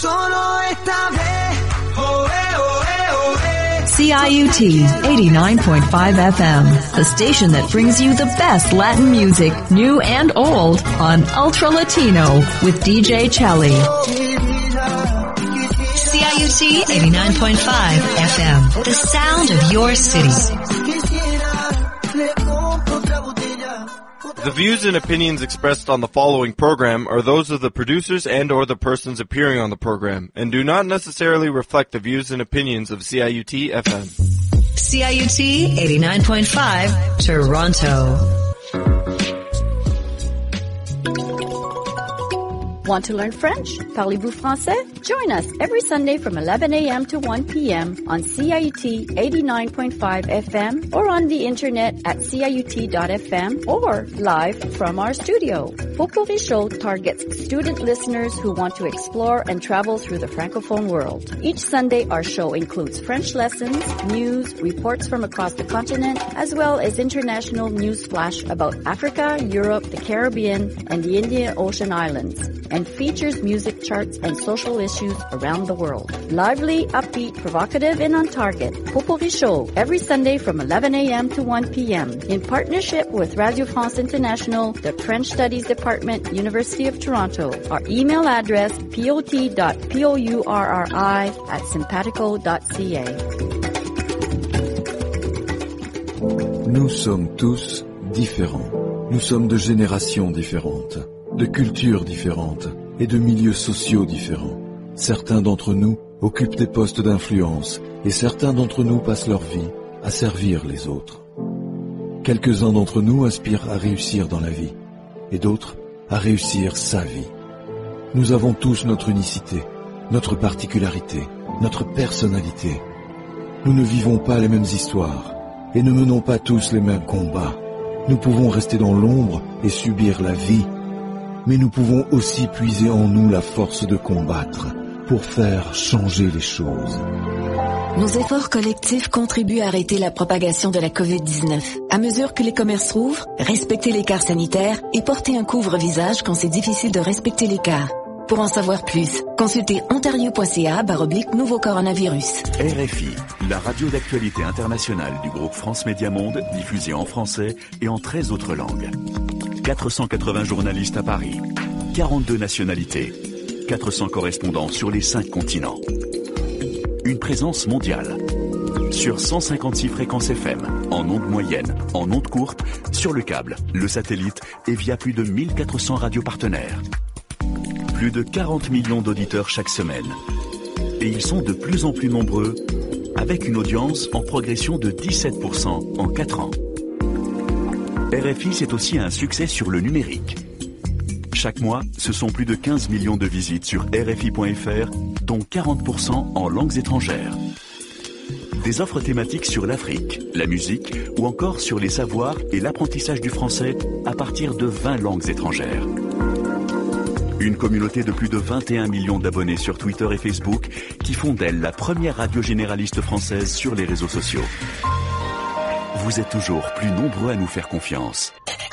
solo esta vez. CIUT 89.5 FM, the station that brings you the best Latin music, new and old, on Ultra Latino with DJ Chelly. CIUT 89.5 FM, the sound of your city. The views and opinions expressed on the following program are those of the producers and or the persons appearing on the program and do not necessarily reflect the views and opinions of CIUT FM. CIUT 89.5 Toronto. Want to learn French? Parlez-vous français? Join us every Sunday from 11 a.m. to 1 p.m. on CIUT 89.5 FM or on the internet at CIUT.FM or live from our studio. Potpourri Show targets student listeners who want to explore and travel through the Francophone world. Each Sunday, our show includes French lessons, news, reports from across the continent, as well as international news flash about Africa, Europe, the Caribbean, and the Indian Ocean Islands, and features music charts and social issues around the world. Lively, upbeat, provocative, and on target. Potpourri Show, every Sunday from 11 a.m. to 1 p.m. in partnership with Radio France International, the French Studies Department, University of Toronto. Our email address, pot.pourri@simpatico.ca. Nous sommes tous différents. Nous sommes de générations différentes, de cultures différentes et de milieux sociaux différents. Certains d'entre nous occupent des postes d'influence et certains d'entre nous passent leur vie à servir les autres. Quelques-uns d'entre nous aspirent à réussir dans la vie et d'autres à réussir sa vie. Nous avons tous notre unicité, notre particularité, notre personnalité. Nous ne vivons pas les mêmes histoires et ne menons pas tous les mêmes combats. Nous pouvons rester dans l'ombre et subir la vie, mais nous pouvons aussi puiser en nous la force de combattre pour faire changer les choses. Nos efforts collectifs contribuent à arrêter la propagation de la COVID-19. À mesure que les commerces rouvrent, respectez l'écart sanitaire et portez un couvre-visage quand c'est difficile de respecter l'écart. Pour en savoir plus, consultez ontario.ca/nouveau coronavirus. RFI, la radio d'actualité internationale du groupe France Média Monde, diffusée en français et en 13 autres langues. 480 journalistes à Paris, 42 nationalités, 400 correspondants sur les 5 continents. Une présence mondiale. Sur 156 fréquences FM, en ondes moyennes, en ondes courtes, sur le câble, le satellite et via plus de 1400 radios partenaires. Plus de 40 millions d'auditeurs chaque semaine. Et ils sont de plus en plus nombreux, avec une audience en progression de 17% en 4 ans. RFI, c'est aussi un succès sur le numérique. Chaque mois, ce sont plus de 15 millions de visites sur RFI.fr, dont 40% en langues étrangères. Des offres thématiques sur l'Afrique, la musique ou encore sur les savoirs et l'apprentissage du français à partir de 20 langues étrangères. Une communauté de plus de 21 millions d'abonnés sur Twitter et Facebook qui font d'elle la première radio généraliste française sur les réseaux sociaux. Vous êtes toujours plus nombreux à nous faire confiance.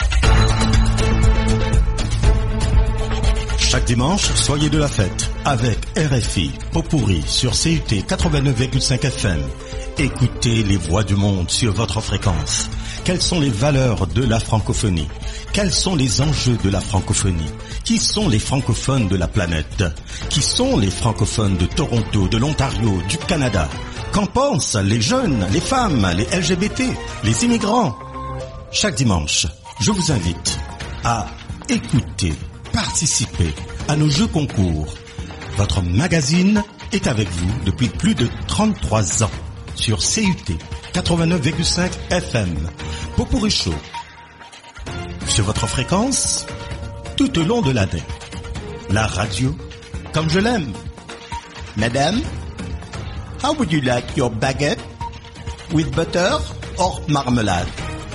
Chaque dimanche, soyez de la fête avec RFI Potpourri sur CIUT 89,5 FM. Écoutez les voix du monde sur votre fréquence. Quelles sont les valeurs de la francophonie? Quels sont les enjeux de la francophonie? Qui sont les francophones de la planète? Qui sont les francophones de Toronto, de l'Ontario, du Canada? Qu'en pensent les jeunes, les femmes, les LGBT, les immigrants? Chaque dimanche, je vous invite à écouter, participer à nos jeux concours. Votre magazine est avec vous depuis plus de 33 ans sur CIUT 89,5 FM. Potpourri Show. Sur votre fréquence, tout au long de l'année. La radio, comme je l'aime. Madame, how would you like your baguette? With butter or marmelade?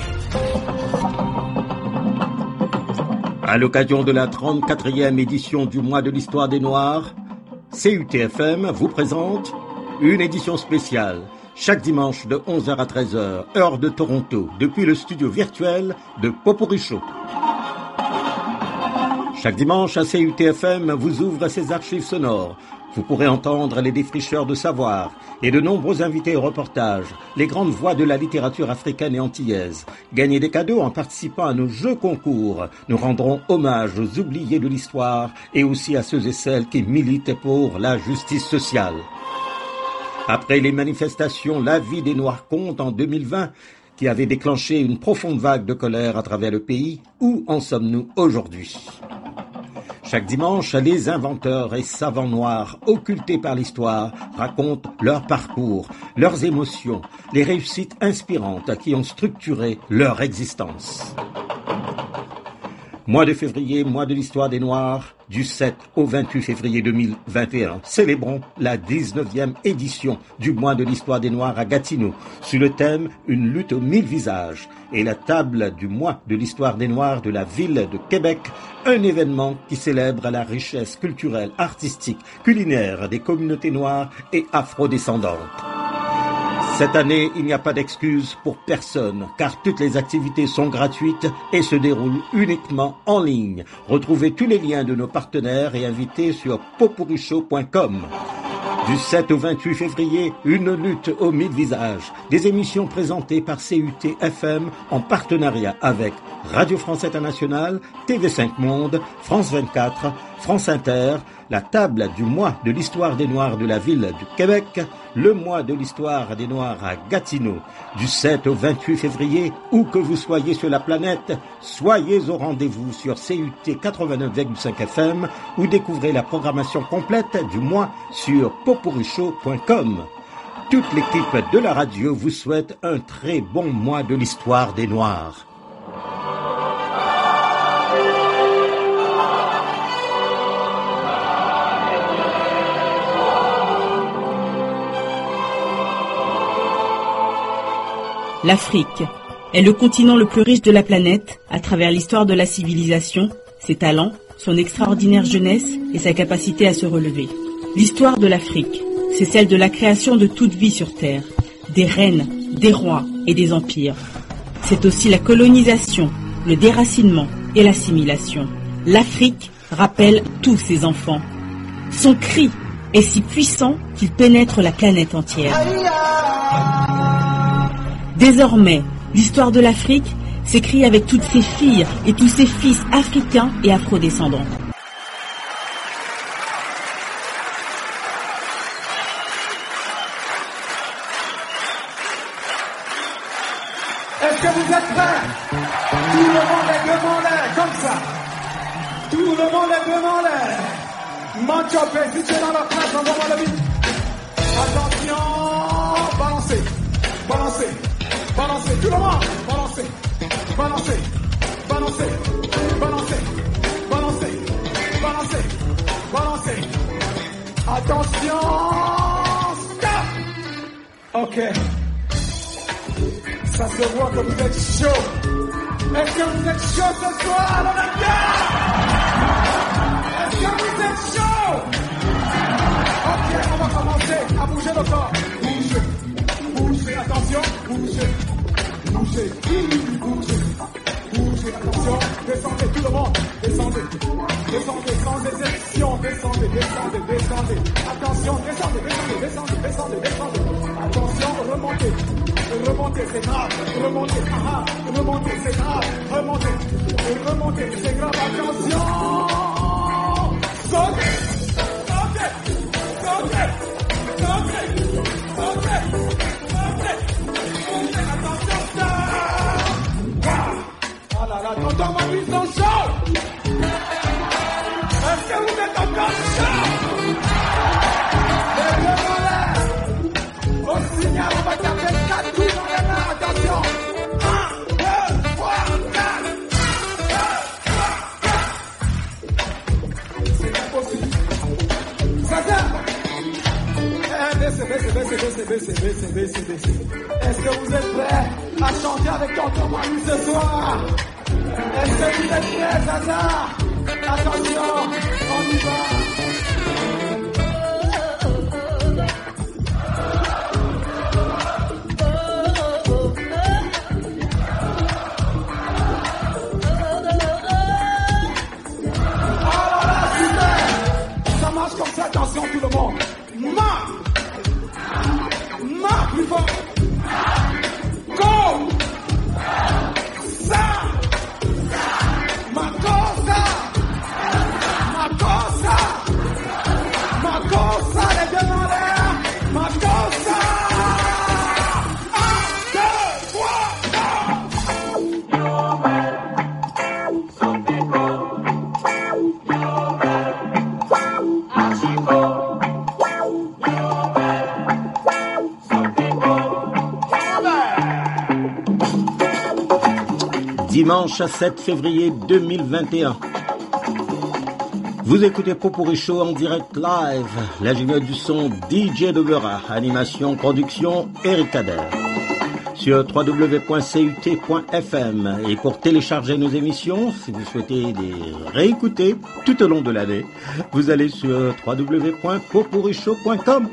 À l'occasion de la 34e édition du mois de l'histoire des Noirs, CIUT-FM vous présente une édition spéciale, chaque dimanche de 11h à 13h, heure de Toronto, depuis le studio virtuel de Potpourri Show. Chaque dimanche, CIUT-FM vous ouvre ses archives sonores. Vous pourrez entendre les défricheurs de savoir et de nombreux invités au reportage, les grandes voix de la littérature africaine et antillaise. Gagner des cadeaux en participant à nos jeux concours. Nous rendrons hommage aux oubliés de l'histoire et aussi à ceux et celles qui militent pour la justice sociale. Après les manifestations La vie des Noirs compte en 2020, qui avait déclenché une profonde vague de colère à travers le pays, où en sommes-nous aujourd'hui ? Chaque dimanche, les inventeurs et savants noirs, occultés par l'histoire, racontent leur parcours, leurs émotions, les réussites inspirantes qui ont structuré leur existence. Mois de février, mois de l'histoire des Noirs, du 7 au 28 février 2021. Célébrons la 19e édition du mois de l'histoire des Noirs à Gatineau, sous le thème « Une lutte aux 1000 visages » et la table du mois de l'histoire des Noirs de la ville de Québec, un événement qui célèbre la richesse culturelle, artistique, culinaire des communautés noires et afrodescendantes. Cette année, il n'y a pas d'excuse pour personne, car toutes les activités sont gratuites et se déroulent uniquement en ligne. Retrouvez tous les liens de nos partenaires et invités sur popurichow.com. Du 7 au 28 février, une lutte aux 1000 visages. Des émissions présentées par CIUT-FM en partenariat avec Radio France Internationale, TV5 Monde, France 24, France Inter, la table du mois de l'histoire des Noirs de la ville du Québec, le mois de l'histoire des Noirs à Gatineau, du 7 au 28 février, où que vous soyez sur la planète, soyez au rendez-vous sur CIUT 89,5 FM ou découvrez la programmation complète du mois sur popurichow.com. Toute l'équipe de la radio vous souhaite un très bon mois de l'histoire des Noirs. L'Afrique est le continent le plus riche de la planète à travers l'histoire de la civilisation, ses talents, son extraordinaire jeunesse et sa capacité à se relever. L'histoire de l'Afrique, c'est celle de la création de toute vie sur Terre, des reines, des rois et des empires. C'est aussi la colonisation, le déracinement et l'assimilation. L'Afrique rappelle tous ses enfants. Son cri est si puissant qu'il pénètre la planète entière. Désormais, l'histoire de l'Afrique s'écrit avec toutes ses filles et tous ses fils africains et afrodescendants. Est-ce que vous êtes prêts? Tout le monde est devant l'air, comme ça. Tout le monde est devant l'air. Manchopé, si tu es dans la place, envoie-moi le beat. Attention, balancez, balancez. Balancez, tout le monde, balancez, balancez, balancez, balancez, balancez, balancez, balancez. Attention, stop. Ok. Ça se voit que vous êtes chaud. Est-ce que vous êtes chaud ce soir, on a bien? Est-ce que vous êtes chaud? Ok, on va commencer à bouger le corps. Bougez, bougez, attention, bougez. Bougez, bougez, bougez, attention, descendez tout le monde, descendez, descendez sans exception, descendez, descendez, descendez, attention, descendez, descendez, descendez, descendez, descendez, attention, remontez, remontez, c'est grave, remontez, remontez, c'est grave, remontez, remontez, c'est grave, attention, sautez, sautez, sautez, sautez, sautez. Tonton Manu sont chauds. Est-ce que vous êtes encore chauds? Les deux en l'air. Au signal, on va taper 4 coups dans les mains. Attention. 1, 2, 3, 4. 1, 2, 3, 4. C'est impossible. Ça baissez. Est-ce que vous êtes prêts à chanter avec Tonton Manu ce soir? Est-ce que vous êtes prêts, Zaza? Attention, on y va. fort. Ma plus fort. Go. Sa. Ma cosa. Ma cosa. Ma cosa, les deux en l'air. Ma cosa. 1, 2, 3, go. Dimanche 7 février 2021. Vous écoutez Popurrí Show en direct live. L'ingénieur du son DJ Devera. Animation, production Eric Kader. Sur www.cut.fm. Et pour télécharger nos émissions, si vous souhaitez les réécouter tout au long de l'année, vous allez sur www.popurrishow.com.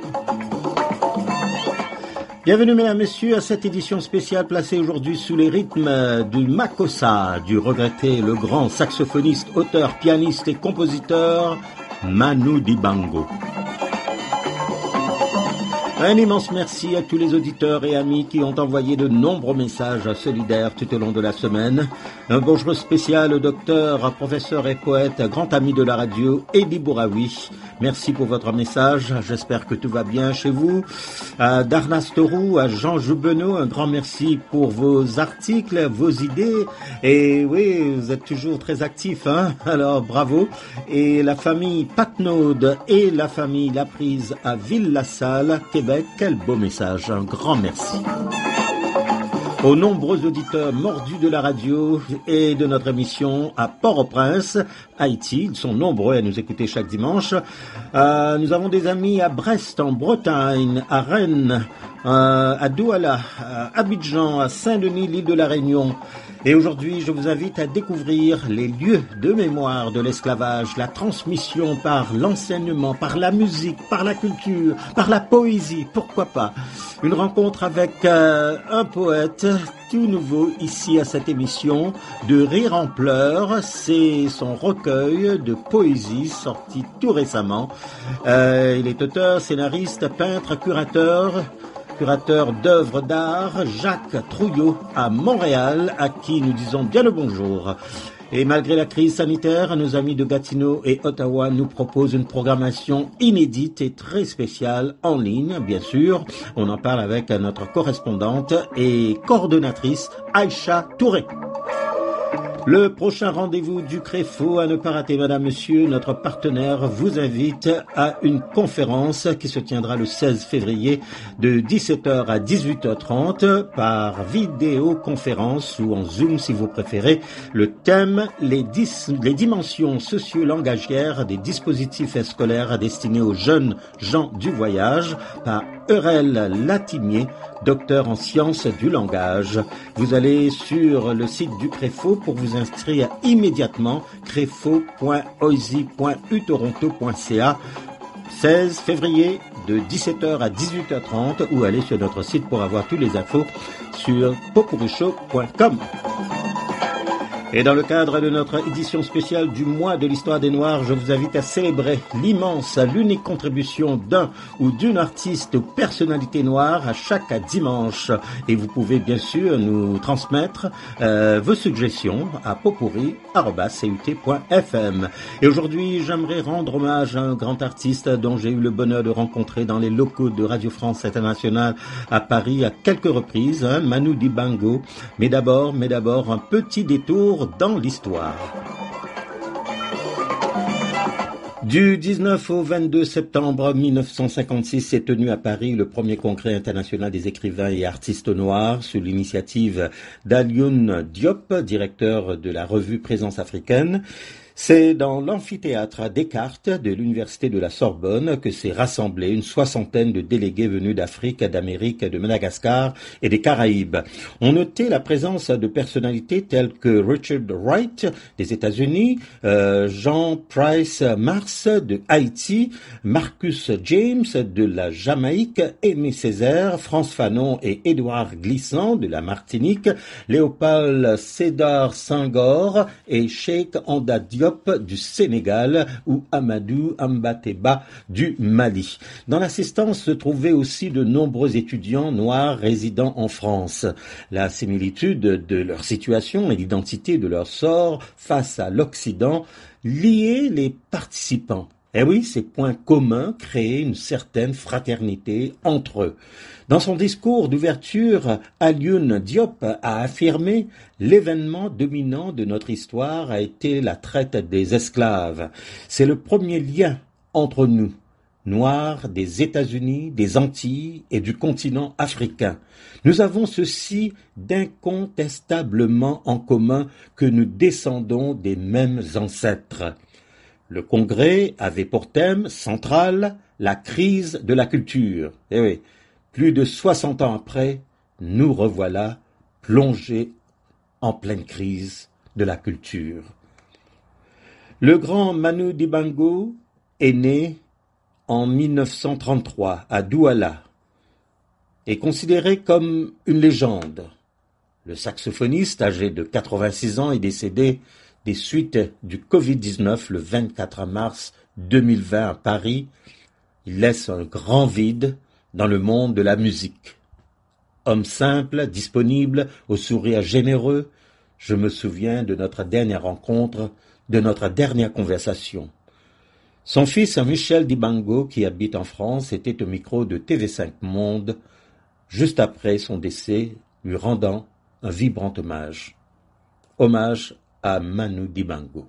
Bienvenue mesdames, messieurs à cette édition spéciale placée aujourd'hui sous les rythmes du Makossa, du regretté, le grand saxophoniste, auteur, pianiste et compositeur Manu Dibango. Un immense merci à tous les auditeurs et amis qui ont envoyé de nombreux messages solidaires tout au long de la semaine. Un bonjour spécial au docteur, professeur et poète, grand ami de la radio, Eddie Bouraoui. Merci pour votre message, j'espère que tout va bien chez vous. À Darnas Torou, à Jean Joubenot, un grand merci pour vos articles, vos idées. Et oui, vous êtes toujours très actifs, hein? Alors bravo. Et la famille Patnaud et la famille Laprise à Ville-la-Salle, Québec, quel beau message, un grand merci. Aux nombreux auditeurs mordus de la radio et de notre émission à Port-au-Prince, Haïti, ils sont nombreux à nous écouter chaque dimanche. Nous avons des amis à Brest, en Bretagne, à Rennes, à Douala, à Abidjan, à Saint-Denis, l'île de la Réunion. Et aujourd'hui, je vous invite à découvrir les lieux de mémoire de l'esclavage, la transmission par l'enseignement, par la musique, par la culture, par la poésie, pourquoi pas. Une rencontre avec un poète tout nouveau ici à cette émission, de Rire en pleurs. C'est son recueil de poésie sorti tout récemment. Il est auteur, scénariste, peintre, curateur d'œuvres d'art, Jacques Trouillot à Montréal, à qui nous disons bien le bonjour. Et malgré la crise sanitaire, nos amis de Gatineau et Ottawa nous proposent une programmation inédite et très spéciale en ligne, bien sûr. On en parle avec notre correspondante et coordonnatrice Aïcha Touré. Le prochain rendez-vous du Créfo à ne pas rater, madame, monsieur, notre partenaire vous invite à une conférence qui se tiendra le 16 février de 17h à 18h30 par vidéoconférence ou en Zoom si vous préférez. Le thème, les dimensions socio-langagières des dispositifs scolaires destinés aux jeunes gens du voyage par Eurel Latimier, docteur en sciences du langage. Vous allez sur le site du Créfo pour vous inscrire immédiatement, crefo.oisi.utoronto.ca, 16 février de 17h à 18h30, ou allez sur notre site pour avoir toutes les infos sur popurrishow.com. Et dans le cadre de notre édition spéciale du mois de l'histoire des Noirs, je vous invite à célébrer l'unique contribution d'un ou d'une artiste ou personnalité noire à chaque dimanche. Et vous pouvez bien sûr nous transmettre vos suggestions à popurri@cut.fm. Et aujourd'hui, j'aimerais rendre hommage à un grand artiste dont j'ai eu le bonheur de rencontrer dans les locaux de Radio France Internationale à Paris à quelques reprises, Manu Dibango. Mais d'abord, un petit détour dans l'histoire. Du 19 au 22 septembre 1956 s'est tenu à Paris le premier congrès international des écrivains et artistes noirs sous l'initiative d'Alioune Diop, directeur de la revue Présence africaine. C'est dans l'amphithéâtre Descartes de l'Université de la Sorbonne que s'est rassemblée une soixantaine de délégués venus d'Afrique, d'Amérique, de Madagascar et des Caraïbes. On notait la présence de personnalités telles que Richard Wright des États-Unis, Jean Price Mars de Haïti, Marcus James de la Jamaïque, Aimé Césaire, France Fanon et Édouard Glissant de la Martinique, Léopold Sédar Senghor et Cheikh Anta Diop Diop du Sénégal ou Amadou Ambateba du Mali. Dans l'assistance se trouvaient aussi de nombreux étudiants noirs résidant en France. La similitude de leur situation et l'identité de leur sort face à l'Occident liaient les participants. Eh oui, ces points communs créaient une certaine fraternité entre eux. Dans son discours d'ouverture, Alioune Diop a affirmé « L'événement dominant de notre histoire a été la traite des esclaves. C'est le premier lien entre nous, Noirs des États-Unis, des Antilles et du continent africain. Nous avons ceci d'incontestablement en commun que nous descendons des mêmes ancêtres. » Le congrès avait pour thème central la crise de la culture. Eh oui, plus de 60 ans après, nous revoilà plongés en pleine crise de la culture. Le grand Manu Dibango est né en 1933 à Douala et considéré comme une légende. Le saxophoniste âgé de 86 ans est décédé des suites du Covid-19 le 24 mars 2020 à Paris. Il laisse un grand vide dans le monde de la musique. Homme simple, disponible, au sourire généreux, je me souviens de notre dernière rencontre, de notre dernière conversation. Son fils Michel Dibango, qui habite en France, était au micro de TV5 Monde, juste après son décès, lui rendant un vibrant hommage. Hommage à Manu Dibango.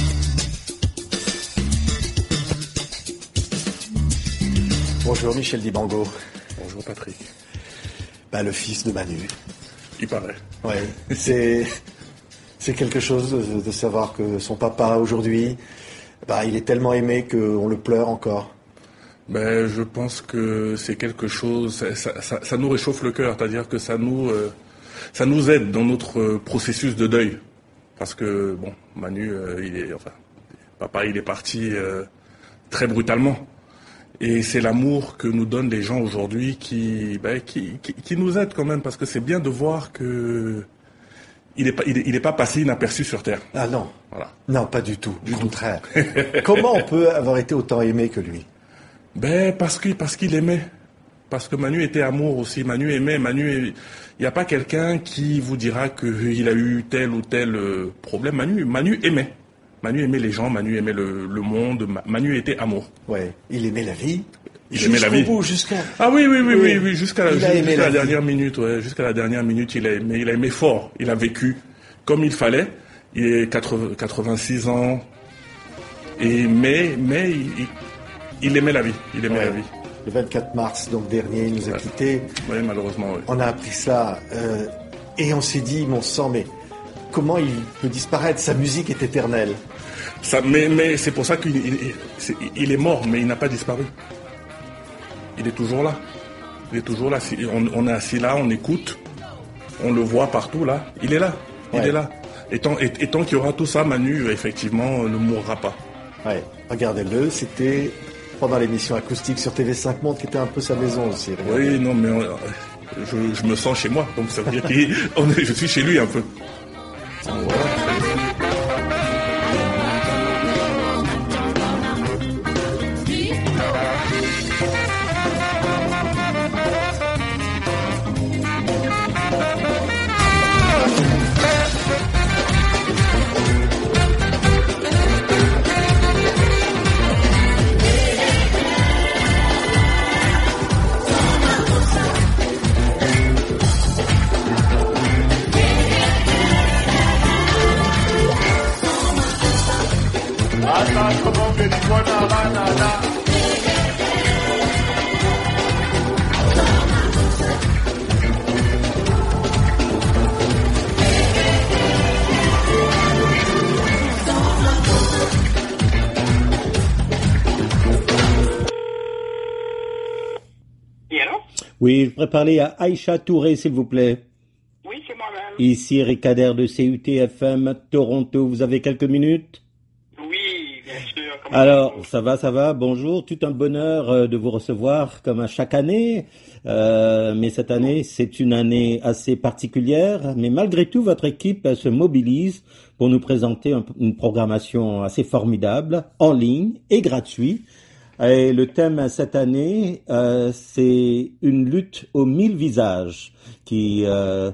Bonjour Michel Dibango. Bonjour Patrick. Le fils de Manu. Il paraît. Oui, c'est quelque chose de savoir que son papa aujourd'hui, il est tellement aimé qu'on le pleure encore. Je pense que c'est quelque chose, ça nous réchauffe le cœur, c'est-à-dire que ça nous aide dans notre processus de deuil. Parce que, Manu, papa, il est parti très brutalement. Et c'est l'amour que nous donnent les gens aujourd'hui qui nous aide quand même, parce que c'est bien de voir que il est pas passé inaperçu sur Terre. Ah non. Voilà. Non, pas du tout. Du contraire. Comment on peut avoir été autant aimé que lui? Parce qu'il aimait. Parce que Manu était amour aussi. Manu aimait. Il n'y a pas quelqu'un qui vous dira qu'il a eu tel ou tel problème. Manu aimait. Manu aimait les gens, Manu aimait le monde, Manu était amour. Ouais, il aimait la vie. Il aimait la vie. Ah oui, jusqu'à la dernière minute, jusqu'à la dernière minute, il a aimé fort. Il a vécu comme il fallait. Il est 86 ans. Mais il aimait la vie. Il aimait la vie. Le 24 mars, donc dernier, il nous a quittés. Oui, malheureusement, oui. On a appris ça, et on s'est dit, mon sang, mais comment il peut disparaître? Sa musique est éternelle. Mais c'est pour ça qu'il est mort, mais il n'a pas disparu. Il est toujours là. Il est toujours là. On est assis là, on écoute, on le voit partout là. Il est là. Il est là. Et tant qu'il y aura tout ça, Manu, effectivement, ne mourra pas. Ouais. Regardez-le, c'était pendant l'émission acoustique sur TV5 Monde, qui était un peu sa maison aussi. Regardez. Oui, non, mais je me sens chez moi, donc ça veut dire que je suis chez lui un peu. Oui, je pourrais parler à Aïcha Touré, s'il vous plaît. Oui, c'est moi-même. Ici, Ricader de CUT FM, Toronto. Vous avez quelques minutes? Oui, bien sûr. Alors, ça va, bonjour. Tout un bonheur de vous recevoir comme à chaque année. Mais cette année, c'est une année assez particulière. Mais malgré tout, votre équipe se mobilise pour nous présenter une programmation assez formidable, en ligne et gratuite. Et le thème cette année, c'est une lutte aux 1000 visages qui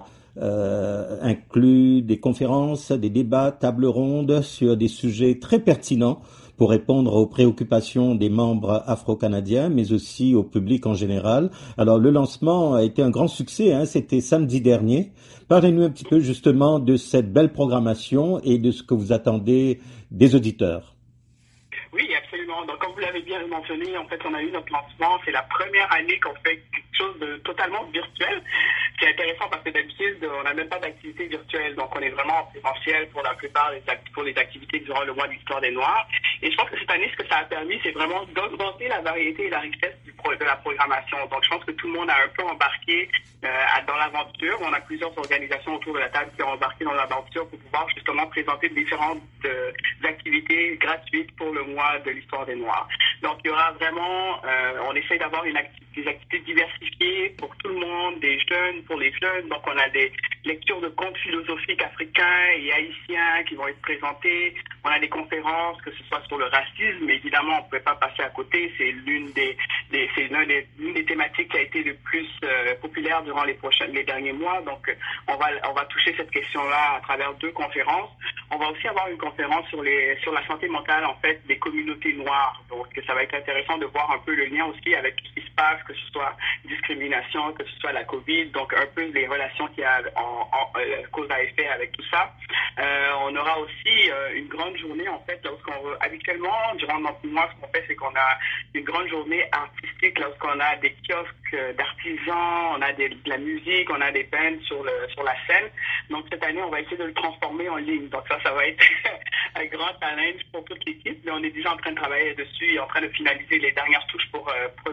inclut des conférences, des débats, tables rondes sur des sujets très pertinents pour répondre aux préoccupations des membres afro-canadiens, mais aussi au public en général. Alors, le lancement a été un grand succès, c'était samedi dernier. Parlez-nous un petit peu justement de cette belle programmation et de ce que vous attendez des auditeurs. Oui, absolument. Donc, comme vous l'avez bien mentionné, en fait, on a eu notre lancement. C'est la première année qu'on fait quelque chose de totalement virtuel. C'est intéressant parce que d'habitude, on n'a même pas d'activité virtuelle. Donc, on est vraiment en présentiel pour la plupart pour les activités durant le mois de l'histoire des Noirs. Et je pense que cette année, ce que ça a permis, c'est vraiment d'augmenter la variété et la richesse de la programmation. Donc, je pense que tout le monde a un peu embarqué dans l'aventure. On a plusieurs organisations autour de la table qui ont embarqué dans l'aventure pour pouvoir justement présenter différentes activités gratuites pour le mois de l'histoire des Noirs. Donc, il y aura vraiment, on essaie d'avoir des activités diversifiées pour tout le monde, des jeunes, pour les jeunes. Donc, on a des lectures de contes philosophiques africains et haïtiens qui vont être présentées. On a des conférences, que ce soit sur le racisme, mais évidemment, on ne pouvait pas passer à côté. C'est l'une des thématiques qui a été le plus populaire durant les derniers mois. Donc, on va toucher cette question-là à travers 2 conférences. On va aussi avoir une conférence sur la santé mentale, en fait, des communautés noires. Donc, ça va être intéressant de voir un peu le lien aussi avec tout ce qui se passe, que ce soit discrimination, que ce soit la COVID, donc un peu les relations qu'il y a en cause à effet avec tout ça. On aura aussi une grande journée, en fait, habituellement, durant notre mois, ce qu'on fait, c'est qu'on a une grande journée artistique, lorsqu'on a des kiosques d'artisans, on a de la musique, on a des bands sur la scène. Donc, cette année, on va essayer de le transformer en ligne. Donc, ça va être un grand challenge pour toute l'équipe, mais on est déjà en train de travailler dessus et en train de finaliser les dernières touches pour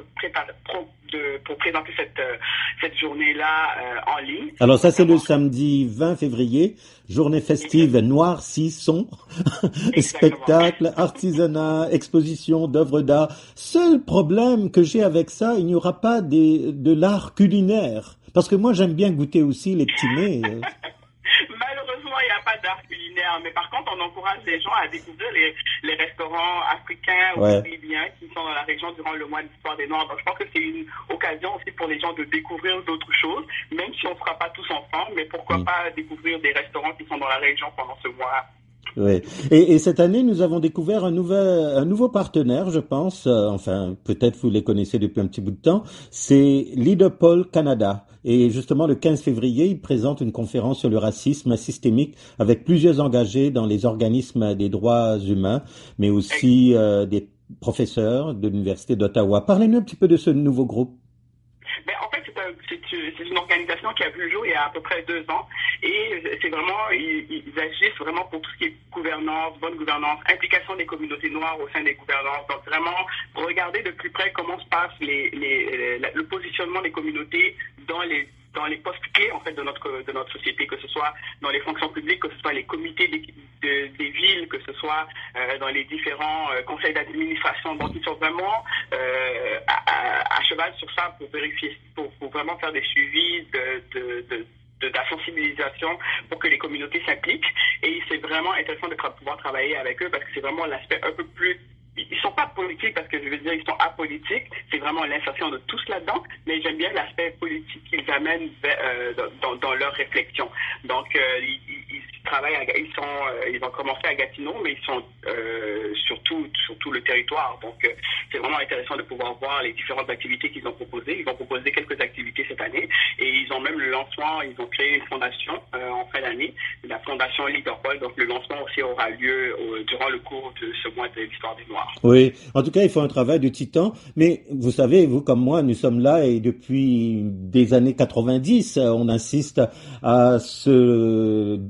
présenter cette journée-là en ligne. Alors ça, c'est le samedi 20 février, journée festive Noir, si, son, spectacle, artisanat, exposition d'œuvres d'art. Seul problème que j'ai avec ça, il n'y aura pas de l'art culinaire. Parce que moi, j'aime bien goûter aussi les petits mets. Malheureusement, il n'y a pas d'art culinaire, mais par contre, on encourage les gens à découvrir les restaurants africains ou libyens qui sont dans la région durant le mois de l'histoire des Noirs. Donc, je pense que c'est une occasion aussi pour les gens de découvrir d'autres choses, même si on ne sera pas tous ensemble, mais pourquoi pas découvrir des restaurants qui sont dans la région pendant ce mois. Oui. Et cette année, nous avons découvert un nouveau partenaire, je pense. Enfin, peut-être vous les connaissez depuis un petit bout de temps. C'est Leaderpol Canada. Et justement, le 15 février, il présente une conférence sur le racisme systémique avec plusieurs engagés dans les organismes des droits humains, mais aussi des professeurs de l'Université d'Ottawa. Parlez-nous un petit peu de ce nouveau groupe. En fait, c'est une organisation qui a vu le jour il y a à peu près 2 ans et c'est vraiment, ils agissent vraiment pour tout ce qui est gouvernance, bonne gouvernance, implication des communautés noires au sein des gouvernances. Donc vraiment, regarder de plus près comment se passe le positionnement des communautés dans les postes clés en fait de notre société, que ce soit dans les fonctions publiques, que ce soit les comités des villes, que ce soit dans les différents conseils d'administration. Donc ils sont vraiment à cheval sur ça pour vérifier, pour vraiment faire des suivis de la sensibilisation pour que les communautés s'impliquent. Et c'est vraiment intéressant de pouvoir travailler avec eux parce que c'est vraiment l'aspect un peu plus. Ils sont pas politiques parce que je veux dire ils sont apolitiques, c'est vraiment l'insertion de tous là-dedans, mais j'aime bien l'aspect politique qu'ils amènent dans leur réflexion. Donc ils travaillent, ils ont commencé à Gatineau, mais ils sont sur tout le territoire. Donc c'est vraiment intéressant de pouvoir voir les différentes activités qu'ils ont proposées. Ils ont proposé quelques activités cette année et ils ont même le lancement, ils ont créé une fondation en fin d'année, la fondation Leaderpol. Donc le lancement aussi aura lieu durant le cours de ce mois de l'histoire des Noirs. Oui, en tout cas, il faut un travail de titan. Mais vous savez, vous comme moi, nous sommes là et depuis des années 90, on insiste à cette demande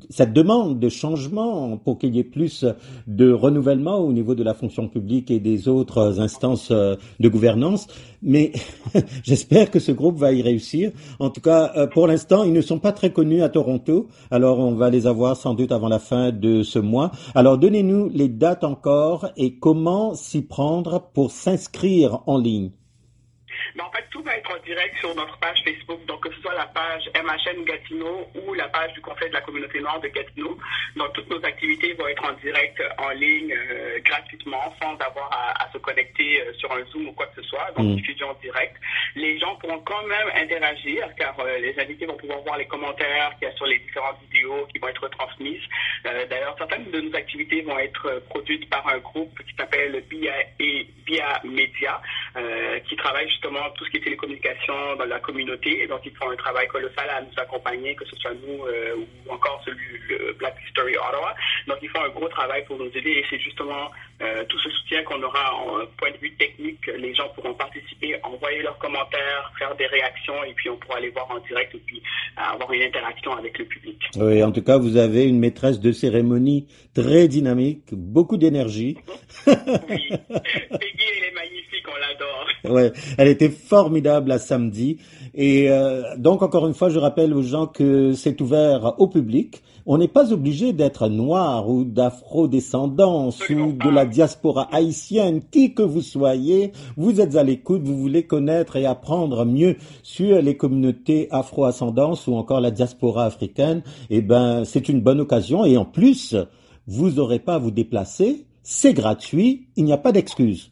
demande de changement pour qu'il y ait plus de renouvellement au niveau de la fonction publique et des autres instances de gouvernance. Mais j'espère que ce groupe va y réussir. En tout cas, pour l'instant, ils ne sont pas très connus à Toronto. Alors, on va les avoir sans doute avant la fin de ce mois. Alors, donnez-nous les dates encore et comment s'y prendre pour s'inscrire en ligne. Mais en fait, tout va être en direct sur notre page Facebook, donc que ce soit la page MHN Gatineau ou la page du Conseil de la communauté noire de Gatineau. Donc, toutes nos activités vont être en direct, en ligne, gratuitement, sans avoir à se connecter sur un Zoom ou quoi que ce soit. Donc, diffusion en direct. Les gens pourront quand même interagir, car les invités vont pouvoir voir les commentaires qu'il y a sur les différentes vidéos qui vont être transmises. D'ailleurs, certaines de nos activités vont être produites par un groupe qui s'appelle BIA Media, qui travaille justement tout ce qui est télécommunication dans la communauté. Et donc, ils font un travail colossal à nous accompagner, que ce soit nous ou encore le Black History Ottawa. Donc, ils font un gros travail pour nous aider et c'est justement tout ce soutien qu'on aura en point de vue technique. Les gens pourront participer, envoyer leurs commentaires, faire des réactions et puis on pourra les voir en direct et puis avoir une interaction avec le public. Oui, en tout cas, vous avez une maîtresse de cérémonie très dynamique, beaucoup d'énergie. Oui, Peggy, elle est magnifique, on l'adore. Ouais, elle était formidable à samedi. Et donc, encore une fois, je rappelle aux gens que c'est ouvert au public. On n'est pas obligé d'être noir ou d'afro-descendance ou de la diaspora haïtienne, qui que vous soyez. Vous êtes à l'écoute, vous voulez connaître et apprendre mieux sur les communautés afro-ascendances ou encore la diaspora africaine. Eh ben, c'est une bonne occasion. Et en plus, vous n'aurez pas à vous déplacer. C'est gratuit. Il n'y a pas d'excuse.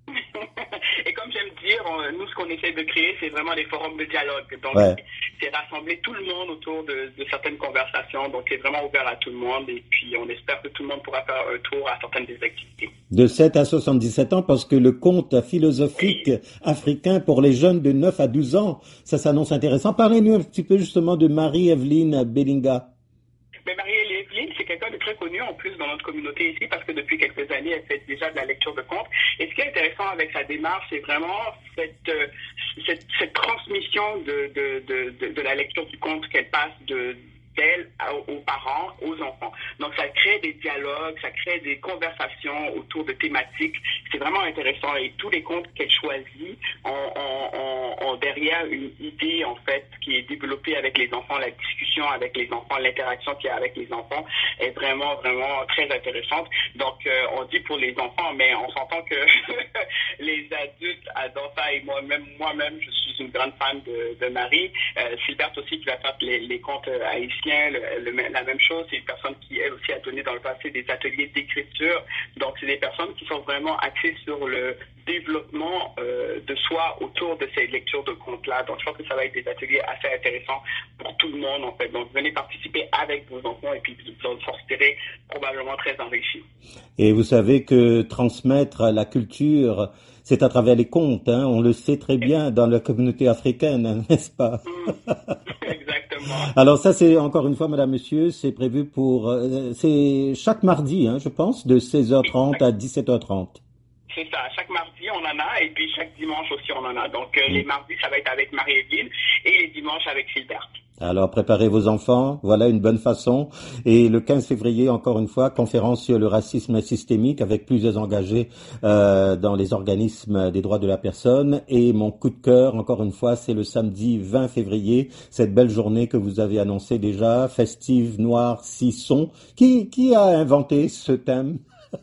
Nous, ce qu'on essaie de créer, c'est vraiment des forums de dialogue. Donc, c'est rassembler tout le monde autour de certaines conversations. Donc, c'est vraiment ouvert à tout le monde. Et puis, on espère que tout le monde pourra faire un tour à certaines des activités. De 7 à 77 ans, parce que le conte philosophique africain pour les jeunes de 9 à 12 ans, ça s'annonce intéressant. Parlez-nous un petit peu justement de Marie-Evelyne Bellinga. Mais Marie-Evelyne, c'est quelqu'un de très connu en plus dans notre communauté ici parce que depuis quelques années, elle fait déjà de la lecture de contes. Et ce qui est intéressant avec sa démarche, c'est vraiment cette transmission de la lecture du conte qu'elle passe d'elle aux parents, aux enfants. Donc, ça crée des dialogues, ça crée des conversations autour de thématiques. C'est vraiment intéressant. Et tous les contes qu'elle choisit ont derrière une idée, en fait, qui est développée avec les enfants. La discussion avec les enfants, l'interaction qu'il y a avec les enfants est vraiment, vraiment très intéressante. Donc, on dit pour les enfants, mais on s'entend que les adultes adorent ça. Et moi-même, je suis une grande fan de Marie. Sylbert aussi, qui va faire les contes haïtiens. La même chose, c'est une personne qui, elle aussi, a donné dans le passé des ateliers d'écriture. Donc, c'est des personnes qui sont vraiment axées sur le développement de soi autour de ces lectures de contes-là. Donc, je pense que ça va être des ateliers assez intéressants pour tout le monde, en fait. Donc, venez participer avec vos enfants et puis vous en sortirez probablement très enrichis. Et vous savez que transmettre la culture, c'est à travers les contes, hein. On le sait très bien dans la communauté africaine, n'est-ce pas? Alors ça, c'est encore une fois, madame, monsieur, c'est prévu pour... c'est chaque mardi, hein, je pense, de 16h30 à 17h30. C'est ça, chaque mardi, on en a, et puis chaque dimanche aussi, on en a. Donc les mardis, ça va être avec Marie-Evelyne, et les dimanches avec Sylbert. Alors, préparez vos enfants, voilà une bonne façon. Et le 15 février, encore une fois, conférence sur le racisme systémique avec plusieurs engagés dans les organismes des droits de la personne. Et mon coup de cœur, encore une fois, c'est le samedi 20 février, cette belle journée que vous avez annoncée déjà, festive, noire, 6 sons. Qui a inventé ce thème?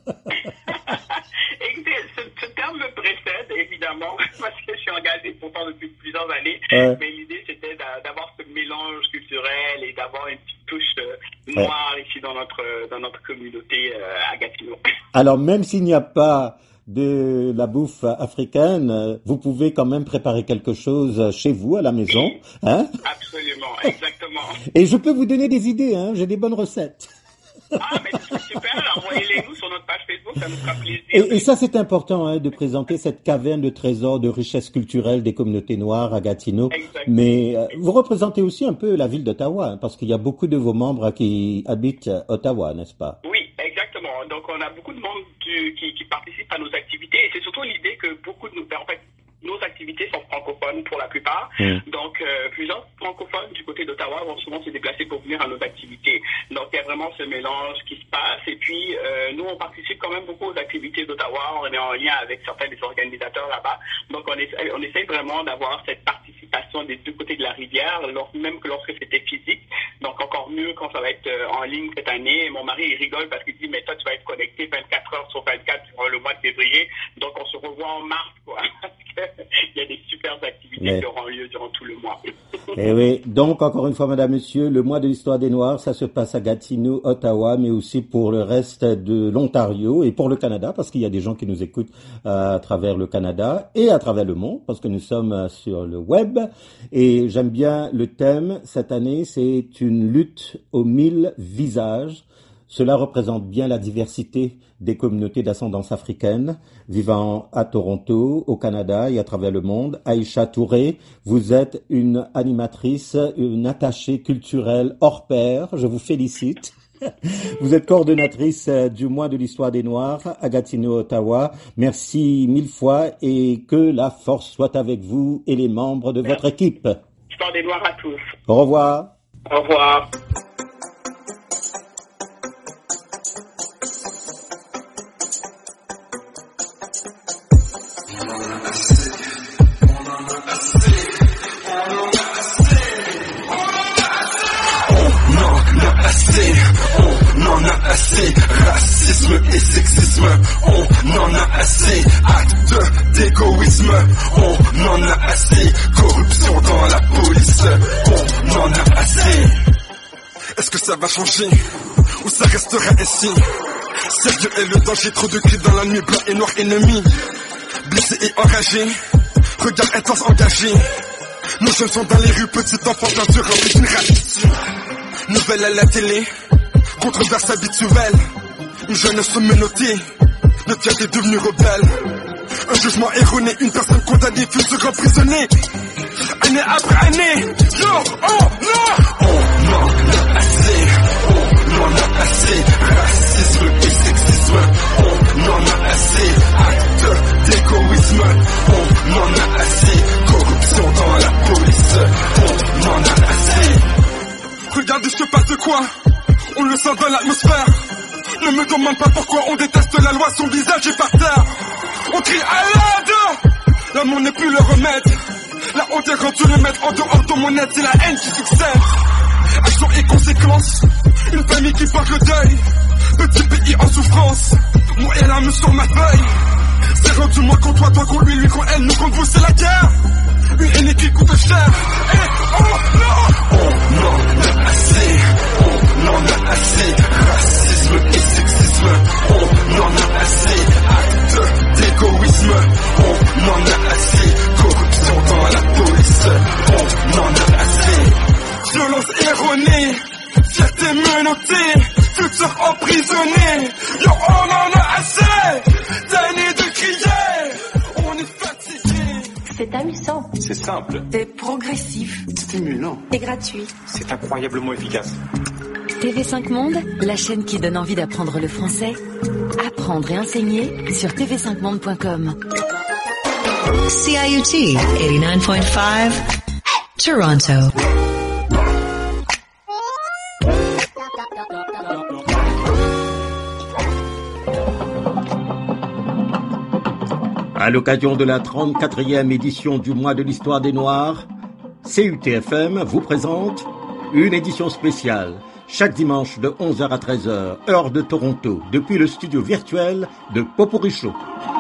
Ce terme me précède, évidemment, parce que je suis engagé pourtant depuis plusieurs années. Mais l'idée, c'était d'avoir ce mélange culturel et d'avoir une petite touche noire ici dans notre communauté à Gatineau. Alors, même s'il n'y a pas de la bouffe africaine, vous pouvez quand même préparer quelque chose chez vous, à la maison. Hein? Absolument, exactement. Et je peux vous donner des idées, hein? J'ai des bonnes recettes. Ah, mais c'est super, envoyez-les-nous sur notre page Facebook, ça nous fera plaisir. Et ça, c'est important, hein, de présenter cette caverne de trésors de richesse culturelle des communautés noires à Gatineau. Exactement. Mais vous représentez aussi un peu la ville d'Ottawa, hein, parce qu'il y a beaucoup de vos membres qui habitent Ottawa, n'est-ce pas? Oui, exactement. Donc, on a beaucoup de membres qui participent à nos activités, et c'est surtout l'idée que beaucoup de nos activités sont francophones. francophones pour la plupart. Donc, plusieurs francophones du côté d'Ottawa vont souvent se déplacer pour venir à nos activités. Donc, il y a vraiment ce mélange qui se passe. Et puis, nous, on participe quand même beaucoup aux activités d'Ottawa. On est en lien avec certains des organisateurs là-bas. Donc, on essaye vraiment d'avoir cette participation des deux côtés de la rivière, même que lorsque c'était physique. Donc, encore mieux quand ça va être en ligne cette année. Mon mari, il rigole parce qu'il dit, mais toi, tu vas être connecté 24 heures sur 24 durant le mois de février. Donc, on se revoit en mars, quoi. Parce qu'il y a des super activités qui auront lieu durant tout le mois. Et oui. Donc, encore une fois, madame, monsieur, le mois de l'histoire des Noirs, ça se passe à Gatineau, Ottawa, mais aussi pour le reste de l'Ontario et pour le Canada, parce qu'il y a des gens qui nous écoutent à travers le Canada et à travers le monde, parce que nous sommes sur le web. Et j'aime bien le thème cette année, c'est une lutte aux 1000 visages. Cela représente bien la diversité des communautés d'ascendance africaine vivant à Toronto, au Canada et à travers le monde. Aïcha Touré, vous êtes une animatrice, une attachée culturelle hors pair. Je vous félicite. Vous êtes coordonnatrice du mois de l'histoire des Noirs à Gatineau, Ottawa. Merci 1000 fois et que la force soit avec vous et les membres de votre équipe. Histoire des Noirs à tous. Au revoir. Au revoir. On en a assez, racisme et sexisme, on en a assez, acte d'égoïsme, on en a assez, corruption dans la police, on en a assez. Est-ce que ça va changer ou ça restera ainsi? Sérieux est le danger, trop de cris dans la nuit, blanc et noir ennemi, blessé et enragé, regard intense engagé. Nos jeunes sont dans les rues, petits enfants perdus remplis d'une gratitude. Nouvelle à la télé, controverse habituelle. Une jeunesse menottée, notre fierté est devenue rebelle. Un jugement erroné, une personne condamnée, futur emprisonnée. Année après année, yo, oh non! On en a assez, on en a assez. Racisme et sexisme, on en a assez. Acte d'égoïsme, on en a assez. Corruption dans la police, on en a assez. Regardez, je passe de quoi? On le sent dans l'atmosphère. Ne me demande pas pourquoi on déteste la loi, son visage est par terre. On crie à l'aide. L'amour n'est plus le remède. La honte est rendue remède en dehors de mon aide, c'est la haine qui succède. Action et conséquences. Une famille qui porte le deuil. Petit pays en souffrance. Moi et l'âme sur ma feuille. C'est rendu moi contre toi, toi contre lui contre elle, nous contre vous, c'est la guerre. Une haine qui coûte cher. Et oh non! On en a assez, on en a assez. Racisme et sexisme, on en a assez. Acte d'égoïsme, on en a assez. Corruption dans la police, on en a assez. Violence erronée, fierté menottée, futur emprisonné. Yo, on en a assez. D'années de crier, on est fatigué. C'est amusant. C'est simple. C'est progressif. Stimulant. Et gratuit. C'est incroyablement efficace. TV5 Monde, la chaîne qui donne envie d'apprendre le français. Apprendre et enseigner sur tv5monde.com. CIUT 89.5 Toronto. À l'occasion de la 34e édition du mois de l'histoire des Noirs, CUTFM vous présente une édition spéciale, chaque dimanche de 11h à 13h, heure de Toronto, depuis le studio virtuel de Poporicho.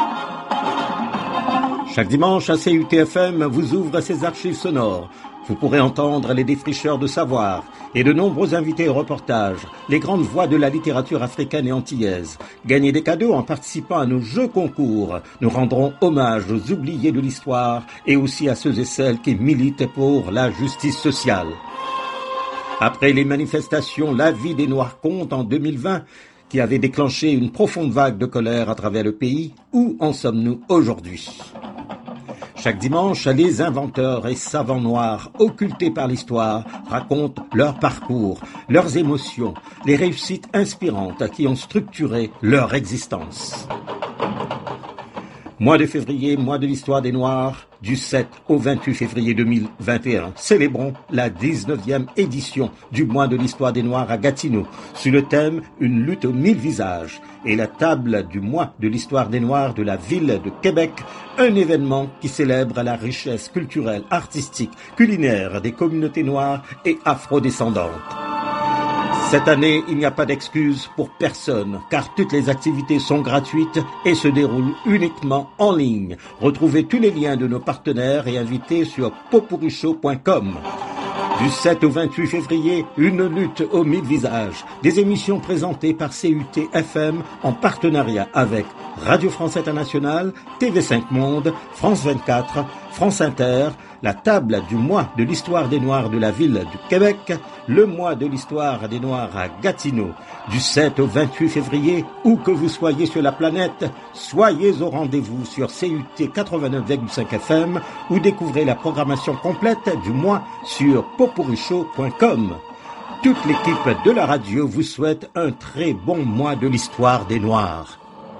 Chaque dimanche à CUTFM vous ouvre ses archives sonores. Vous pourrez entendre les défricheurs de savoir et de nombreux invités au reportage, les grandes voix de la littérature africaine et antillaise. Gagner des cadeaux en participant à nos jeux concours. Nous rendrons hommage aux oubliés de l'histoire et aussi à ceux et celles qui militent pour la justice sociale. Après les manifestations La vie des Noirs compte en 2020, qui avait déclenché une profonde vague de colère à travers le pays, où en sommes-nous aujourd'hui ? Chaque dimanche, les inventeurs et savants noirs, occultés par l'histoire, racontent leur parcours, leurs émotions, les réussites inspirantes qui ont structuré leur existence. Mois de février, mois de l'histoire des Noirs, du 7 au 28 février 2021. Célébrons la 19e édition du mois de l'histoire des Noirs à Gatineau, sur le thème « Une lutte aux 1000 visages » et la table du mois de l'histoire des Noirs de la ville de Québec, un événement qui célèbre la richesse culturelle, artistique, culinaire des communautés noires et afrodescendantes. Cette année, il n'y a pas d'excuse pour personne, car toutes les activités sont gratuites et se déroulent uniquement en ligne. Retrouvez tous les liens de nos partenaires et invités sur popuricshow.com. Du 7 au 28 février, une lutte aux 1000 visages. Des émissions présentées par CUT FM en partenariat avec Radio France Internationale, TV5 Monde, France 24, France Inter, la table du mois de l'histoire des Noirs de la ville de Québec, le mois de l'histoire des Noirs à Gatineau. Du 7 au 28 février, où que vous soyez sur la planète, soyez au rendez-vous sur CUT 89,5 FM ou découvrez la programmation complète du mois sur popuricshow.com. Toute l'équipe de la radio vous souhaite un très bon mois de l'histoire des Noirs.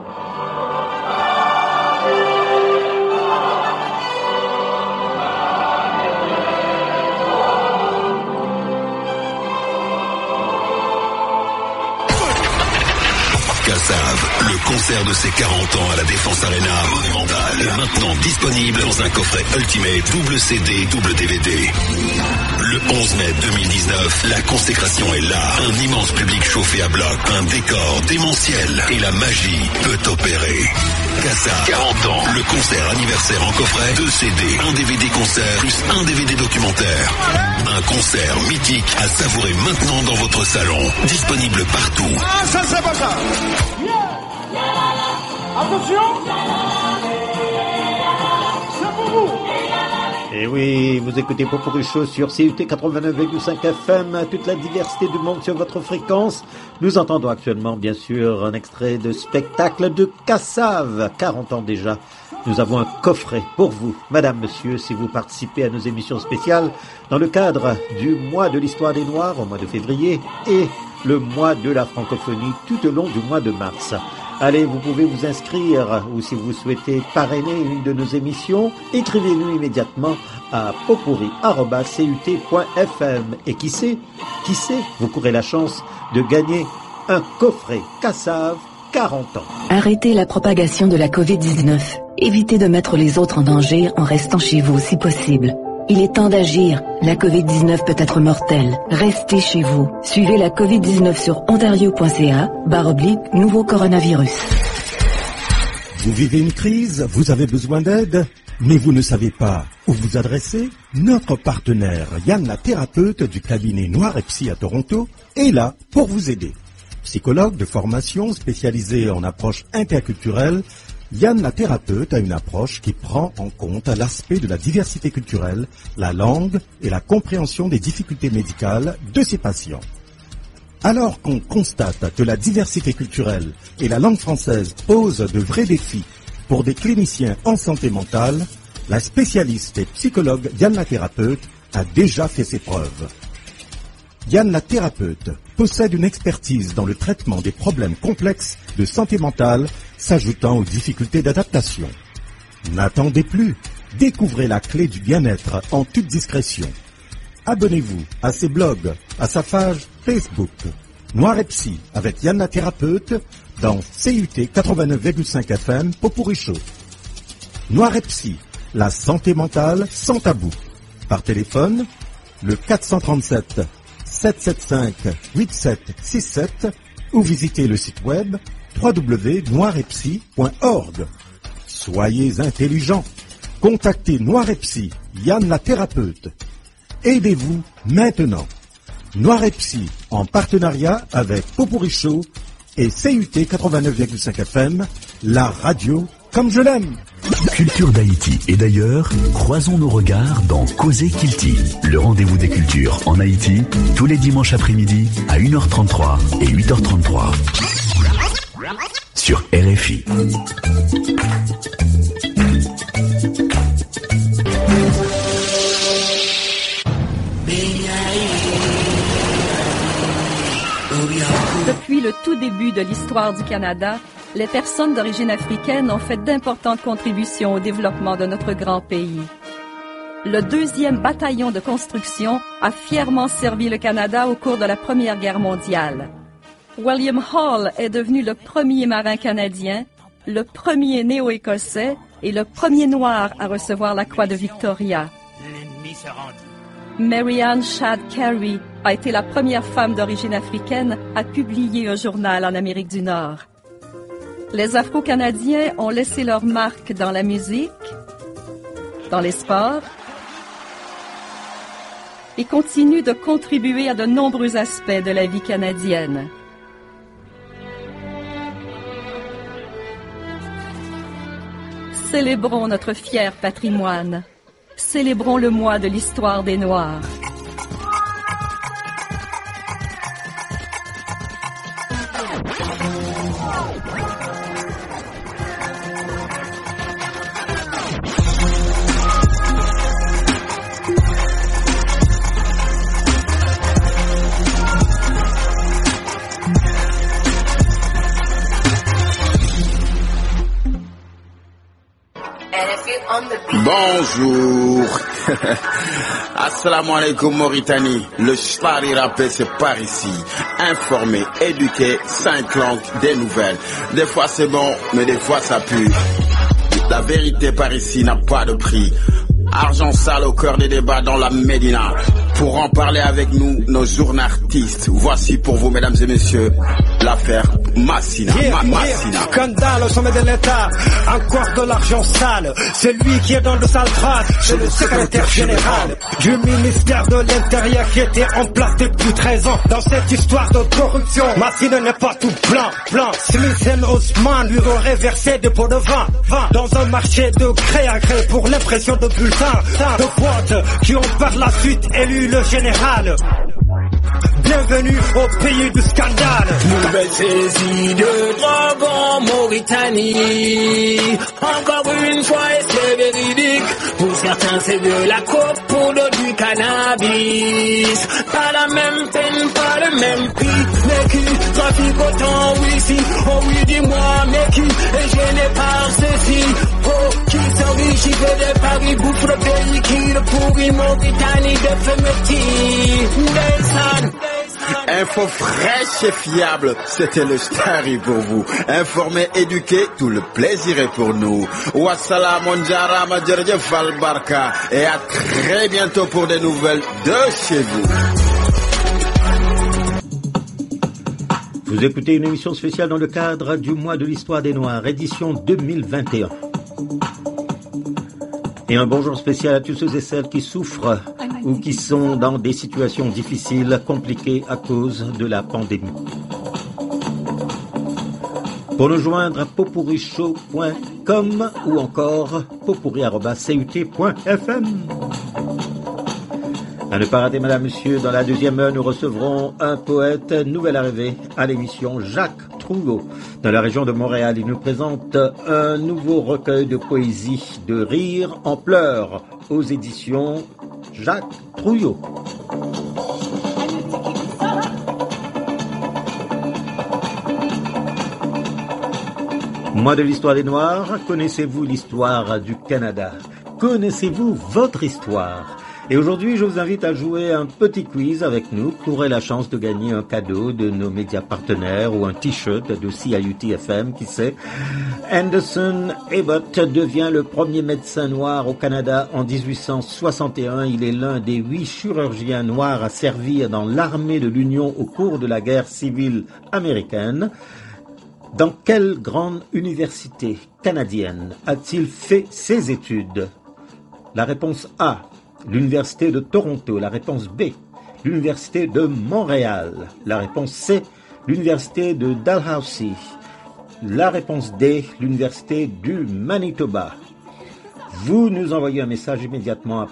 Cassav, le concert de ses 40 ans à la Défense Arena Monumental est maintenant disponible dans un coffret Ultimate double CD, double DVD. Le 11 mai 2019, la consécration est là. Un immense public chauffé à bloc, un décor démentiel et la magie peut opérer. Cassav, 40 ans, le concert anniversaire en coffret, 2 CD, un DVD concert plus un DVD documentaire. Un concert mythique à savourer maintenant dans votre salon. Disponible partout. Ah, ça c'est pas ça. Attention. C'est pour vous. Et oui, vous écoutez Popurri Show sur CUT 89,5 FM, toute la diversité du monde sur votre fréquence. Nous entendons actuellement, bien sûr, un extrait de spectacle de Cassav, 40 ans déjà. Nous avons un coffret pour vous, madame, monsieur, si vous participez à nos émissions spéciales dans le cadre du mois de l'histoire des Noirs au mois de février et le mois de la francophonie tout au long du mois de mars. Allez, vous pouvez vous inscrire ou si vous souhaitez parrainer une de nos émissions, écrivez-nous immédiatement à popurri@cut.fm. Et qui sait, vous courez la chance de gagner un coffret Cassav 40 ans. Arrêtez la propagation de la Covid-19. Évitez de mettre les autres en danger en restant chez vous si possible. Il est temps d'agir. La Covid-19 peut être mortelle. Restez chez vous. Suivez la Covid-19 sur ontario.ca/nouveau coronavirus. Vous vivez une crise, vous avez besoin d'aide, mais vous ne savez pas où vous adresser? Notre partenaire Yann la thérapeute du cabinet Noir et Psy à Toronto est là pour vous aider. Psychologue de formation spécialisé en approche interculturelle, Yann la thérapeute a une approche qui prend en compte l'aspect de la diversité culturelle, la langue et la compréhension des difficultés médicales de ses patients. Alors qu'on constate que la diversité culturelle et la langue française posent de vrais défis pour des cliniciens en santé mentale, la spécialiste et psychologue Yann la thérapeute a déjà fait ses preuves. Yann la thérapeute possède une expertise dans le traitement des problèmes complexes de santé mentale s'ajoutant aux difficultés d'adaptation. N'attendez plus, découvrez la clé du bien-être en toute discrétion. Abonnez-vous à ses blogs, à sa page Facebook. Noir et Psy avec Yann la thérapeute dans CUT 89,5 FM Popurri Show. Noir et Psy, la santé mentale sans tabou. Par téléphone, le 437 775 8767 ou visitez le site web www.noiretpsy.org. Soyez intelligents. Contactez Noir et Psy, Yann la thérapeute. Aidez-vous maintenant. Noir et Psy en partenariat avec Popurri Show et CUT 89,5 FM, la radio comme je l'aime. Culture d'Haïti et d'ailleurs, croisons nos regards dans Causer Kilti, le rendez-vous des cultures en Haïti, tous les dimanches après-midi à 1h33 et 8h33. Sur RFI. Depuis le tout début de l'histoire du Canada, les personnes d'origine africaine ont fait d'importantes contributions au développement de notre grand pays. Le 2e bataillon de construction a fièrement servi le Canada au cours de la Première Guerre mondiale. William Hall est devenu le premier marin canadien, le premier néo-écossais et le premier noir à recevoir la croix de Victoria. Mary Ann Shadd Cary a été la première femme d'origine africaine à publier un journal en Amérique du Nord. Les Afro-Canadiens ont laissé leur marque dans la musique, dans les sports, et continuent de contribuer à de nombreux aspects de la vie canadienne. Célébrons notre fier patrimoine. Célébrons le mois de l'histoire des Noirs. Bonjour. Assalamu alaikum Mauritanie. Le Stari Rappé c'est par ici. Informer, éduquer, 5 langues, des nouvelles. Des fois c'est bon, mais des fois ça pue. La vérité par ici n'a pas de prix. Argent sale au cœur des débats dans la Médina. Pour en parler avec nous, nos journalistes. Voici pour vous, mesdames et messieurs, l'affaire Massina. Massina. Scandale au sommet de l'État, encore de l'argent sale. C'est lui qui est dans le sale trace. C'est le secrétaire général du ministère de l'Intérieur qui était en place depuis 13 ans. Dans cette histoire de corruption, Massina n'est pas tout blanc. Smith & Osman lui aurait versé des pots de vin dans un marché de gré à gré pour l'impression de bulletins de vote qui ont par la suite élu le général. Bienvenue au pays du scandale. Nouvelle saisie de drogue en Mauritanie. Encore une fois, et c'est véridique. Pour certains, c'est de la coke, pour d'autres du cannabis. Pas la même peine, pas le même prix. Mais qui trafique autant ici? Oh oui, dis-moi, mais qui est gêné par ceci? Oh, qui s'enrichit des paris, bouffe le pays qui le pourrit. Mauritanie de Femetti. Nelson. Info fraîche et fiable, c'était le Stari pour vous. Informer, éduquer, tout le plaisir est pour nous. Wassalam, onjara, madjerje falbarka. Et à très bientôt pour des nouvelles de chez vous. Vous écoutez une émission spéciale dans le cadre du mois de l'histoire des Noirs, édition 2021. Et un bonjour spécial à tous ceux et celles qui souffrent ou qui sont dans des situations difficiles, compliquées à cause de la pandémie. Pour nous joindre, popourishow.com ou encore popouris@cut.fm. À ne pas rater, madame, monsieur, dans la deuxième heure, nous recevrons un poète nouvel arrivé à l'émission, Jacques Trouillot. Dans la région de Montréal, il nous présente un nouveau recueil de poésie, de rire en pleurs, aux éditions Jacques Trouillot. Mois de l'histoire des Noirs, connaissez-vous l'histoire du Canada? Connaissez-vous votre histoire? Et aujourd'hui, je vous invite à jouer un petit quiz avec nous. Vous aurez la chance de gagner un cadeau de nos médias partenaires ou un t-shirt de CIUT FM, qui sait. Anderson Abbott devient le premier médecin noir au Canada en 1861. Il est l'un des 8 chirurgiens noirs à servir dans l'armée de l'Union au cours de la guerre civile américaine. Dans quelle grande université canadienne a-t-il fait ses études? La réponse A, l'université de Toronto. La réponse B, l'université de Montréal. La réponse C, l'université de Dalhousie. La réponse D, l'université du Manitoba. Vous nous envoyez un message immédiatement à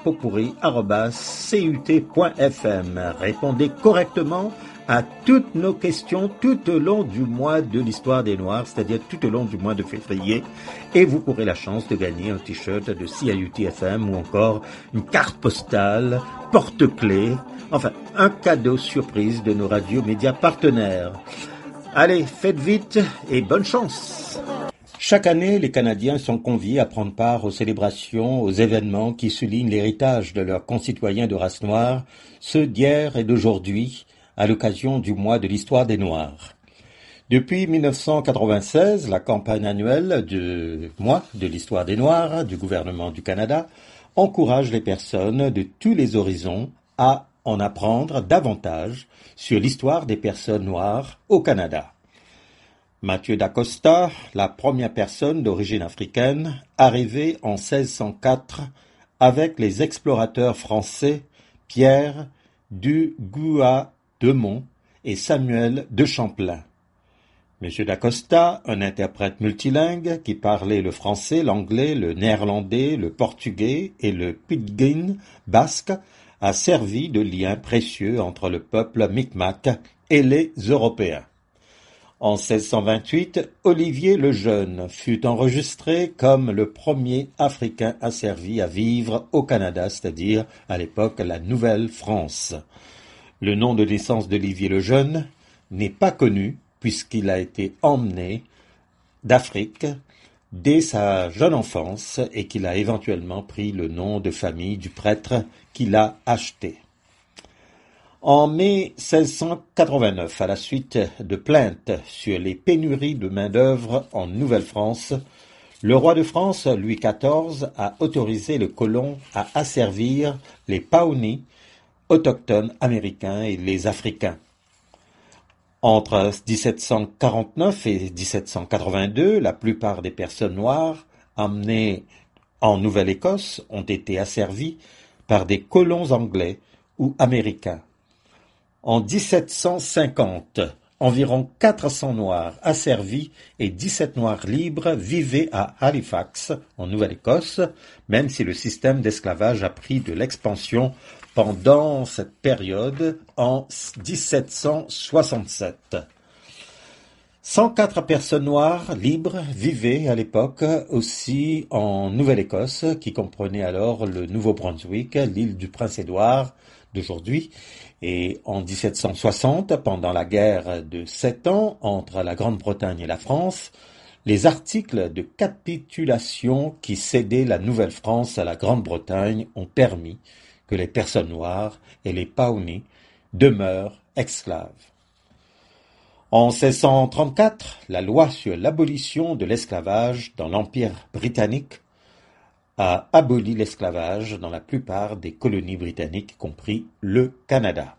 popouris@cut.fm. Répondez correctement à toutes nos questions tout au long du mois de l'histoire des Noirs, c'est-à-dire tout au long du mois de février, et vous aurez la chance de gagner un t-shirt de CIUT FM ou encore une carte postale, porte-clés, enfin un cadeau surprise de nos radios médias partenaires. Allez, faites vite et bonne chance. Chaque année, les Canadiens sont conviés à prendre part aux célébrations, aux événements qui soulignent l'héritage de leurs concitoyens de race noire, ceux d'hier et d'aujourd'hui, à l'occasion du mois de l'histoire des Noirs. Depuis 1996, la campagne annuelle du mois de l'histoire des Noirs du gouvernement du Canada encourage les personnes de tous les horizons à en apprendre davantage sur l'histoire des personnes noires au Canada. Mathieu d'Acosta, la première personne d'origine africaine, arrivée en 1604 avec les explorateurs français Pierre du Guademont et Samuel de Champlain. Monsieur d'Acosta, un interprète multilingue qui parlait le français, l'anglais, le néerlandais, le portugais et le pidgin basque, a servi de lien précieux entre le peuple Micmac et les Européens. En 1628, Olivier le Jeune fut enregistré comme le premier Africain asservi à vivre au Canada, c'est-à-dire à l'époque la Nouvelle-France. Le nom de naissance d'Olivier le Jeune n'est pas connu puisqu'il a été emmené d'Afrique dès sa jeune enfance et qu'il a éventuellement pris le nom de famille du prêtre qu'il a acheté. En mai 1689, à la suite de plaintes sur les pénuries de main-d'œuvre en Nouvelle-France, le roi de France, Louis XIV, a autorisé le colon à asservir les Pawnees, autochtones américains et les Africains. Entre 1749 et 1782, la plupart des personnes noires emmenées en Nouvelle-Écosse ont été asservies par des colons anglais ou américains. En 1750, environ 400 Noirs asservis et 17 Noirs libres vivaient à Halifax, en Nouvelle-Écosse, même si le système d'esclavage a pris de l'expansion pendant cette période en 1767. 104 personnes noires libres vivaient à l'époque aussi en Nouvelle-Écosse, qui comprenait alors le Nouveau-Brunswick, l'île du Prince-Édouard d'aujourd'hui, et en 1760, pendant la guerre de 7 ans entre la Grande-Bretagne et la France, les articles de capitulation qui cédaient la Nouvelle-France à la Grande-Bretagne ont permis que les personnes noires et les Pawnees demeurent esclaves. En 1634, la loi sur l'abolition de l'esclavage dans l'Empire britannique a aboli l'esclavage dans la plupart des colonies britanniques, y compris le Canada.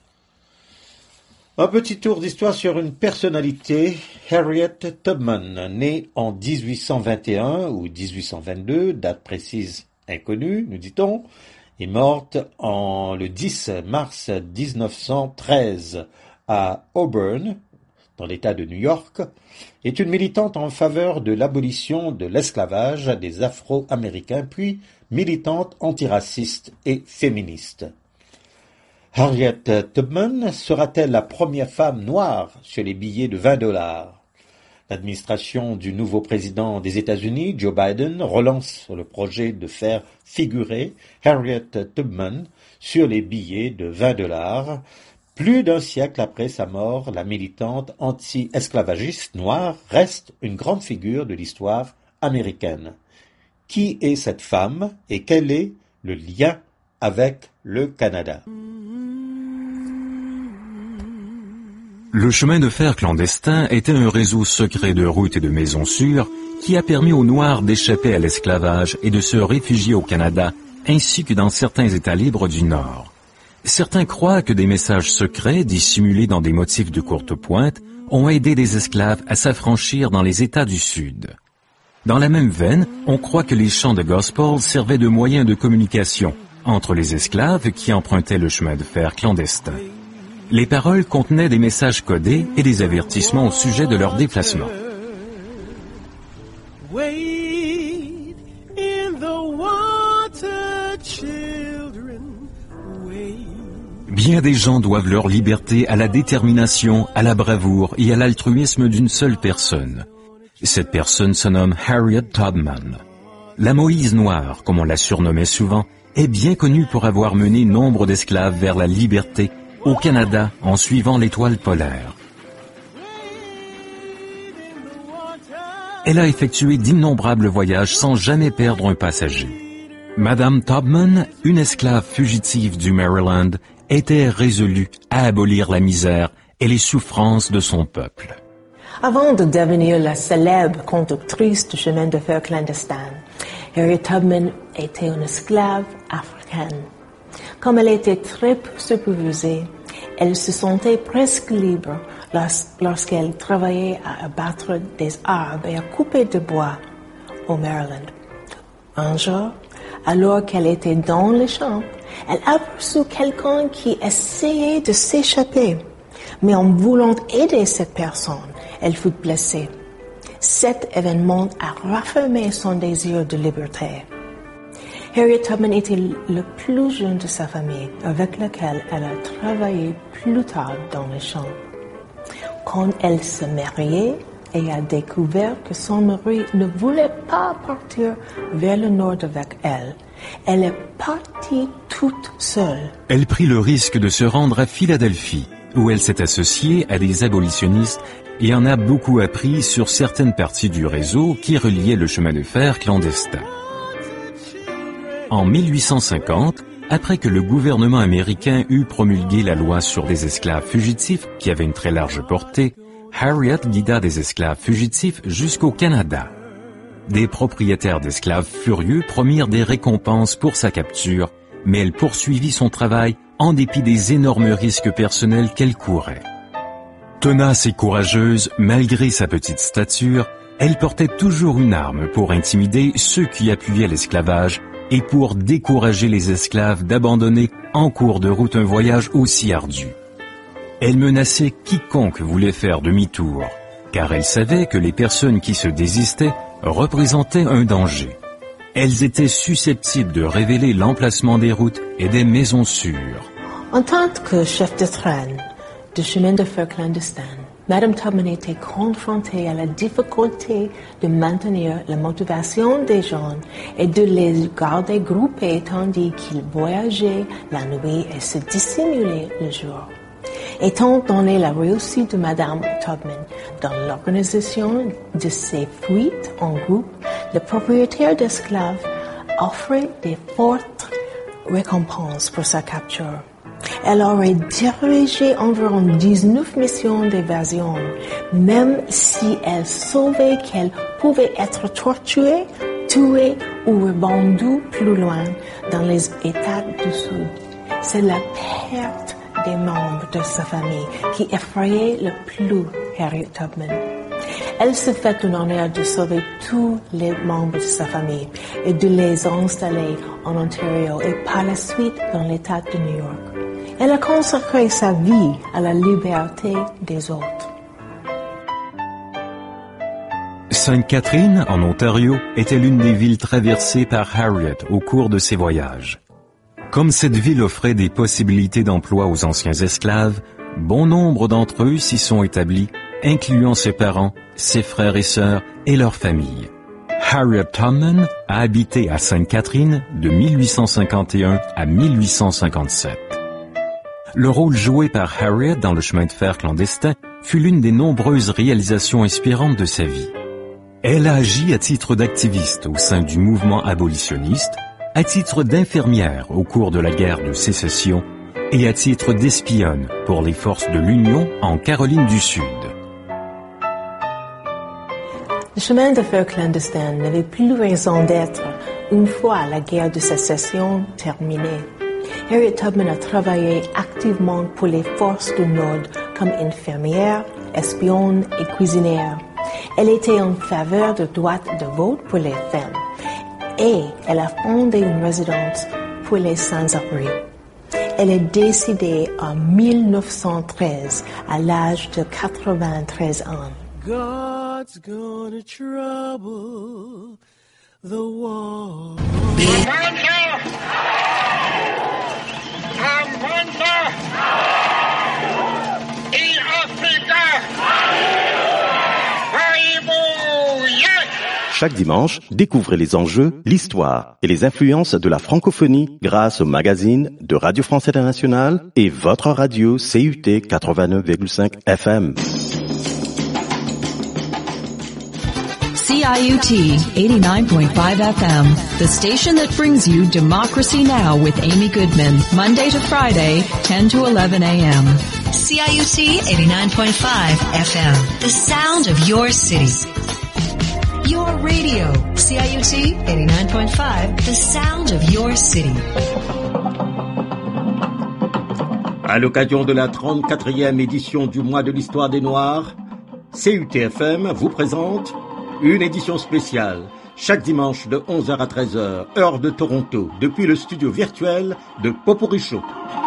Un petit tour d'histoire sur une personnalité, Harriet Tubman, née en 1821 ou 1822, date précise inconnue, nous dit-on, est morte le 10 mars 1913 à Auburn, dans l'État de New York, est une militante en faveur de l'abolition de l'esclavage des Afro-Américains, puis militante antiraciste et féministe. Harriet Tubman sera-t-elle la première femme noire sur les billets de $20 ? L'administration du nouveau président des États-Unis, Joe Biden, relance le projet de faire figurer Harriet Tubman sur les billets de $20. Plus d'un siècle après sa mort, la militante anti-esclavagiste noire reste une grande figure de l'histoire américaine. Qui est cette femme et quel est le lien avec le Canada ? Le chemin de fer clandestin était un réseau secret de routes et de maisons sûres qui a permis aux Noirs d'échapper à l'esclavage et de se réfugier au Canada, ainsi que dans certains États libres du Nord. Certains croient que des messages secrets, dissimulés dans des motifs de courte pointe, ont aidé des esclaves à s'affranchir dans les États du Sud. Dans la même veine, on croit que les chants de gospel servaient de moyens de communication entre les esclaves qui empruntaient le chemin de fer clandestin. Les paroles contenaient des messages codés et des avertissements au sujet de leur déplacement. Wade in the water, children, wade. Bien des gens doivent leur liberté à la détermination, à la bravoure et à l'altruisme d'une seule personne. Cette personne se nomme Harriet Tubman. La Moïse noire, comme on la surnommait souvent, est bien connue pour avoir mené nombre d'esclaves vers la liberté au Canada en suivant l'étoile polaire. Elle a effectué d'innombrables voyages sans jamais perdre un passager. Madame Tubman, une esclave fugitive du Maryland, était résolue à abolir la misère et les souffrances de son peuple. Avant de devenir la célèbre conductrice du chemin de fer clandestin, Harriet Tubman était une esclave africaine. Comme elle était très peu supervisée, elle se sentait presque libre lorsqu'elle travaillait à abattre des arbres et à couper du bois au Maryland. Un jour, alors qu'elle était dans les champs, elle aperçut quelqu'un qui essayait de s'échapper. Mais en voulant aider cette personne, elle fut blessée. Cet événement a raffermi son désir de liberté. Harriet Tubman était le plus jeune de sa famille, avec laquelle elle a travaillé plus tard dans les champs. Quand elle s'est mariée et a découvert que son mari ne voulait pas partir vers le nord avec elle, elle est partie toute seule. Elle prit le risque de se rendre à Philadelphie, où elle s'est associée à des abolitionnistes et en a beaucoup appris sur certaines parties du réseau qui reliait le chemin de fer clandestin. En 1850, après que le gouvernement américain eut promulgué la loi sur des esclaves fugitifs qui avait une très large portée, Harriet guida des esclaves fugitifs jusqu'au Canada. Des propriétaires d'esclaves furieux promirent des récompenses pour sa capture, mais elle poursuivit son travail en dépit des énormes risques personnels qu'elle courait. Tenace et courageuse, malgré sa petite stature, elle portait toujours une arme pour intimider ceux qui appuyaient l'esclavage et pour décourager les esclaves d'abandonner en cours de route un voyage aussi ardu. Elle menaçait quiconque voulait faire demi-tour, car elle savait que les personnes qui se désistaient représentaient un danger. Elles étaient susceptibles de révéler l'emplacement des routes et des maisons sûres. En tant que chef de train de chemin de fer clandestin, Madame Tubman était confrontée à la difficulté de maintenir la motivation des gens et de les garder groupés tandis qu'ils voyageaient la nuit et se dissimulaient le jour. Étant donné la réussite de Madame Tubman dans l'organisation de ces fuites en groupe, le propriétaire d'esclaves offrait de fortes récompenses pour sa capture. Elle aurait dirigé environ 19 missions d'évasion, même si elle savait qu'elle pouvait être torturée, tuée ou revendue plus loin dans les États du Sud. C'est la perte des membres de sa famille qui effrayait le plus Harriet Tubman. Elle se fait un honneur de sauver tous les membres de sa famille et de les installer en Ontario et par la suite dans l'État de New York. Elle a consacré sa vie à la liberté des autres. Sainte-Catherine, en Ontario, était l'une des villes traversées par Harriet au cours de ses voyages. Comme cette ville offrait des possibilités d'emploi aux anciens esclaves, bon nombre d'entre eux s'y sont établis, incluant ses parents, ses frères et sœurs et leurs familles. Harriet Tubman a habité à Sainte-Catherine de 1851 à 1857. Le rôle joué par Harriet dans le chemin de fer clandestin fut l'une des nombreuses réalisations inspirantes de sa vie. Elle a agi à titre d'activiste au sein du mouvement abolitionniste, à titre d'infirmière au cours de la guerre de sécession et à titre d'espionne pour les forces de l'Union en Caroline du Sud. Le chemin de fer clandestin n'avait plus raison d'être une fois la guerre de sécession terminée. Harriet Tubman a travaillé activement pour les forces du Nord comme infirmière, espionne et cuisinière. Elle était en faveur de droit de vote pour les femmes et elle a fondé une résidence pour les sans-abri. Elle est décédée en 1913 à l'âge de 93 ans. God's gonna trouble the war. Chaque dimanche, découvrez les enjeux, l'histoire et les influences de la francophonie grâce au magazine de Radio France Internationale et votre radio CUT 89,5 FM. CIUT 89.5 FM, the station that brings you Democracy Now! With Amy Goodman, Monday to Friday, 10 to 11 a.m. CIUT 89.5 FM, the sound of your city. Your radio, CIUT 89.5, the sound of your city. À l'occasion de la 34e édition du mois de l'histoire des Noirs, CUTFM vous présente une édition spéciale, chaque dimanche de 11h à 13h, heure de Toronto, depuis le studio virtuel de Popuri Show.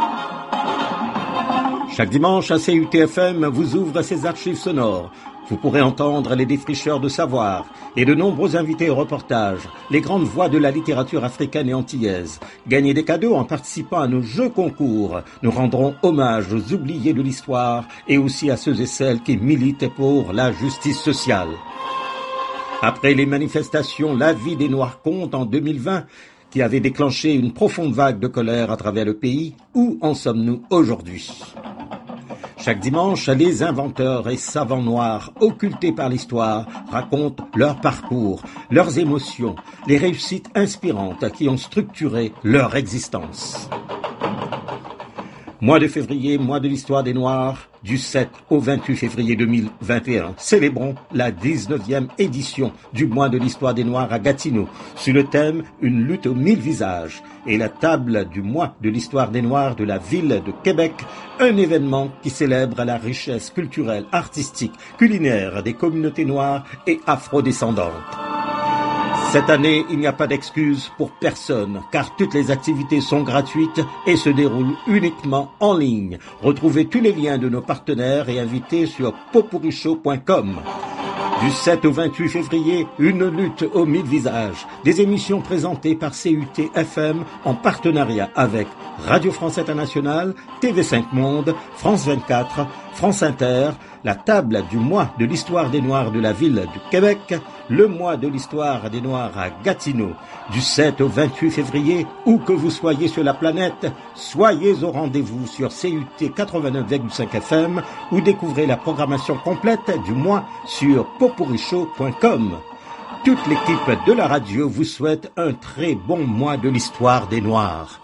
Chaque dimanche à CUTFM vous ouvre ses archives sonores. Vous pourrez entendre les défricheurs de savoir et de nombreux invités au reportage, les grandes voix de la littérature africaine et antillaise. Gagner des cadeaux en participant à nos jeux concours. Nous rendrons hommage aux oubliés de l'histoire et aussi à ceux et celles qui militent pour la justice sociale. Après les manifestations La vie des Noirs compte en 2020, qui avait déclenché une profonde vague de colère à travers le pays, où en sommes-nous aujourd'hui ? Chaque dimanche, les inventeurs et savants noirs, occultés par l'histoire, racontent leur parcours, leurs émotions, les réussites inspirantes qui ont structuré leur existence. Mois de février, mois de l'histoire des Noirs, du 7 au 28 février 2021. Célébrons la 19e édition du mois de l'histoire des Noirs à Gatineau, sur le thème « Une lutte aux 1000 visages » et la table du mois de l'histoire des Noirs de la ville de Québec, un événement qui célèbre la richesse culturelle, artistique, culinaire des communautés noires et afrodescendantes. Cette année, il n'y a pas d'excuse pour personne, car toutes les activités sont gratuites et se déroulent uniquement en ligne. Retrouvez tous les liens de nos partenaires et invités sur popurichow.com. Du 7 au 28 février, une lutte aux 1000 visages. Des émissions présentées par CUT-FM en partenariat avec Radio France Internationale, TV5 Monde, France 24, France Inter, la table du mois de l'histoire des Noirs de la ville du Québec, le mois de l'histoire des Noirs à Gatineau. Du 7 au 28 février, où que vous soyez sur la planète, soyez au rendez-vous sur CUT 89,5 FM ou découvrez la programmation complète du mois sur popurichow.com. Toute l'équipe de la radio vous souhaite un très bon mois de l'histoire des Noirs.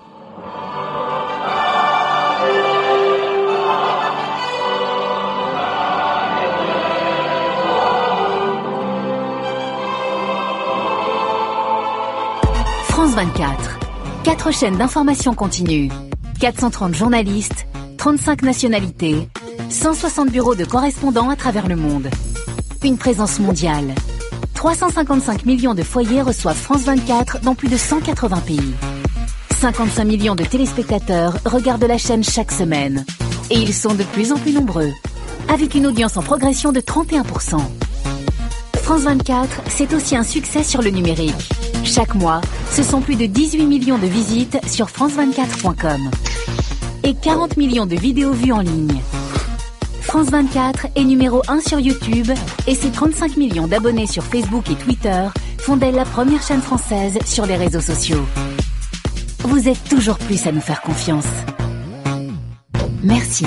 France 24. 4 chaînes d'information continue, 430 journalistes, 35 nationalités, 160 bureaux de correspondants à travers le monde. Une présence mondiale. 355 millions de foyers reçoivent France 24 dans plus de 180 pays. 55 millions de téléspectateurs regardent la chaîne chaque semaine. Et ils sont de plus en plus nombreux, avec une audience en progression de 31%. France 24, c'est aussi un succès sur le numérique. Chaque mois, ce sont plus de 18 millions de visites sur france24.com et 40 millions de vidéos vues en ligne. France 24 est numéro 1 sur YouTube et ses 35 millions d'abonnés sur Facebook et Twitter font d'elle la première chaîne française sur les réseaux sociaux. Vous êtes toujours plus à nous faire confiance. Merci.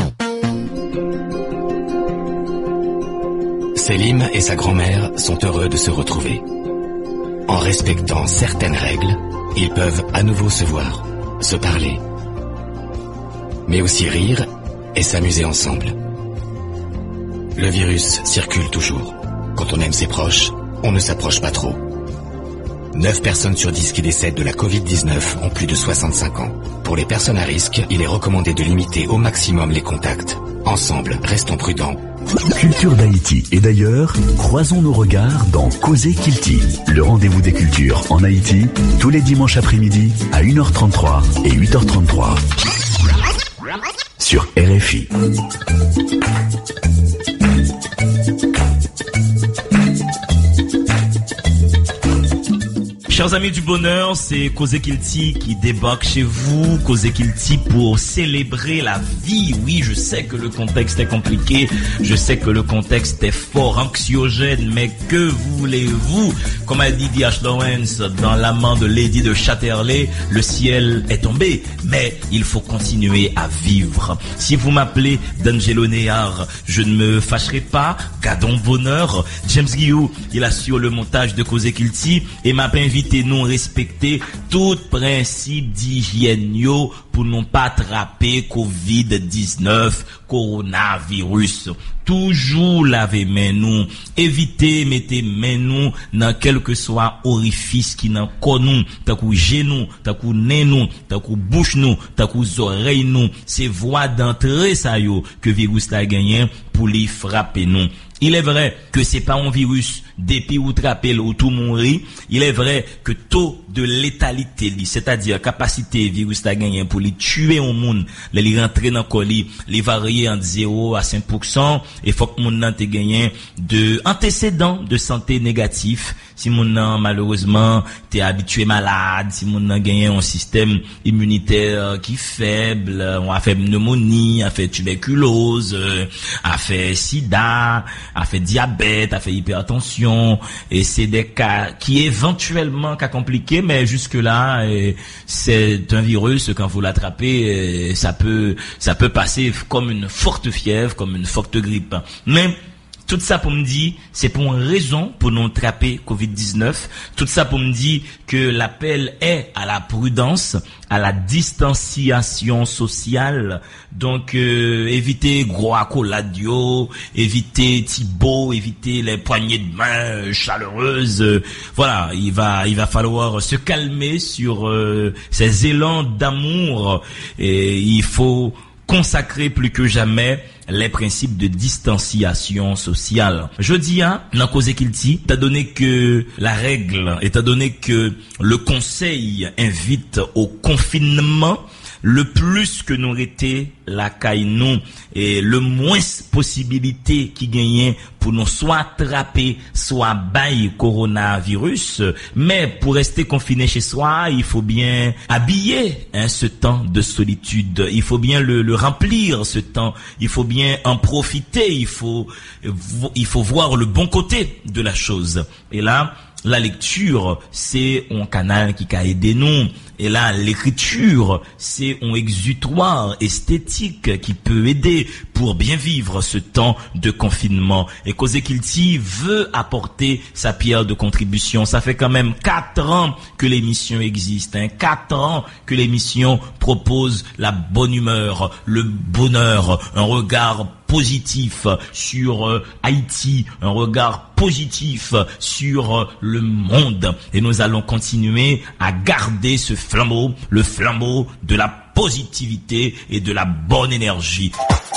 Selim et sa grand-mère sont heureux de se retrouver. En respectant certaines règles, ils peuvent à nouveau se voir, se parler, mais aussi rire et s'amuser ensemble. Le virus circule toujours. Quand on aime ses proches, on ne s'approche pas trop. 9 personnes sur 10 qui décèdent de la Covid-19 ont plus de 65 ans. Pour les personnes à risque, il est recommandé de limiter au maximum les contacts. Ensemble, restons prudents. Culture d'Haïti et d'ailleurs, croisons nos regards dans Causer Kilti, le rendez-vous des cultures en Haïti, tous les dimanches après-midi à 1h33 et 8h33 sur RFI. Chers amis du bonheur, c'est Kosé Kilti qui débarque chez vous. Kosé Kilti pour célébrer la vie. Oui, je sais que le contexte est compliqué. Je sais que le contexte est fort anxiogène. Mais que voulez-vous? Comme a dit D.H. Lawrence dans l'amant de Lady de Chatterley, le ciel est tombé. Mais il faut continuer à vivre. Si vous m'appelez D'Angelo Néard, je ne me fâcherai pas. Gardons bonheur. James Guillou, il assure le montage de Kosé Kilti et m'a invité nous respecter tout principe d'hygiène pour ne pas attraper Covid-19, coronavirus. Toujours laver main nous, éviter mettez main nous dans quel que soit orifice qui n'en nous, tant que genou, tant que nez nous, tant que bouche nous, tant que oreille nous, c'est voie d'entrée ça yo que virus la gagné pour les frapper nous. Il est vrai que c'est pas un virus depuis ou trapel ou tout mourir. Il est vrai que taux de létalité, c'est-à-dire capacité virus la gagné pour les tuer au monde, les rentrer dans colis, les varier entre 0 à 5%, et faut que monde te gagné de antécédents de santé négatifs. Si mon malheureusement t'es habitué malade, si mon gagné un système immunitaire qui faible, on a fait pneumonie, a fait tuberculose, a fait sida, a fait diabète, a fait hypertension, et c'est des cas qui éventuellement cas compliqués, mais jusque là c'est un virus, quand vous l'attrapez, ça peut passer comme une forte fièvre, comme une forte grippe. Mais tout ça pour me dire, c'est pour une raison pour nous attraper Covid-19. Tout ça pour me dire que l'appel est à la prudence, à la distanciation sociale. Donc, évitez gros accolades, évitez Thibaut, évitez les poignées de main chaleureuses. Voilà, il va falloir se calmer sur ces élans d'amour, et il faut consacrer plus que jamais les principes de distanciation sociale. Je dis dans Kosé Kilti, étant donné que la règle, étant donné que le conseil invite au confinement, le plus que nous été la caille nous et le moins possibilité qui gagnait pour nous soit attraper, soit bailler coronavirus. Mais pour rester confiné chez soi, il faut bien habiller ce temps de solitude. Il faut bien le remplir, ce temps. Il faut bien en profiter. Il faut voir le bon côté de la chose. Et là, la lecture, c'est un canal qui a aidé nous. Et là, l'écriture, c'est un exutoire esthétique qui peut aider pour bien vivre ce temps de confinement. Et Kosé Kilti veut apporter sa pierre de contribution. Ça fait quand même 4 ans que l'émission existe. 4 ans que l'émission propose la bonne humeur, le bonheur, un regard positif sur Haïti, un regard positif sur le monde. Et nous allons continuer à garder ce flambeau, le flambeau de la positivité et de la bonne énergie.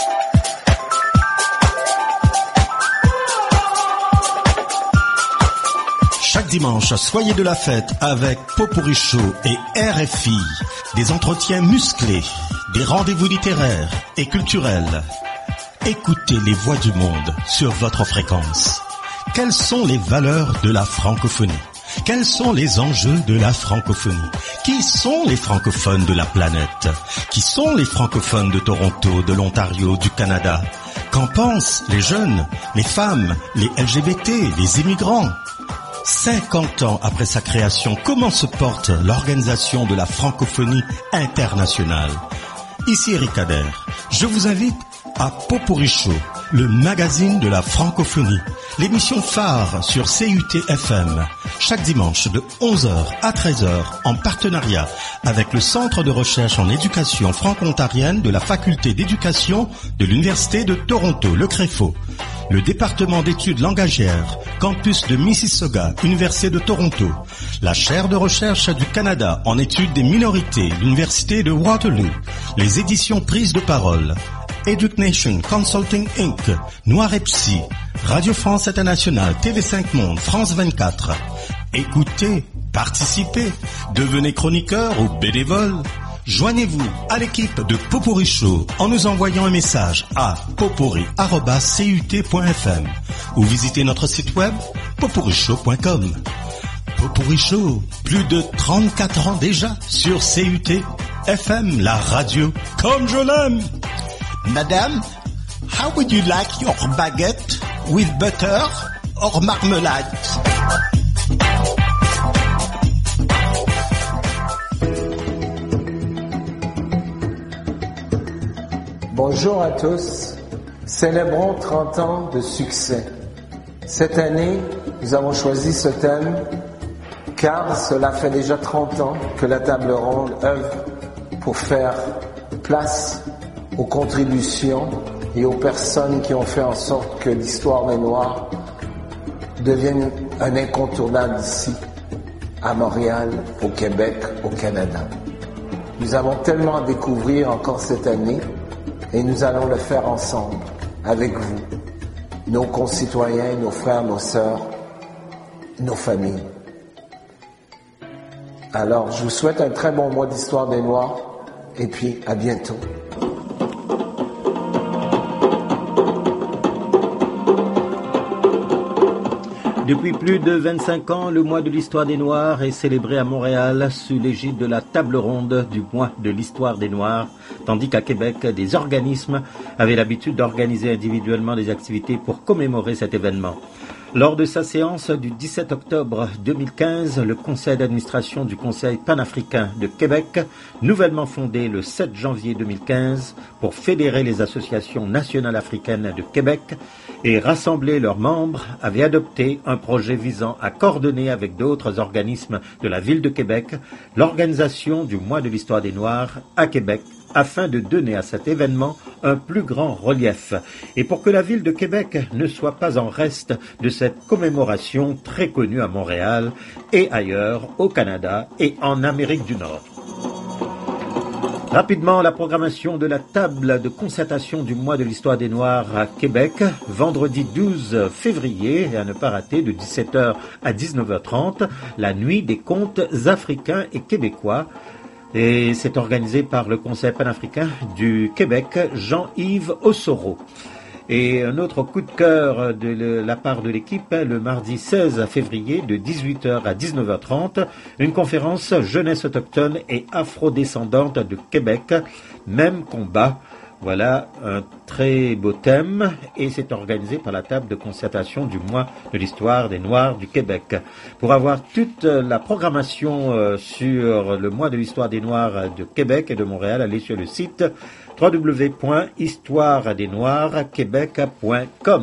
Chaque dimanche, soyez de la fête avec Popuri Show et RFI. Des entretiens musclés, des rendez-vous littéraires et culturels. Écoutez les voix du monde sur votre fréquence. Quelles sont les valeurs de la francophonie? Quels sont les enjeux de la francophonie? Qui sont les francophones de la planète? Qui sont les francophones de Toronto, de l'Ontario, du Canada? Qu'en pensent les jeunes, les femmes, les LGBT, les immigrants? 50 ans après sa création, comment se porte l'organisation de la francophonie internationale? Ici Eric Kader. Je vous invite à Popuri Show, le magazine de la francophonie, l'émission phare sur CUT-FM, chaque dimanche de 11h à 13h en partenariat avec le Centre de recherche en éducation franco-ontarienne de la Faculté d'éducation de l'Université de Toronto, le CREFO, le département d'études langagières, campus de Mississauga, Université de Toronto, la chaire de recherche du Canada en études des minorités, l'Université de Waterloo, les éditions Prise de parole, EduCnation Consulting Inc., Noir et Psy, Radio France Internationale, TV5 Monde, France 24. Écoutez, participez, devenez chroniqueur ou bénévole. Joignez-vous à l'équipe de Popuri Show en nous envoyant un message à popuri@cut.fm ou visitez notre site web popuriShow.com. Popurrí Show, plus de 34 ans déjà sur CUT FM, la radio comme je l'aime. Madame, how would you like your baguette with butter or marmelade? Bonjour à tous. Célébrons 30 ans de succès. Cette année, nous avons choisi ce thème car cela fait déjà 30 ans que la table ronde œuvre pour faire place aux contributions et aux personnes qui ont fait en sorte que l'histoire des Noirs devienne un incontournable ici, à Montréal, au Québec, au Canada. Nous avons tellement à découvrir encore cette année et nous allons le faire ensemble, avec vous, nos concitoyens, nos frères, nos sœurs, nos familles. Alors, je vous souhaite un très bon mois d'histoire des Noirs et puis à bientôt. Depuis plus de 25 ans, le mois de l'histoire des Noirs est célébré à Montréal sous l'égide de la table ronde du mois de l'histoire des Noirs, tandis qu'à Québec, des organismes avaient l'habitude d'organiser individuellement des activités pour commémorer cet événement. Lors de sa séance du 17 octobre 2015, le conseil d'administration du Conseil panafricain de Québec, nouvellement fondé le 7 janvier 2015 pour fédérer les associations nationales africaines de Québec et rassembler leurs membres, avait adopté un projet visant à coordonner avec d'autres organismes de la ville de Québec l'organisation du mois de l'histoire des Noirs à Québec, afin de donner à cet événement un plus grand relief et pour que la ville de Québec ne soit pas en reste de cette commémoration très connue à Montréal et ailleurs au Canada et en Amérique du Nord. Rapidement, la programmation de la table de concertation du mois de l'histoire des Noirs à Québec, vendredi 12 février, et à ne pas rater, de 17h à 19h30, la nuit des contes africains et québécois. Et c'est organisé par le Conseil panafricain du Québec, Jean-Yves Ossoro. Et un autre coup de cœur de la part de l'équipe, le mardi 16 février de 18h à 19h30, une conférence jeunesse autochtone et afrodescendante de Québec, même combat. Voilà un très beau thème et c'est organisé par la table de concertation du mois de l'histoire des Noirs du Québec. Pour avoir toute la programmation sur le mois de l'histoire des Noirs de Québec et de Montréal, allez sur le site www.histoiredesnoirsquebec.com.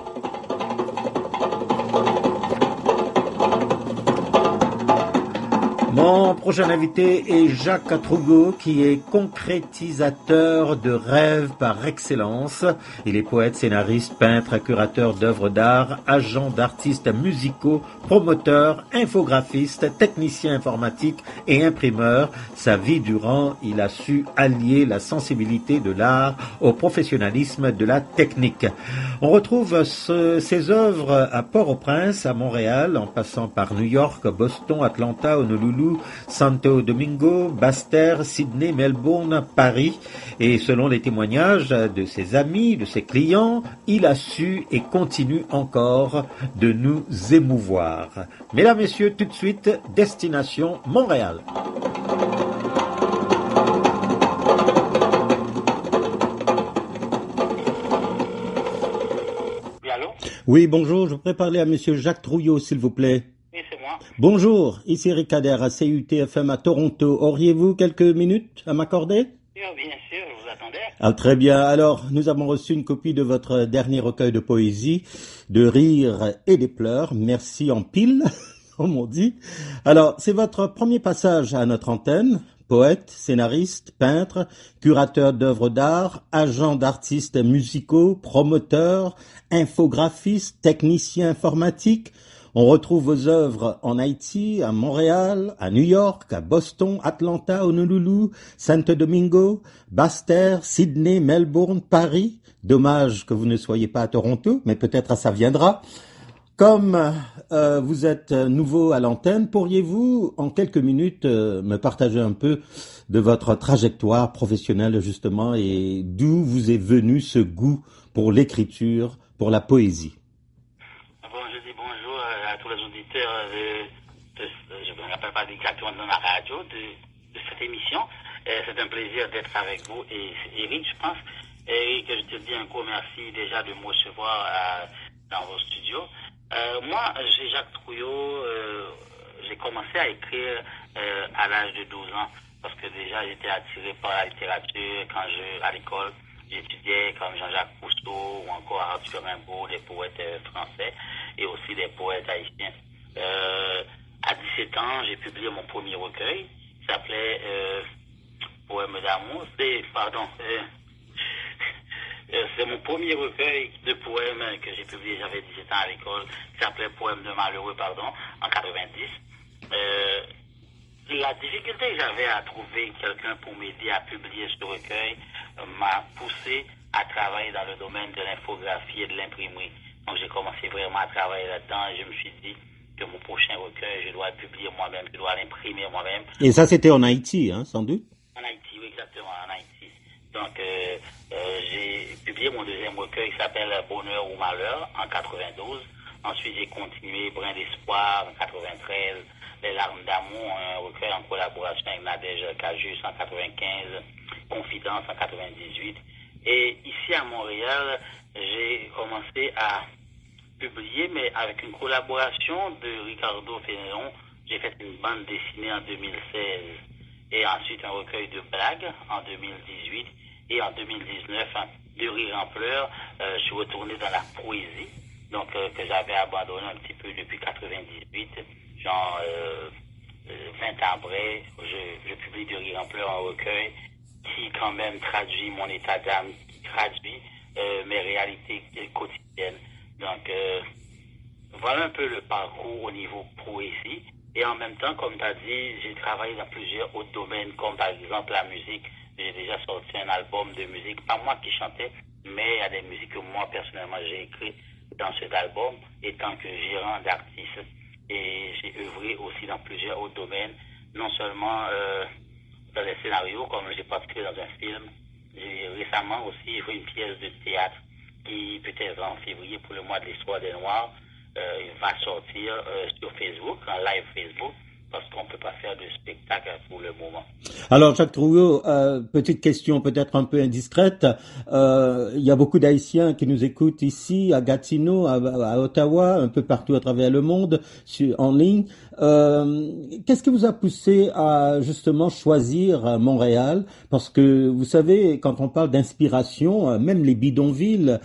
Mon prochain invité est Jacques Trougeau, qui est concrétisateur de rêves par excellence. Il est poète, scénariste, peintre, curateur d'œuvres d'art, agent d'artistes musicaux, promoteur, infographiste, technicien informatique et imprimeur. Sa vie durant, il a su allier la sensibilité de l'art au professionnalisme de la technique. On retrouve ses œuvres à Port-au-Prince, à Montréal, en passant par New York, Boston, Atlanta, Honolulu, Santo Domingo, Basse-Terre, Sydney, Melbourne, Paris. Et selon les témoignages de ses amis, de ses clients, il a su et continue encore de nous émouvoir. Mesdames, Messieurs, tout de suite, destination Montréal. Oui, allô? Oui, bonjour, je voudrais parler à Monsieur Jacques Trougeau, s'il vous plaît. Oui, c'est moi. Bonjour, ici Ricader à CUT-FM à Toronto. Auriez-vous quelques minutes à m'accorder? Bien sûr, je vous attendais. Ah, très bien. Alors, nous avons reçu une copie de votre dernier recueil de poésie, de rires et des pleurs. Merci en pile, comme on dit. Alors, c'est votre premier passage à notre antenne. Poète, scénariste, peintre, curateur d'œuvres d'art, agent d'artistes musicaux, promoteur, infographiste, technicien informatique. On retrouve vos œuvres en Haïti, à Montréal, à New York, à Boston, Atlanta, Honolulu, Santo Domingo, Basse-Terre, Sydney, Melbourne, Paris. Dommage que vous ne soyez pas à Toronto, mais peut-être ça viendra. Comme vous êtes nouveau à l'antenne, pourriez-vous, en quelques minutes, me partager un peu de votre trajectoire professionnelle, justement, et d'où vous est venu ce goût pour l'écriture, pour la poésie? Bon, je dis bonjour à tous les auditeurs de je ne me rappelle pas exactement dans la radio de cette émission. C'est un plaisir d'être avec vous et Eric, je pense. Eric, je te dis un gros merci déjà de me recevoir dans vos studios. Moi, j'ai Jacques Trouillot, j'ai commencé à écrire à l'âge de 12 ans parce que déjà j'étais attiré par la littérature à l'école. J'étudiais comme Jean-Jacques Rousseau ou encore Arthur Rimbaud, des poètes français et aussi des poètes haïtiens. À 17 ans, j'ai publié mon premier recueil qui s'appelait Poème d'amour. C'est mon premier recueil de poèmes que j'ai publié, j'avais 17 ans à l'école, qui s'appelait Poème de malheureux, en 90. La difficulté que j'avais à trouver quelqu'un pour m'aider à publier ce recueil m'a poussé à travailler dans le domaine de l'infographie et de l'imprimerie. Donc j'ai commencé vraiment à travailler là-dedans et je me suis dit que mon prochain recueil, je dois le publier moi-même, je dois l'imprimer moi-même. Et ça, c'était en Haïti, sans doute? En Haïti, oui, exactement, en Haïti. Donc j'ai publié mon deuxième recueil qui s'appelle Bonheur ou Malheur en 92. Ensuite, j'ai continué Brin d'espoir en 93. Les larmes d'amour, un recueil en collaboration avec Nadège Cajus en 95, Confidence en 98. Et ici à Montréal, j'ai commencé à publier, mais avec une collaboration de Ricardo Fénéron. J'ai fait une bande dessinée en 2016 et ensuite un recueil de blagues en 2018 et en 2019, de rire en pleurs, je suis retourné dans la poésie, donc que j'avais abandonné un petit peu depuis 98. Genre 20 ans après, je publie de rire en pleurs, un recueil qui quand même traduit mon état d'âme, qui traduit mes réalités quotidiennes. Donc voilà un peu le parcours au niveau poésie. Et en même temps, comme tu as dit, j'ai travaillé dans plusieurs autres domaines, comme par exemple la musique. J'ai déjà sorti un album de musique, pas moi qui chantais, mais il y a des musiques que moi personnellement j'ai écrites dans cet album, étant que gérant d'artistes. Et j'ai œuvré aussi dans plusieurs autres domaines, non seulement dans les scénarios, comme j'ai participé dans un film. J'ai récemment aussi joué une pièce de théâtre qui peut-être en février pour le mois de l'histoire des Noirs. Il va sortir sur Facebook, en live Facebook, parce qu'on ne peut pas faire de spectacle pour le moment. Alors, Jacques Trouillot, petite question peut-être un peu indiscrète. Il y a beaucoup d'Haïtiens qui nous écoutent ici, à Gatineau, à Ottawa, un peu partout à travers le monde, en ligne. Qu'est-ce qui vous a poussé à justement choisir Montréal? Parce que vous savez, quand on parle d'inspiration, même les bidonvilles,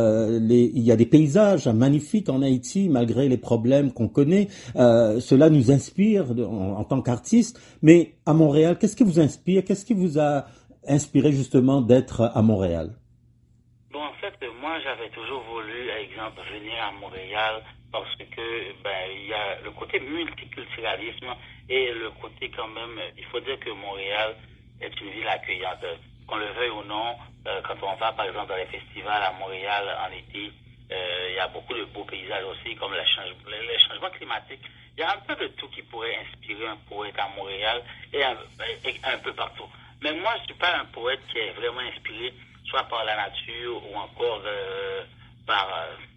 il y a des paysages magnifiques en Haïti, malgré les problèmes qu'on connaît. Cela nous inspire en tant qu'artiste. Mais à Montréal, qu'est-ce qui vous inspire? Qu'est-ce qui vous a inspiré justement d'être à Montréal? Bon, en fait, moi, j'avais toujours voulu, par exemple, venir à Montréal parce que il y a le côté multiculturalisme et le côté quand même, il faut dire que Montréal est une ville accueillante. Qu'on le veuille ou non, quand on va par exemple dans les festivals à Montréal en été, il y a beaucoup de beaux paysages aussi, comme les changements climatiques. Il y a un peu de tout qui pourrait inspirer un poète à Montréal et un peu partout. Mais moi, je ne suis pas un poète qui est vraiment inspiré soit par la nature ou encore par,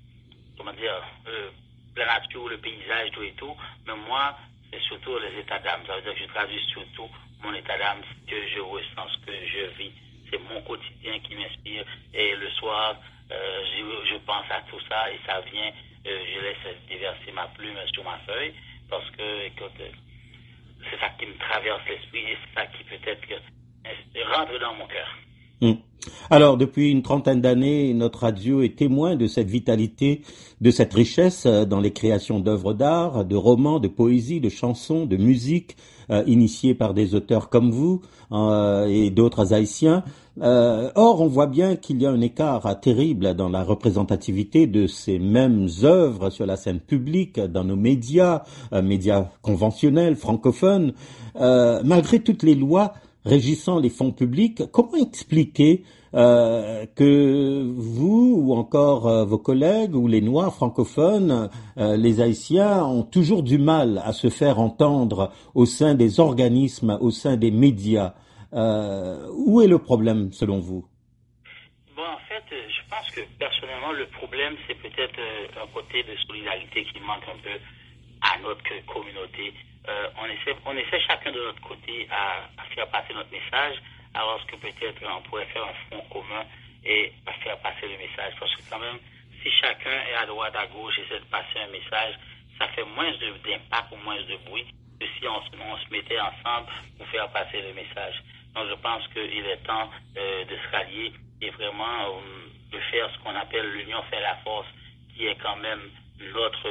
la nature, le paysage, tout et tout. Mais moi, c'est surtout les états d'âme. Ça veut dire que je traduis surtout mon état d'âme, ce que je ressens, ce que je vis. C'est mon quotidien qui m'inspire. Et le soir, je pense à tout ça et ça vient, je laisse déverser ma plume sur ma feuille parce que, écoute, c'est ça qui me traverse l'esprit et c'est ça qui peut-être rentre dans mon cœur. Alors, depuis une trentaine d'années, notre radio est témoin de cette vitalité, de cette richesse dans les créations d'œuvres d'art, de romans, de poésie, de chansons, de musique, initiées par des auteurs comme vous et d'autres Haïtiens. Or, on voit bien qu'il y a un écart terrible dans la représentativité de ces mêmes œuvres sur la scène publique, dans nos médias conventionnels, francophones. Malgré toutes les lois régissant les fonds publics, comment expliquer que vous ou encore vos collègues ou les Noirs francophones, les Haïtiens, ont toujours du mal à se faire entendre au sein des organismes, au sein des médias? Où est le problème selon vous? Bon, en fait, je pense que personnellement, le problème, c'est peut-être un côté de solidarité qui manque un peu. à notre communauté. On essaie chacun de notre côté à faire passer notre message, alors que peut-être on pourrait faire un front commun et à faire passer le message. Parce que quand même, si chacun est à droite, à gauche, essaie de passer un message, ça fait moins d'impact ou moins de bruit que si on se mettait ensemble pour faire passer le message. Donc je pense qu'il est temps de se rallier et vraiment de faire ce qu'on appelle l'union fait la force, qui est quand même notre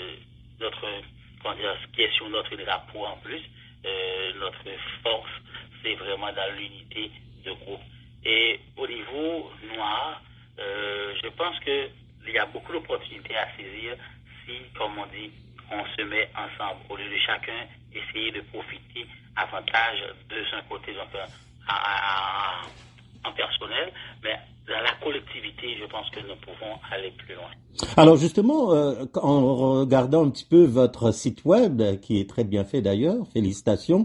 ce qui est sur notre drapeau en plus. Notre force, c'est vraiment dans l'unité de groupe. Et au niveau noir, je pense qu'il y a beaucoup d'opportunités à saisir si, comme on dit, on se met ensemble, au lieu de chacun essayer de profiter avantage de son côté, donc en personnel, mais dans la collectivité, je pense que nous pouvons aller plus loin. Alors justement, en regardant un petit peu votre site web, qui est très bien fait d'ailleurs, félicitations,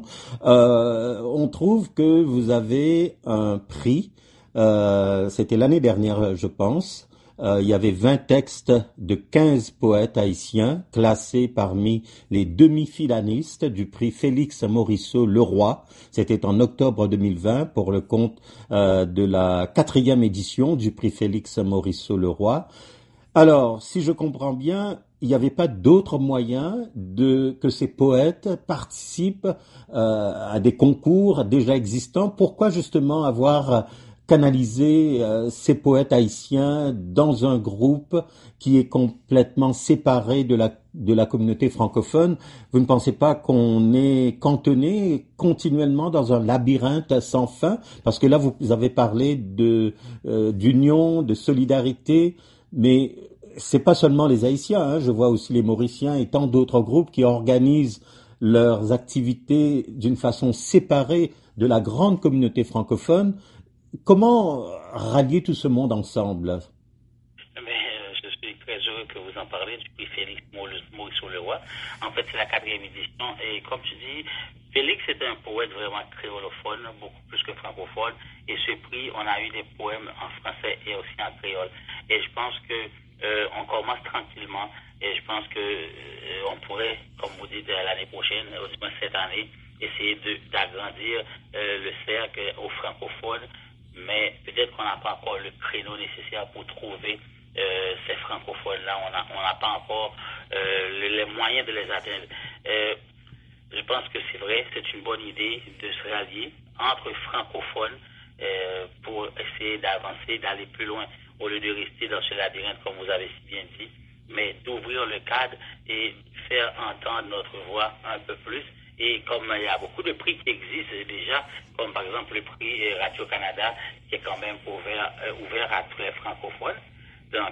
on trouve que vous avez un prix, c'était l'année dernière je pense, il y avait 20 textes de 15 poètes haïtiens classés parmi les demi-finalistes du prix Félix Morisseau Leroy. C'était en octobre 2020 pour le compte de la 4e édition du prix Félix Morisseau Leroy. Alors, si je comprends bien, il n'y avait pas d'autre moyen que ces poètes participent à des concours déjà existants. Pourquoi justement avoir canaliser ces poètes haïtiens dans un groupe qui est complètement séparé de la communauté francophone? Vous ne pensez pas qu'on est cantonné continuellement dans un labyrinthe sans fin? Parce que là, vous avez parlé d'union, de solidarité, mais c'est pas seulement les Haïtiens, hein. Je vois aussi les Mauriciens et tant d'autres groupes qui organisent leurs activités d'une façon séparée de la grande communauté francophone. Comment rallier tout ce monde ensemble? Je suis très heureux que vous en parlez du prix Félix Morisseau Leroy. En fait, c'est la 4e édition. Et comme tu dis, Félix est un poète vraiment créolophone, beaucoup plus que francophone. Et ce prix, on a eu des poèmes en français et aussi en créole. Et je pense que on commence tranquillement. Et je pense que on pourrait, comme vous dites, l'année prochaine, au moins cette année, essayer d'agrandir le cercle aux francophones. Mais peut-être qu'on n'a pas encore le créneau nécessaire pour trouver ces francophones-là. On n'a pas encore les moyens de les atteindre. Je pense que c'est vrai, c'est une bonne idée de se rallier entre francophones pour essayer d'avancer, d'aller plus loin, au lieu de rester dans ce labyrinthe, comme vous avez si bien dit, mais d'ouvrir le cadre et faire entendre notre voix un peu plus. Et comme il y a beaucoup de prix qui existent déjà, comme par exemple le prix Radio-Canada, qui est quand même ouvert à tous les francophones. Donc,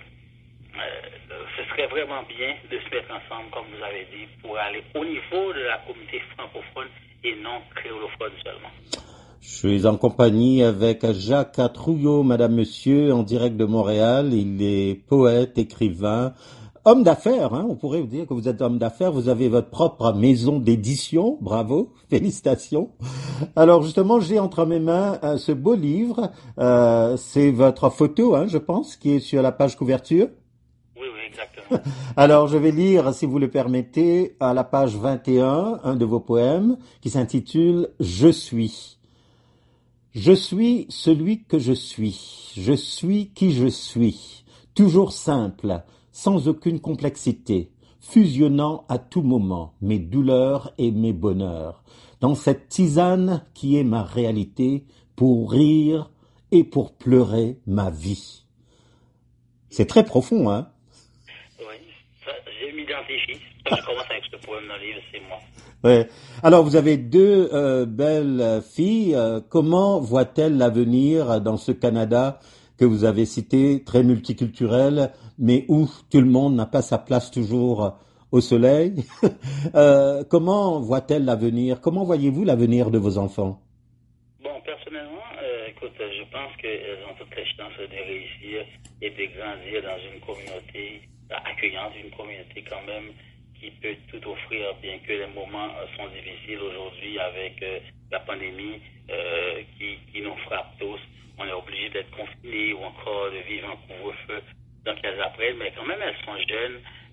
ce serait vraiment bien de se mettre ensemble, comme vous avez dit, pour aller au niveau de la communauté francophone et non créolophone seulement. Je suis en compagnie avec Jacques Trouillot, Madame Monsieur, en direct de Montréal. Il est poète, écrivain, homme d'affaires, hein, on pourrait vous dire que vous êtes homme d'affaires, vous avez votre propre maison d'édition, bravo, félicitations. Alors justement, j'ai entre mes mains ce beau livre, c'est votre photo, hein, je pense, qui est sur la page couverture. Oui, exactement. Alors je vais lire, si vous le permettez, à la page 21, un de vos poèmes, qui s'intitule « Je suis ». Je suis celui que je suis qui je suis, toujours simple, sans aucune complexité, fusionnant à tout moment mes douleurs et mes bonheurs, dans cette tisane qui est ma réalité, pour rire et pour pleurer ma vie. C'est très profond, hein? Oui, je m'identifie. Je commence avec ce poème dans le livre, c'est moi. Ouais. Alors, vous avez deux belles filles. Comment voient-elles l'avenir dans ce Canada que vous avez cité, très multiculturel, mais où tout le monde n'a pas sa place toujours au soleil? Comment voit-elle l'avenir? Comment voyez-vous l'avenir de vos enfants? Bon, personnellement, écoute, je pense qu'elles ont toutes les chances de réussir et de grandir dans une communauté accueillante, une communauté quand même qui peut tout offrir, bien que les moments sont difficiles aujourd'hui avec la pandémie qui nous frappe tous. On est obligé d'être confinés ou encore de vivre en couvre-feu. Donc elles apprennent, mais quand même elles sont jeunes,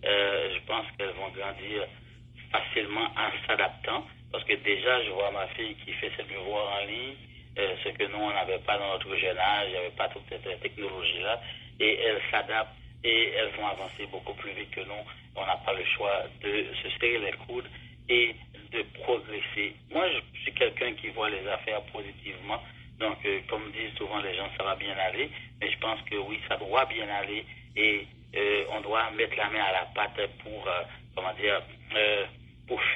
je pense qu'elles vont grandir facilement en s'adaptant, parce que déjà, je vois ma fille qui fait ses devoirs en ligne, ce que nous, on n'avait pas dans notre jeune âge, il n'y avait pas toute cette technologie-là, et elles s'adaptent et elles vont avancer beaucoup plus vite que nous. On n'a pas le choix de se serrer les coudes et de progresser. Moi, je suis quelqu'un qui voit les affaires positivement. Donc, comme disent souvent les gens, ça va bien aller. Mais je pense que oui, ça doit bien aller. Et on doit mettre la main à la pâte pour, pour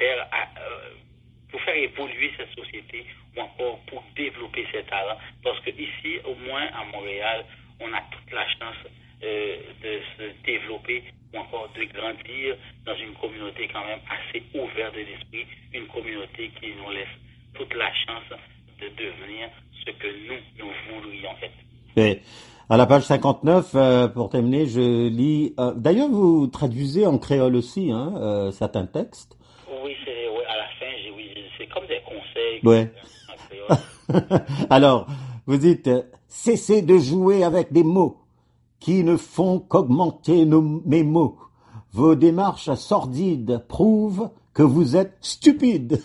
faire évoluer cette société ou encore pour développer ses talents. Parce que ici, au moins à Montréal, on a toute la chance de se développer ou encore de grandir dans une communauté quand même assez ouverte de l'esprit, une communauté qui nous laisse toute la chance de devenir ce que nous voudrions être. Et à la page 59, pour terminer, je lis... d'ailleurs, vous traduisez en créole aussi certains textes. Oui, à la fin, c'est comme des conseils. Ouais. En créole. Alors, vous dites, cessez de jouer avec des mots qui ne font qu'augmenter mes mots. Vos démarches sordides prouvent que vous êtes stupides.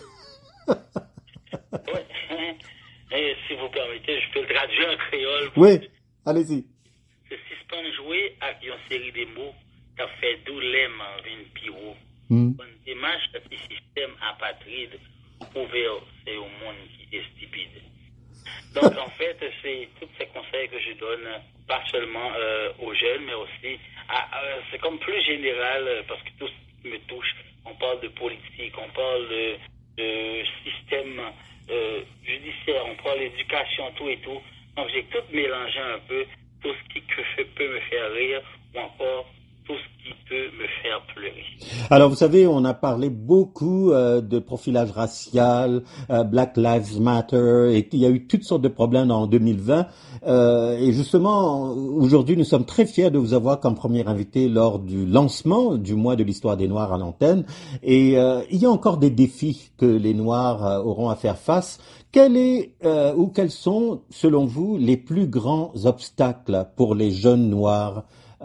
Oui. Et si vous permettez, je peux le traduire en créole. Oui, allez-y. Se suspend jouer avec une série de mots qui a fait d'où l'aime en vin piro. Une démarche de système apatride ouvert, c'est au monde qui est stupide. Donc, en fait, c'est tous ces conseils que je donne, pas seulement aux jeunes, mais aussi, c'est comme plus général, parce que tout me touche. On parle de politique, on parle de système judiciaire, on parle d'éducation, tout et tout. Donc, j'ai tout mélangé un peu, tout ce qui peut me faire rire, ou encore tout ce qui peut me faire pleurer. Alors, vous savez, on a parlé beaucoup de profilage racial, Black Lives Matter, et il y a eu toutes sortes de problèmes en 2020. Et justement, aujourd'hui, nous sommes très fiers de vous avoir comme premier invité lors du lancement du mois de l'histoire des Noirs à l'antenne. Et il y a encore des défis que les Noirs auront à faire face. Quels sont, selon vous, les plus grands obstacles pour les jeunes Noirs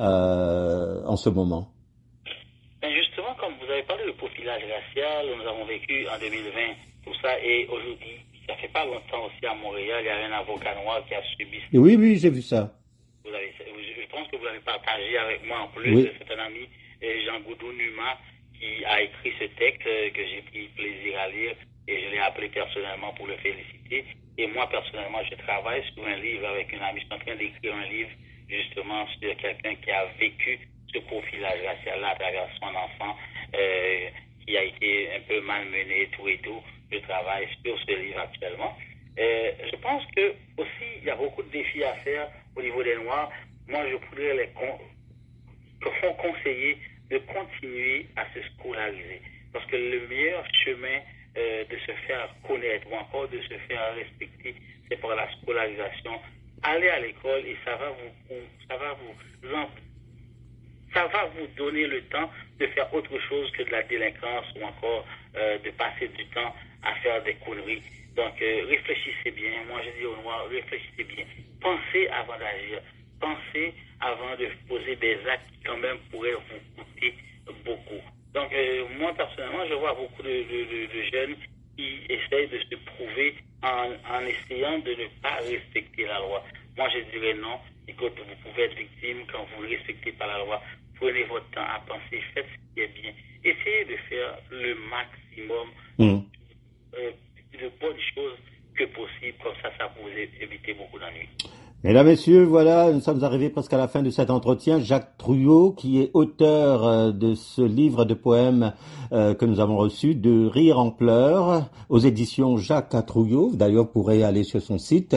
en ce moment? Ben justement, comme vous avez parlé de profilage racial, nous avons vécu en 2020 tout ça, et aujourd'hui, ça fait pas longtemps aussi à Montréal, il y a un avocat noir qui a subi... Oui, j'ai vu ça. Je pense que vous l'avez partagé avec moi en plus. Oui. C'est un ami, Jean Goudou Numa, qui a écrit ce texte que j'ai pris plaisir à lire, et je l'ai appelé personnellement pour le féliciter. Et moi, personnellement, je travaille sur un livre avec une amie. Je suis en train d'écrire un livre justement sur quelqu'un qui a vécu ce profilage racial-là à travers son enfant, qui a été un peu malmené, tout et tout. Je travaille sur ce livre actuellement. Je pense que aussi, il y a beaucoup de défis à faire au niveau des Noirs. Moi, je pourrais les conseiller de continuer à se scolariser. Parce que le meilleur chemin de se faire connaître ou encore de se faire respecter, c'est par la scolarisation. Allez à l'école et ça va vous donner le temps de faire autre chose que de la délinquance ou encore de passer du temps à faire des conneries. Donc réfléchissez bien. Moi je dis aux Noirs, réfléchissez bien. Pensez avant d'agir. Pensez avant de poser des actes qui quand même pourraient vous coûter beaucoup. Donc moi personnellement je vois beaucoup de jeunes qui essayent de se prouver en essayant de ne pas respecter la loi. Moi, je dirais non. Écoute, vous pouvez être victime quand vous ne respectez pas la loi. Prenez votre temps à penser, faites ce qui est bien. Essayez de faire le maximum de bonnes choses que possible. Comme ça vous éviter beaucoup d'ennuis. Mesdames, Messieurs, voilà, nous sommes arrivés presque à la fin de cet entretien. Jacques Trouillot, qui est auteur de ce livre de poèmes que nous avons reçu, De rire en pleurs, aux éditions Jacques Trouillot. D'ailleurs, vous pourrez aller sur son site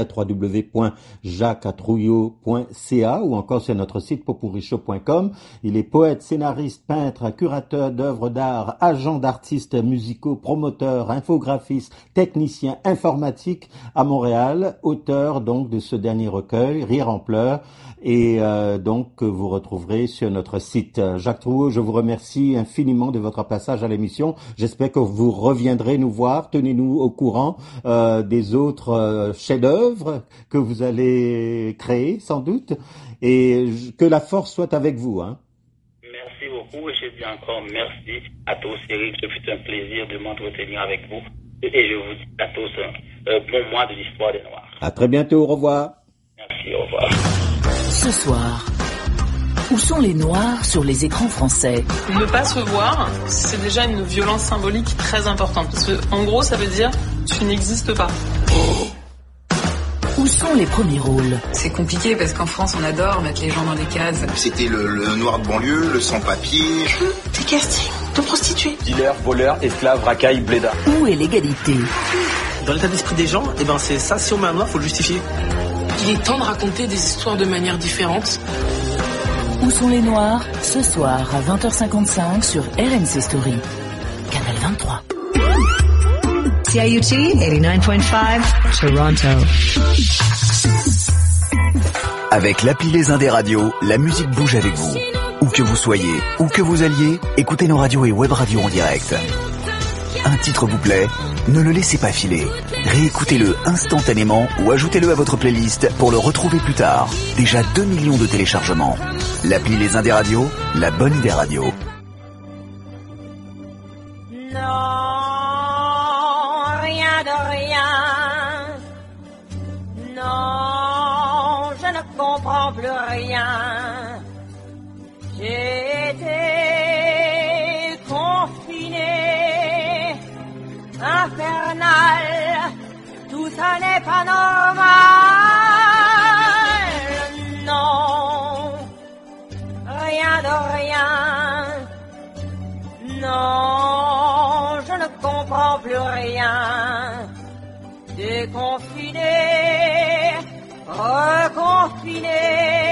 www.jacquestrouillot.ca ou encore sur notre site popurichaud.com. Il est poète, scénariste, peintre, curateur d'œuvres d'art, agent d'artistes musicaux, promoteur, infographiste, technicien informatique à Montréal, auteur donc de ce dernier recueil, Rire en pleurs, et donc que vous retrouverez sur notre site. Jacques Trouillot, je vous remercie infiniment de votre passage à l'émission. J'espère que vous reviendrez nous voir. Tenez-nous au courant des autres chefs-d'œuvre que vous allez créer, sans doute, et que la force soit avec vous. Merci beaucoup. beaucoup et je dis encore merci à tous. Eric, ce fut un plaisir de m'entretenir avec vous et je vous dis à tous bon mois de l'histoire des Noirs. À très bientôt, au revoir. Merci, au revoir. Ce soir, où sont les Noirs sur les écrans français? Ne pas se voir, c'est déjà une violence symbolique très importante. Parce que, en gros, ça veut dire tu n'existes pas. Où sont les premiers rôles? C'est compliqué parce qu'en France, on adore mettre les gens dans des cases. C'était le noir de banlieue, le sans-papier. Des castings de prostituées. Dealer, voleur, esclave, racaille, blédard. Où est l'égalité? Dans l'état d'esprit des gens, c'est ça, si on met un noir, faut le justifier. Il est temps de raconter des histoires de manière différente. Où sont les Noirs? Ce soir à 20h55 sur RMC Story. Canal 23. CIUT 89.5 Toronto. Avec l'appli Les Indés Radio, la musique bouge avec vous. Où que vous soyez, où que vous alliez, écoutez nos radios et web radios en direct. Un titre vous plaît? Ne le laissez pas filer. Réécoutez-le instantanément ou ajoutez-le à votre playlist pour le retrouver plus tard. Déjà 2 millions de téléchargements. L'appli Les Indés Radio, la bonne idée radio. Comprends plus rien. J'ai été confiné, infernal, tout ça n'est pas normal. Non, rien de rien. Non, je ne comprends plus rien. Déconfiné, reconfiné,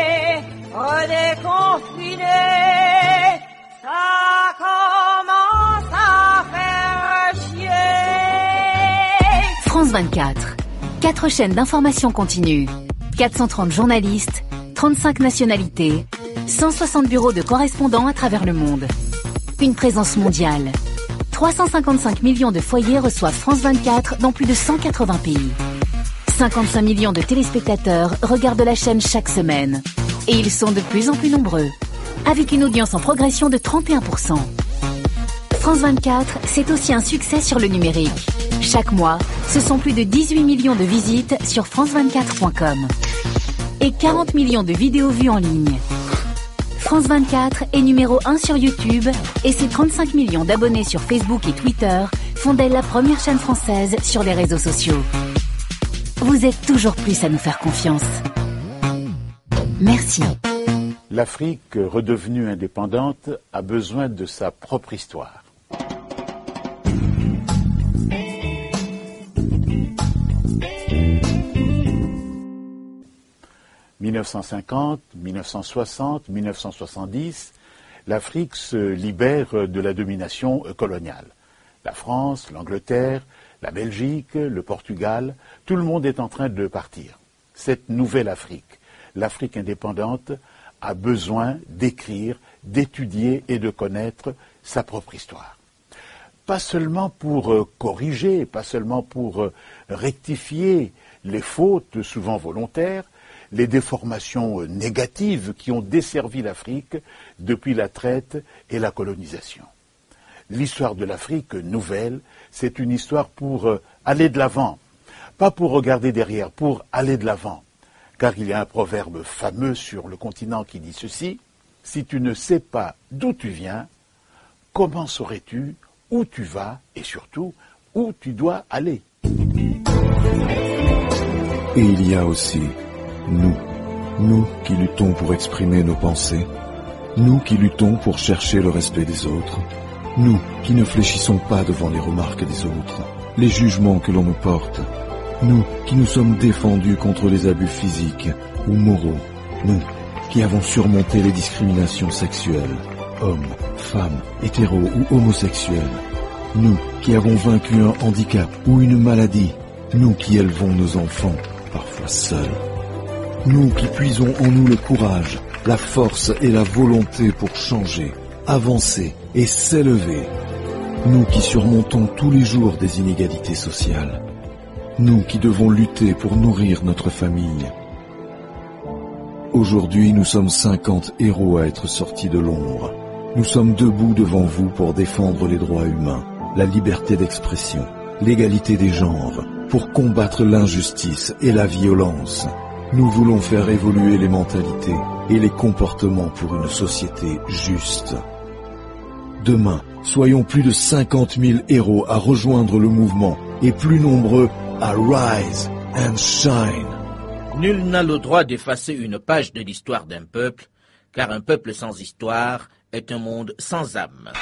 redéconfiné, ça commence à faire chier. France 24. 4 chaînes d'information continue, 430 journalistes, 35 nationalités, 160 bureaux de correspondants à travers le monde. Une présence mondiale. 355 millions de foyers reçoivent France 24 dans plus de 180 pays. 55 millions de téléspectateurs regardent la chaîne chaque semaine. Et ils sont de plus en plus nombreux, avec une audience en progression de 31%. France 24, c'est aussi un succès sur le numérique. Chaque mois, ce sont plus de 18 millions de visites sur france24.com. Et 40 millions de vidéos vues en ligne. France 24 est numéro 1 sur YouTube et ses 35 millions d'abonnés sur Facebook et Twitter font d'elle la première chaîne française sur les réseaux sociaux. Vous êtes toujours plus à nous faire confiance. Merci. L'Afrique, redevenue indépendante, a besoin de sa propre histoire. « 1950, 1960, 1970, l'Afrique se libère de la domination coloniale. La France, l'Angleterre, la Belgique, le Portugal, tout le monde est en train de partir. Cette nouvelle Afrique, l'Afrique indépendante, a besoin d'écrire, d'étudier et de connaître sa propre histoire. Pas seulement pour corriger, pas seulement pour rectifier les fautes souvent volontaires, les déformations négatives qui ont desservi l'Afrique depuis la traite et la colonisation. L'histoire de l'Afrique nouvelle, c'est une histoire pour aller de l'avant, pas pour regarder derrière, pour aller de l'avant. Car il y a un proverbe fameux sur le continent qui dit ceci, « Si tu ne sais pas d'où tu viens, comment saurais-tu où tu vas et surtout où tu dois aller ?» Et il y a aussi nous qui luttons pour exprimer nos pensées, nous qui luttons pour chercher le respect des autres, nous qui ne fléchissons pas devant les remarques des autres, les jugements que l'on nous porte, nous qui nous sommes défendus contre les abus physiques ou moraux, nous qui avons surmonté les discriminations sexuelles, hommes, femmes, hétéros ou homosexuels, nous qui avons vaincu un handicap ou une maladie, nous qui élevons nos enfants, parfois seuls, nous qui puisons en nous le courage, la force et la volonté pour changer, avancer et s'élever, nous qui surmontons tous les jours des inégalités sociales, nous qui devons lutter pour nourrir notre famille. Aujourd'hui, nous sommes 50 héros à être sortis de l'ombre. Nous sommes debout devant vous pour défendre les droits humains, la liberté d'expression, l'égalité des genres, pour combattre l'injustice et la violence. Nous voulons faire évoluer les mentalités et les comportements pour une société juste. Demain, soyons plus de 50 000 héros à rejoindre le mouvement et plus nombreux à rise and shine. Nul n'a le droit d'effacer une page de l'histoire d'un peuple, car un peuple sans histoire est un monde sans âme.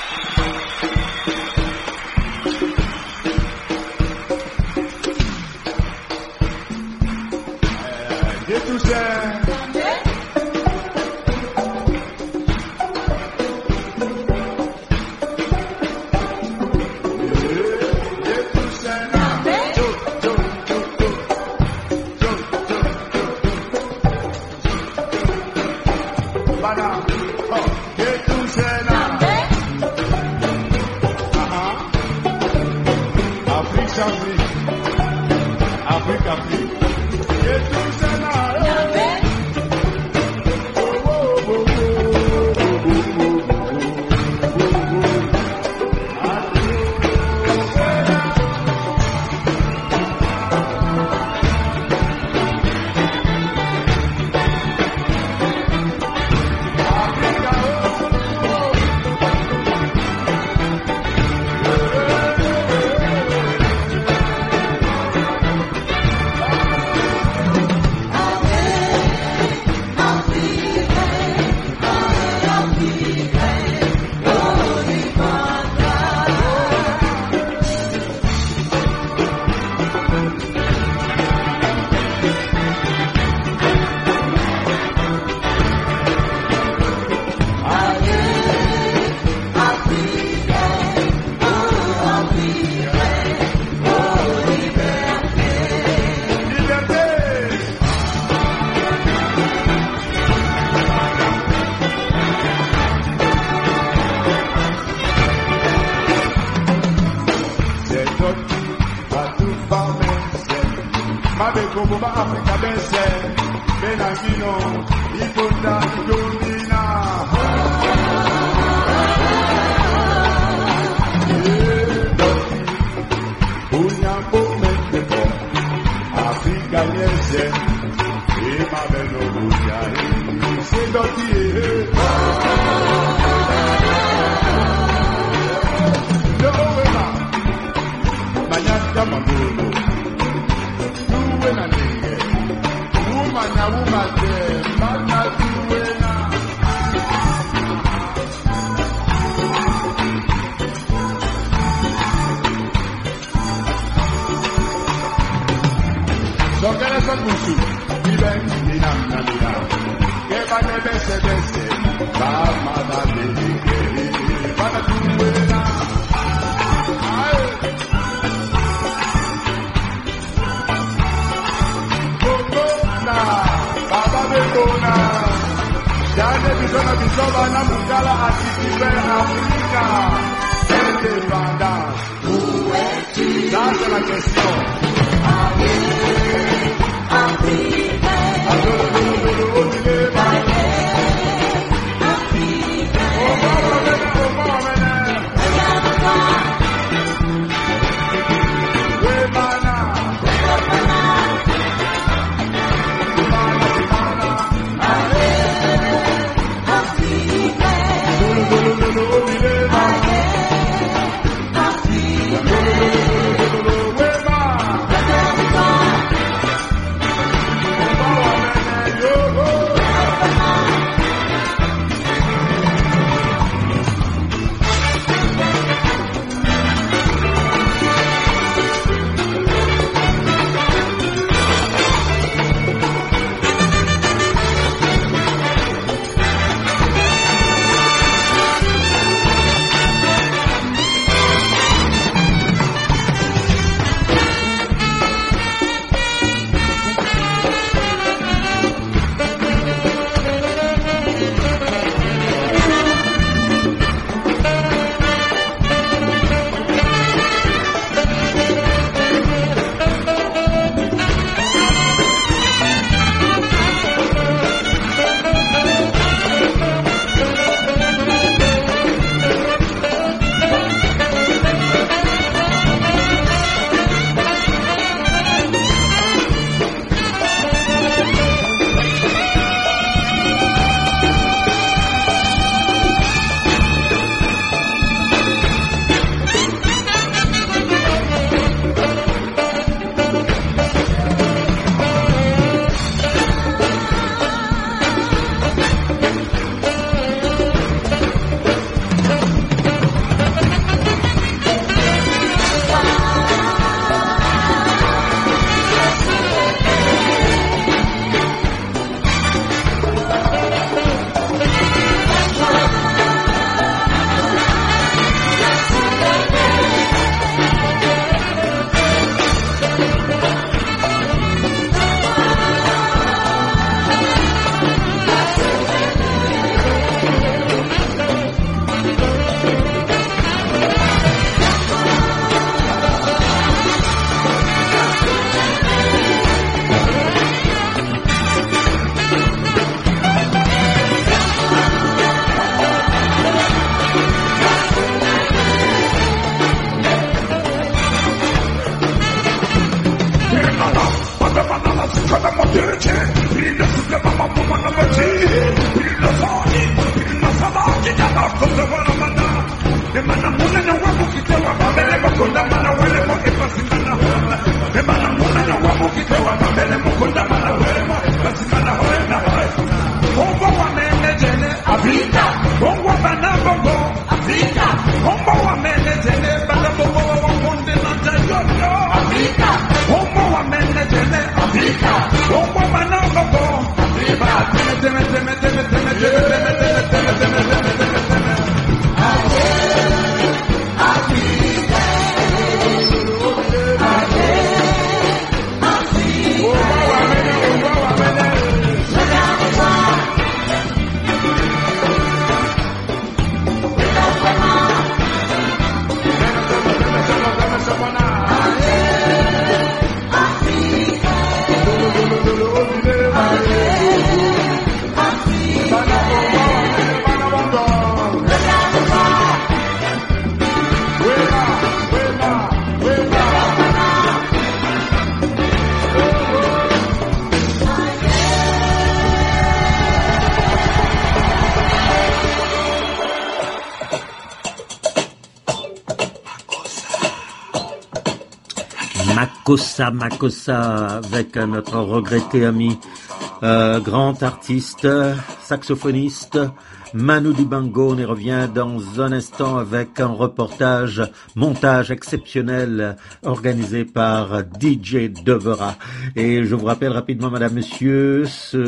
Makossa, avec notre regretté ami, grand artiste, saxophoniste, Manu Dibango. On y revient dans un instant avec un reportage, montage exceptionnel organisé par DJ Devera. Et je vous rappelle rapidement, madame, monsieur,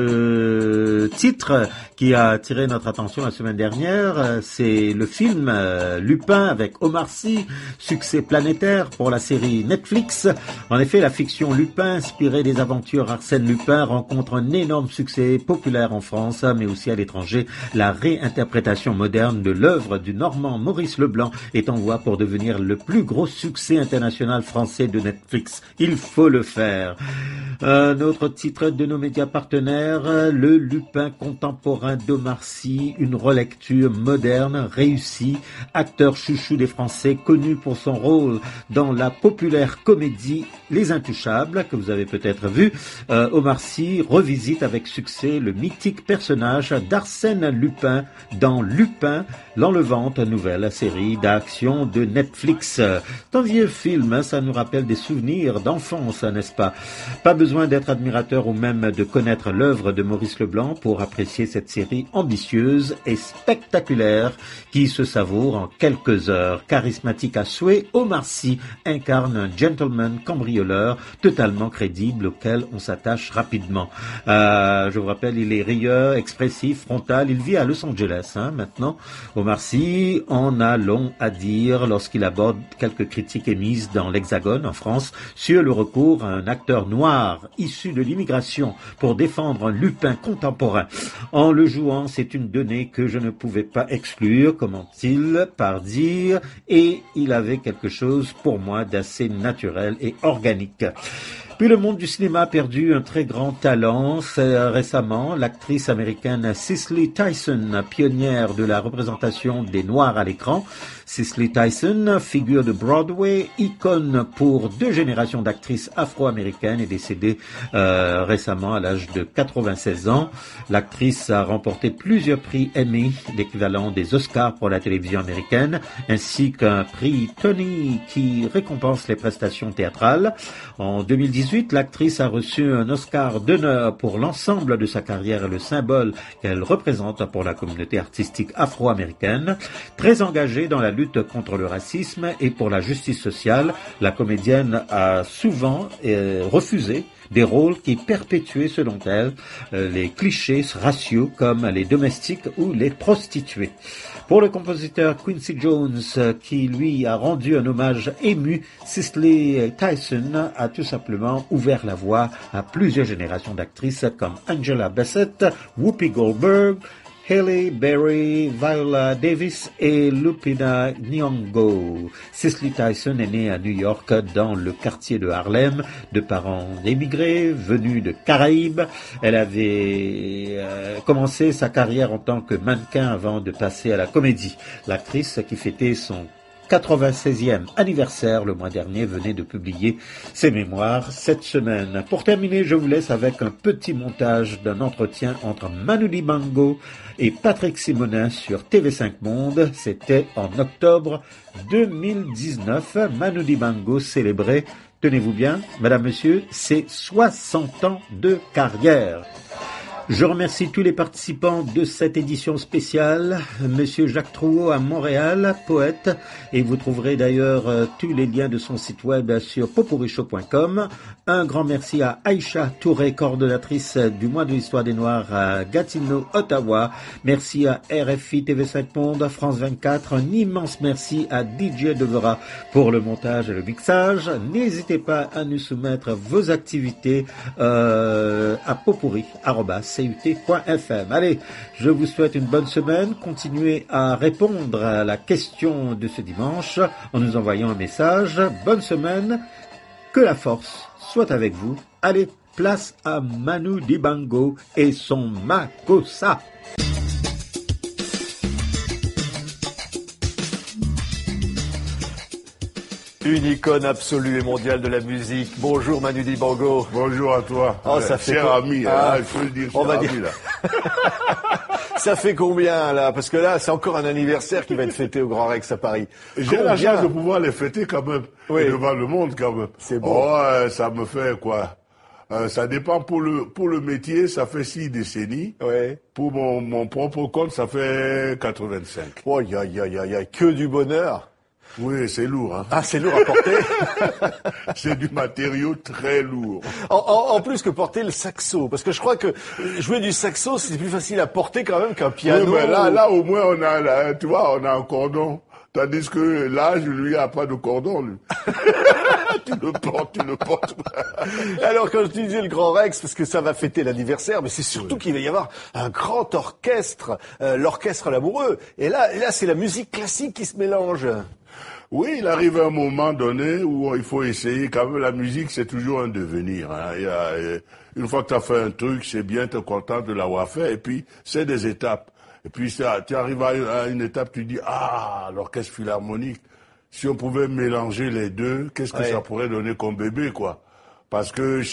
ce titre qui a attiré notre attention la semaine dernière, c'est le film Lupin avec Omar Sy, succès planétaire pour la série Netflix. En effet, la fiction Lupin, inspirée des aventures Arsène Lupin, rencontre un énorme succès populaire en France, mais aussi à l'étranger. La réinterprétation moderne de l'œuvre du Normand Maurice Leblanc est en voie pour devenir le plus gros succès international français de Netflix. Il faut le faire. Un autre titre de nos médias partenaires, le Lupin contemporain d'Omar Sy, une relecture moderne, réussie, acteur chouchou des Français, connu pour son rôle dans la populaire comédie Les Intouchables, que vous avez peut-être vu. Omar Sy revisite avec succès le mythique personnage d'Arsène Lupin dans Lupin, l'enlevante, nouvelle série d'action de Netflix. C'est un vieux film, ça nous rappelle des souvenirs d'enfance, n'est-ce pas? Pas besoin d'être admirateur ou même de connaître l'œuvre de Maurice Leblanc pour apprécier cette série ambitieuse et spectaculaire qui se savoure en quelques heures. Charismatique à souhait, Omar Sy incarne un gentleman cambrioleur totalement crédible auquel on s'attache rapidement. Je vous rappelle, il est rieur, expressif, frontal, il vit à Los Angeles maintenant. Omar Sy en a long à dire lorsqu'il aborde quelques critiques émises dans l'Hexagone en France sur le recours à un acteur noir issu de l'immigration pour défendre un Lupin contemporain. En le jouant, c'est une donnée que je ne pouvais pas exclure, comment-il par dire, et il avait quelque chose pour moi d'assez naturel et organique. Puis le monde du cinéma a perdu un très grand talent. Récemment, l'actrice américaine Cicely Tyson, pionnière de la représentation des Noirs à l'écran. Cicely Tyson, figure de Broadway, icône pour deux générations d'actrices afro-américaines, est décédée récemment à l'âge de 96 ans. L'actrice a remporté plusieurs prix Emmy, l'équivalent des Oscars pour la télévision américaine, ainsi qu'un prix Tony qui récompense les prestations théâtrales. En 2018, l'actrice a reçu un Oscar d'honneur pour l'ensemble de sa carrière et le symbole qu'elle représente pour la communauté artistique afro-américaine. Très engagée dans la lutte contre le racisme et pour la justice sociale, la comédienne a souvent refusé des rôles qui perpétuaient, selon elle, les clichés raciaux comme les domestiques ou les prostituées. Pour le compositeur Quincy Jones, qui lui a rendu un hommage ému, Cicely Tyson a tout simplement ouvert la voie à plusieurs générations d'actrices comme Angela Bassett, Whoopi Goldberg, Halle Berry, Viola Davis et Lupita Nyong'o. Cicely Tyson est née à New York dans le quartier de Harlem, de parents émigrés venus de Caraïbes. Elle avait commencé sa carrière en tant que mannequin avant de passer à la comédie. L'actrice qui fêtait son 96e anniversaire le mois dernier venait de publier ses mémoires cette semaine. Pour terminer, je vous laisse avec un petit montage d'un entretien entre Manu Dibango et Patrick Simonin sur TV5 Monde. C'était en octobre 2019. Manu Dibango célébrait, tenez-vous bien, madame, monsieur, ses 60 ans de carrière. Je remercie tous les participants de cette édition spéciale. Monsieur Jacques Trouault à Montréal, poète, et vous trouverez d'ailleurs tous les liens de son site web sur popurichaud.com. Un grand merci à Aïcha Touré, coordonnatrice du mois de l'histoire des Noirs à Gatineau, Ottawa. Merci à RFI TV5 Monde, France 24. Un immense merci à DJ Devera pour le montage et le mixage. N'hésitez pas à nous soumettre vos activités à popuri@CUT.fm. Allez, je vous souhaite une bonne semaine. Continuez à répondre à la question de ce dimanche en nous envoyant un message. Bonne semaine. Que la force soit avec vous. Allez, place à Manu Dibango et son Makossa. Une icône absolue et mondiale de la musique. Bonjour Manu Dibango. Bonjour à toi. Oh, ça fait cher ami, là, il faut le dire, on va ami, dire. là. Ça fait combien là? Parce que là, c'est encore un anniversaire qui va être fêté au Grand Rex à Paris. J'ai la chance de pouvoir les fêter quand même, oui, devant le monde quand même. C'est beau. Oh, ça me fait quoi? Ça dépend pour le métier, ça fait 6 décennies. Ouais. Pour mon propre compte, ça fait 85. Oh, y a que du bonheur. Oui, c'est lourd, hein. Ah, c'est lourd à porter. C'est du matériau très lourd. En plus que porter le saxo, parce que je crois que jouer du saxo, c'est plus facile à porter quand même qu'un piano. Oui, mais là, au moins, on a, tu vois, on a un cordon. Tandis que l'âge, lui, a pas de cordon, lui. Tu le portes. Alors, quand je disais le Grand Rex, parce que ça va fêter l'anniversaire, mais c'est surtout qu'il va y avoir un grand orchestre, l'orchestre Lamoureux. Et là, c'est la musique classique qui se mélange. Oui, il arrive un moment donné où il faut essayer. Quand même, la musique, c'est toujours un devenir, hein. Une fois que tu as fait un truc, c'est bien, tu es content de l'avoir fait. Et puis, c'est des étapes. Et puis, tu arrives à une étape, tu dis, l'orchestre philharmonique, si on pouvait mélanger les deux, qu'est-ce que ça pourrait donner comme bébé, quoi? Parce que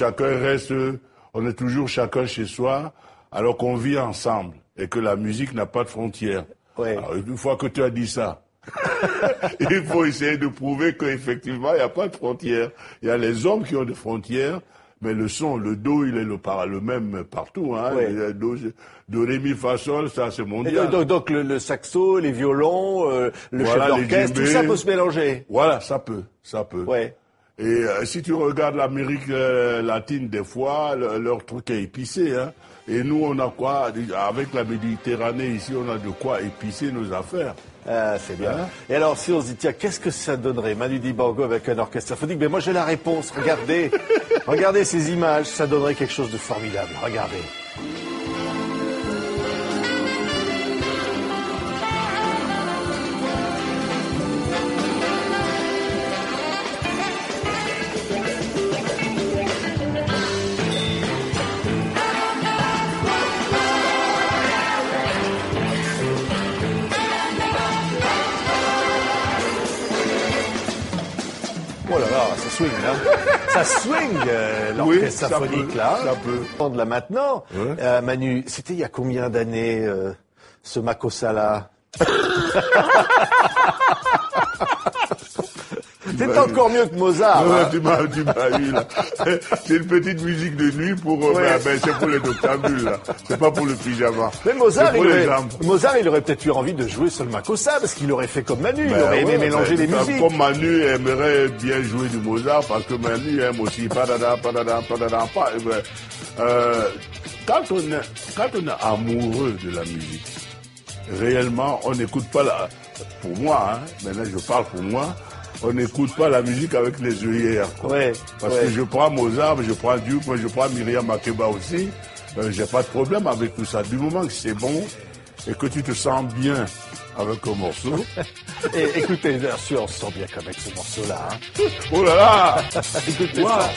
on est toujours chacun chez soi, alors qu'on vit ensemble. Et que la musique n'a pas de frontières. Ouais. Alors, une fois que tu as dit ça, il faut essayer de prouver qu'effectivement, il n'y a pas de frontières. Il y a les hommes qui ont des frontières, mais le son, le do, il est le même partout, hein. Ouais. Do, ré, mi, fa, sol, ça, c'est mondial. Donc le saxo, les violons, le chef d'orchestre, tout ça peut se mélanger. Voilà, ça peut. Ouais. Et si tu regardes l'Amérique latine, des fois, leur truc est épicé, hein. Et nous, on a quoi? Avec la Méditerranée, ici, on a de quoi épicer nos affaires. Ah, c'est bien. Hein? Et alors, si on se dit, tiens, qu'est-ce que ça donnerait, Manu Dibango avec un orchestre symphonique? Mais moi, j'ai la réponse. Regardez. Regardez ces images. Ça donnerait quelque chose de formidable. Regardez. Oh là là, ça swing, hein. Ça swing, l'orchestre symphonique, là. Ça peut. Là maintenant, ouais. Manu, c'était il y a combien d'années, ce Makossa-là? C'est encore mieux que Mozart. Ouais, hein. tu m'as eu, là. C'est une petite musique de nuit pour, c'est pour les noctambules, là. C'est pas pour le pyjama. Mais Mozart, il aurait peut-être eu envie de jouer sur le Makossa, parce qu'il aurait fait comme Manu, il aurait aimé mélanger les musiques. Comme Manu aimerait bien jouer du Mozart, parce que Manu aime aussi padada. Quand on est amoureux de la musique, réellement, on n'écoute pas pour moi, hein, maintenant je parle pour moi, on n'écoute pas la musique avec les œillères, quoi. Ouais, parce que je prends Mozart, je prends Duke, je prends Myriam Makeba aussi, j'ai pas de problème avec tout ça. Du moment que c'est bon et que tu te sens bien avec un morceau. Et écoutez, bien sûr, on se sent bien qu'avec ce morceau-là. Hein. Oh là là. Écoutez ça.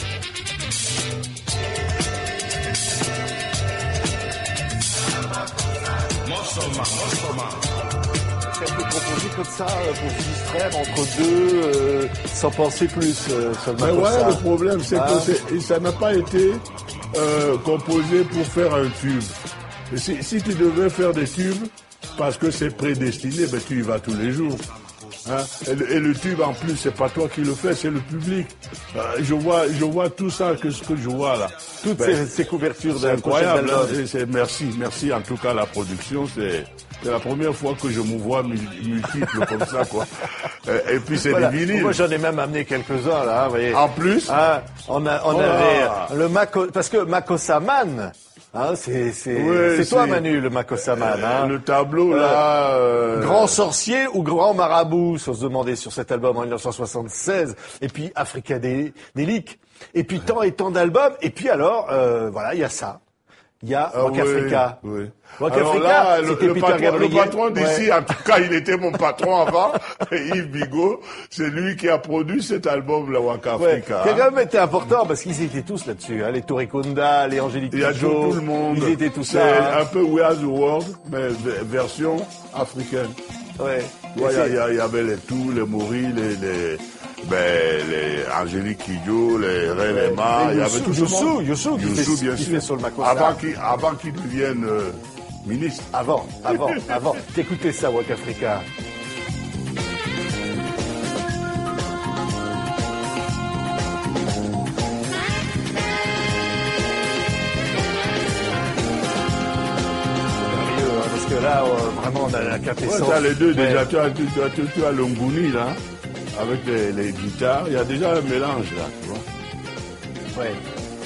On peut composer comme ça pour se distraire entre deux, sans penser plus sur le Mais ouais, le problème c'est que ça n'a pas été composé pour faire un tube. Et si tu devais faire des tubes, parce que c'est prédestiné, ben tu y vas tous les jours. Hein. Et le tube, en plus, c'est pas toi qui le fais, c'est le public. Je vois tout ça, ce que je vois là. Toutes ces couvertures c'est incroyable. Hein. Merci en tout cas la production. C'est la première fois que je me vois multiple comme ça, quoi. Et puis c'est des vinyles. Moi j'en ai même amené quelques-uns là. Vous voyez. En plus, on avait le parce que Makosaman. Hein, c'est toi Manu, le Makosaman. Hein. Le tableau là. Grand sorcier ou grand marabout, si on se demandait sur cet album en 1976. Et puis Africa Delic. Et puis tant et tant d'albums. Et puis alors, voilà, il y a ça. Il y a Rock Africa. Oui. Rock alors Africa, là, c'était le patron d'ici, en tout cas, il était mon patron avant, Yves Bigot. C'est lui qui a produit cet album, la Rock Africa. Qui a quand même été important parce qu'ils étaient tous là-dessus. Hein, les Touré Kunda, les Angélique Kidjo. Il y a tout le monde. Ils étaient tous là. C'est un peu We Are the World, mais version africaine. Ouais. Il y avait les Maury, les Angélique Kidjo, les Relema, il y avait tout Youssou, bien sûr. Sur le Makossa. Avant qu'il devienne ministre. Avant. T'écoutez ça, Rock Africa. Parce que là, vraiment, on a la quintessence. Ouais, t'as les deux déjà. Tu as le Nguni, là. Avec les guitares, il y a déjà un mélange là, tu vois. Ouais.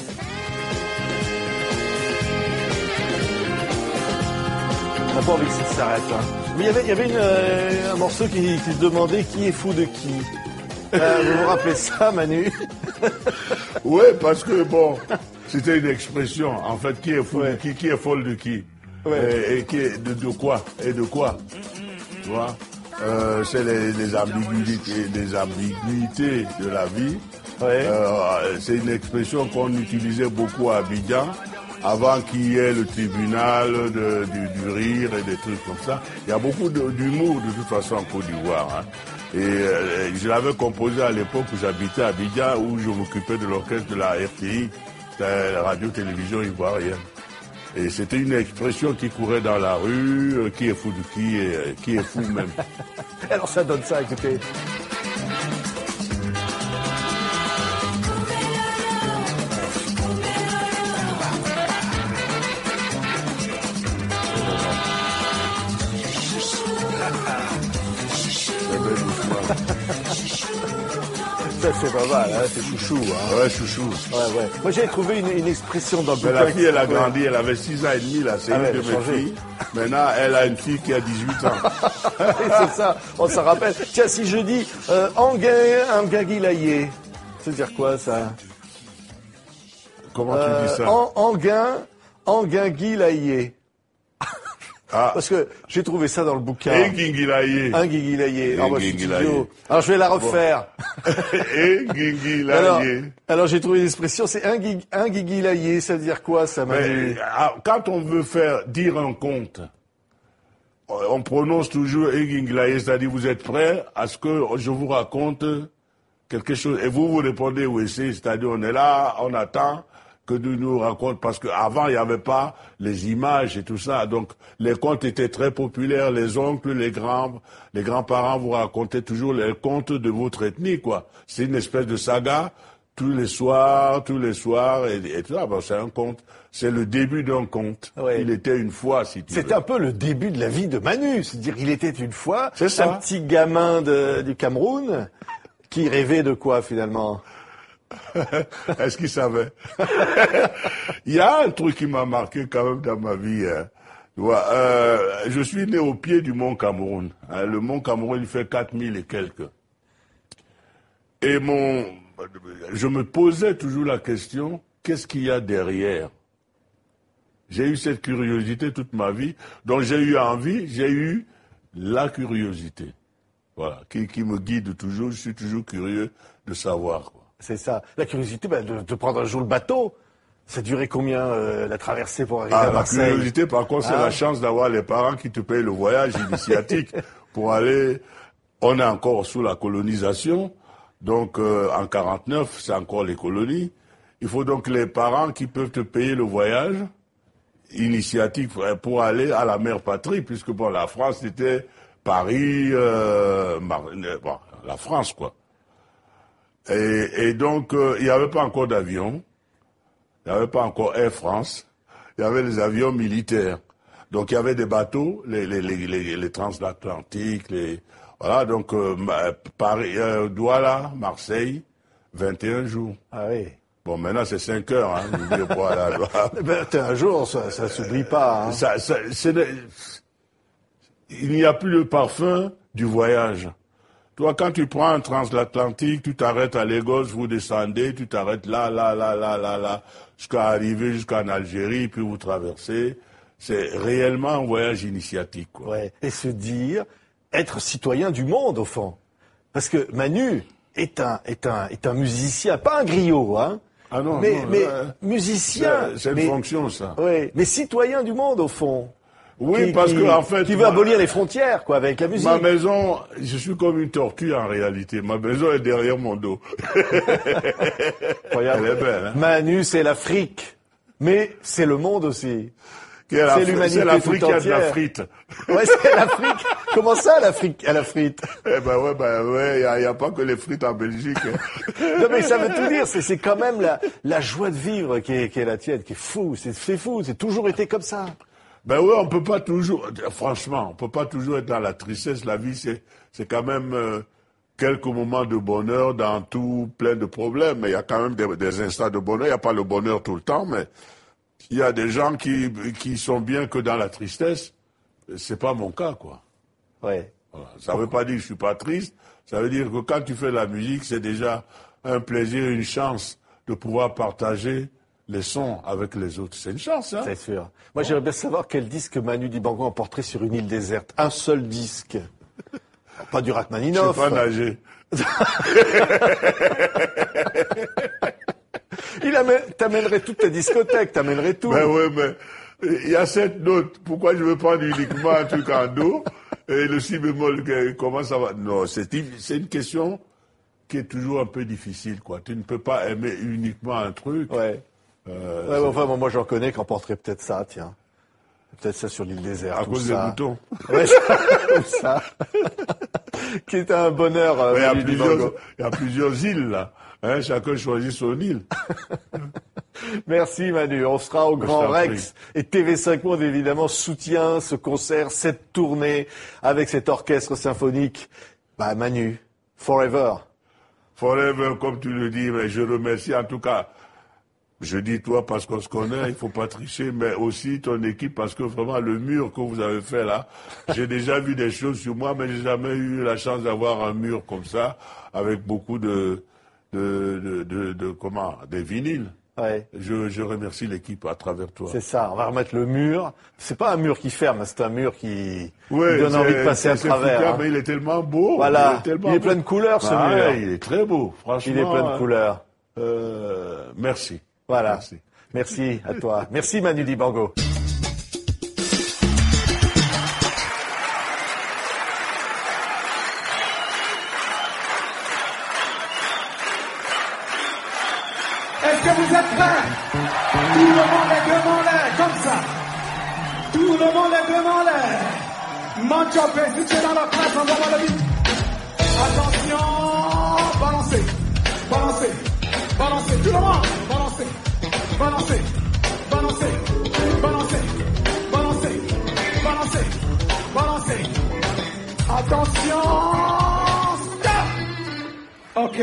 On n'a pas envie que ça s'arrête. Hein. Mais il y avait un morceau qui se demandait qui est fou de qui. Vous vous rappelez ça, Manu? Oui, parce que bon, c'était une expression. En fait, qui est fou de qui est folle de qui, et qui est de quoi et de quoi, tu vois. C'est les ambiguïtés de la vie. C'est une expression qu'on utilisait beaucoup à Abidjan avant qu'il y ait le tribunal du rire et des trucs comme ça. Il y a beaucoup d'humour de toute façon en Côte d'Ivoire. Hein. Et je l'avais composé à l'époque où j'habitais à Abidjan, où je m'occupais de l'orchestre de la RTI, la radio-télévision ivoirienne. Et c'était une expression qui courait dans la rue, qui est fou de qui, et qui est fou même. Alors ça donne ça, écoutez. Ça c'est pas mal, hein, c'est chouchou. Hein. Ouais, chouchou. Ouais. Moi j'ai trouvé une expression dans le bouquin. La fille elle a grandi, elle avait 6 ans et demi là, c'est une de mes filles. Maintenant elle a une fille qui a 18 ans. C'est ça, on s'en rappelle. Tiens, si je dis Anguin-Guilaillé, ça veut dire quoi ça? Comment tu dis ça? Anguin-Guilaillé. Parce que j'ai trouvé ça dans le bouquin. Nguinguilaillé. Alors je vais la refaire. Nguinguilaillé. Alors j'ai trouvé une expression, c'est Nguinguilaillé. Ça veut dire quoi ça, Manu? Quand on veut dire un conte, on prononce toujours Nguinguilaillé, c'est-à-dire vous êtes prêts à ce que je vous raconte quelque chose. Et vous répondez oui, c'est-à-dire on est là, on attend que nous raconte, parce qu'avant il n'y avait pas les images et tout ça, donc les contes étaient très populaires, les oncles, les grands-parents vous racontaient toujours les contes de votre ethnie, quoi. C'est une espèce de saga, tous les soirs, et tout ça, bon, c'est un conte, c'est le début d'un conte. Ouais. Il était une fois, si tu veux. C'est un peu le début de la vie de Manu, c'est-à-dire il était une fois un petit gamin du Cameroun, qui rêvait de quoi finalement? Est-ce qu'il savait? Il y a un truc qui m'a marqué quand même dans ma vie. Hein. Je suis né au pied du mont Cameroun. Hein. Le mont Cameroun, il fait 4000 et quelques. Et je me posais toujours la question, qu'est-ce qu'il y a derrière? J'ai eu cette curiosité toute ma vie, donc j'ai eu la curiosité. Voilà, qui me guide toujours, je suis toujours curieux de savoir, quoi. C'est ça. La curiosité, de prendre un jour le bateau. Ça durait combien la traversée pour arriver à Marseille? La curiosité, par contre, c'est la chance d'avoir les parents qui te payent le voyage initiatique pour aller. On est encore sous la colonisation, donc en 49, c'est encore les colonies. Il faut donc les parents qui peuvent te payer le voyage initiatique pour aller à la mère patrie, puisque bon, la France était Paris, la France, quoi. Et donc, il n'y avait pas encore d'avion, il n'y avait pas encore Air France, il y avait les avions militaires. Donc, il y avait des bateaux, les transatlantiques, voilà, donc, Paris, Douala, Marseille, 21 jours. Ah oui. Bon, maintenant, c'est 5 heures, hein, n'oubliez pas, là. 21 jours, ça s'oublie pas, hein. Il n'y a plus le parfum du voyage. Toi, quand tu prends un transatlantique, tu t'arrêtes à Lagos, vous descendez, tu t'arrêtes là, jusqu'à arriver jusqu'en Algérie, puis vous traversez. C'est réellement un voyage initiatique, quoi. Ouais. Et se dire, être citoyen du monde, au fond. Parce que Manu est un musicien, pas un griot, hein. Ah non, mais musicien. C'est une fonction, ça. Oui, mais citoyen du monde, au fond. Oui, parce que en fait, qui veut abolir les frontières, quoi, avec la musique. Ma maison, je suis comme une tortue en réalité. Ma maison est derrière mon dos. Incroyable. Elle est belle, hein. Manu, c'est l'Afrique, mais c'est le monde aussi. C'est l'humanité. C'est l'Afrique qui a de la frite. Ouais, c'est l'Afrique. Comment ça, l'Afrique a la frite? Eh ben ouais, y a pas que les frites en Belgique. Non, mais ça veut tout dire. C'est quand même la joie de vivre qui est la tienne, qui est fou. C'est fou. C'est toujours été comme ça. Ben ouais, on peut pas toujours, franchement, on peut pas toujours être dans la tristesse. La vie, c'est quand même quelques moments de bonheur dans tout, plein de problèmes. Mais il y a quand même des instants de bonheur. Il y a pas le bonheur tout le temps, mais il y a des gens qui sont bien que dans la tristesse. C'est pas mon cas, quoi. Ouais. Voilà. Ça veut pas dire que je suis pas triste. Ça veut dire que quand tu fais la musique, c'est déjà un plaisir, une chance de pouvoir partager les sons avec les autres. C'est une chance, hein. C'est sûr. Moi, j'aimerais bien savoir quel disque Manu Dibango emporterait sur une île déserte. Un seul disque. Pas du Rachmaninoff. Je sais pas nager. T'amènerais toute ta discothèque, t'amènerais tout. Ben ouais, mais il y a 7 notes. Pourquoi je veux prendre uniquement un truc en do et le si bémol, comment ça va? Non, c'est une question qui est toujours un peu difficile, quoi. Tu ne peux pas aimer uniquement un truc. Ouais. Enfin, moi, j'en connais qui emporteraient peut-être ça, tiens. Peut-être ça sur l'île déserte. À cause des boutons. Ouais, ça. Qui est un bonheur. Il y a plusieurs îles, là. Hein, chacun choisit son île. Merci Manu. On sera au Grand Rex. Et TV5 Monde, évidemment, soutient ce concert, cette tournée avec cet orchestre symphonique. Bah, Manu, forever. Forever, comme tu le dis, mais je remercie en tout cas. Je dis toi parce qu'on se connaît, il faut pas tricher, mais aussi ton équipe parce que vraiment le mur que vous avez fait là, j'ai déjà vu des choses sur moi, mais j'ai jamais eu la chance d'avoir un mur comme ça avec beaucoup des vinyles. Ouais. Je remercie l'équipe à travers toi. C'est ça, on va remettre le mur. C'est pas un mur qui ferme, c'est un mur qui donne envie de passer à travers. Hein. Mais il est tellement beau. Voilà, il est plein de couleurs ce mur. Il est très beau, franchement. Il est plein de couleurs. Merci. Voilà. Merci à toi. Merci Manu Dibango. Est-ce que vous êtes prêts? Tout le monde est devant l'air, comme ça. Tout le monde est devant l'air. Manchopé, si tu es dans la classe, envoie-moi le beat. Attention, balancez, balancez, balancez, tout le monde, balancez, balancez, balancez, balancez, balancez, balancez, balancez. Attention, stop. Ok.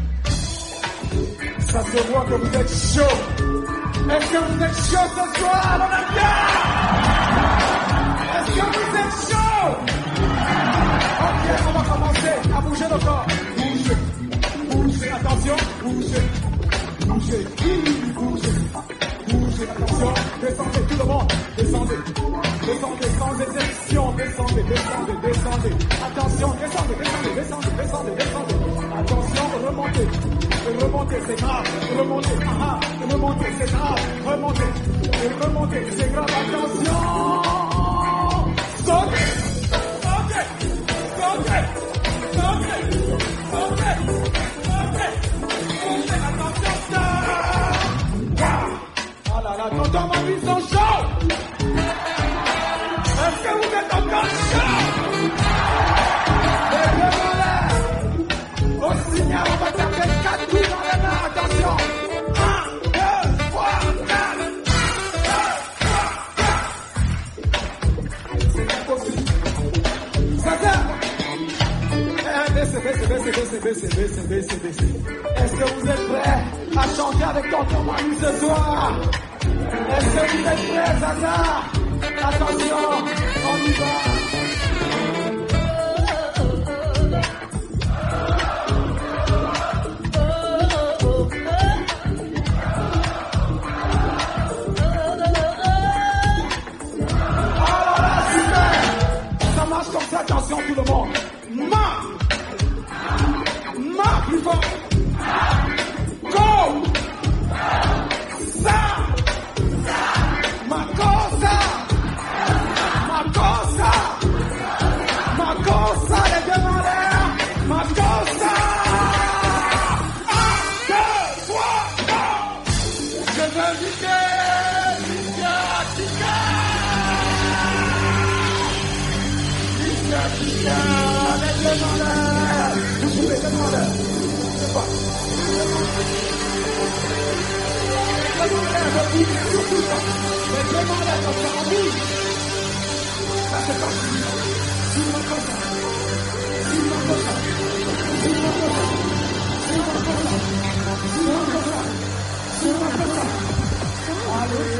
Ça se voit que vous êtes chaud. Est-ce que vous êtes chaud ce soir? On aime bien. Est-ce que vous êtes chaud? Ok, on va commencer à bouger le corps. Bougez, bougez, attention, bougez, bougez, bougez, bougez, attention, descendez tout le monde, descendez, descendez sans exception, descendez, descendez, descendez, attention, descendez, descendez, descendez, descendez, descendez, attention, remontez. Remontez, c'est grave. Remontez, remontez, c'est grave. Remontez, c'est grave. Attention. Est-ce que vous êtes prêts à chanter avec tonton Manu ce soir? Est-ce que vous êtes prêts, Zaza? Attention, on y va. Attention tout le monde. Ma plus fort. Go. Sa. Ma cosa. Ma cosa. Ma cosa les deux en l'air. Ma cosa. 1, 2, 3, go. Je veux lutter. Avec le vendeur, vous pouvez demander, c'est pas. Le vendeur, je dis surtout pas. Mais le vendeur, comme ça, en bouge. Ça, c'est pas possible. Si vous m'en ça. Si vous m'en ça. Si vous m'en ça. Si vous m'en ça. Si vous m'en ça. Si vous m'en ça. Allez.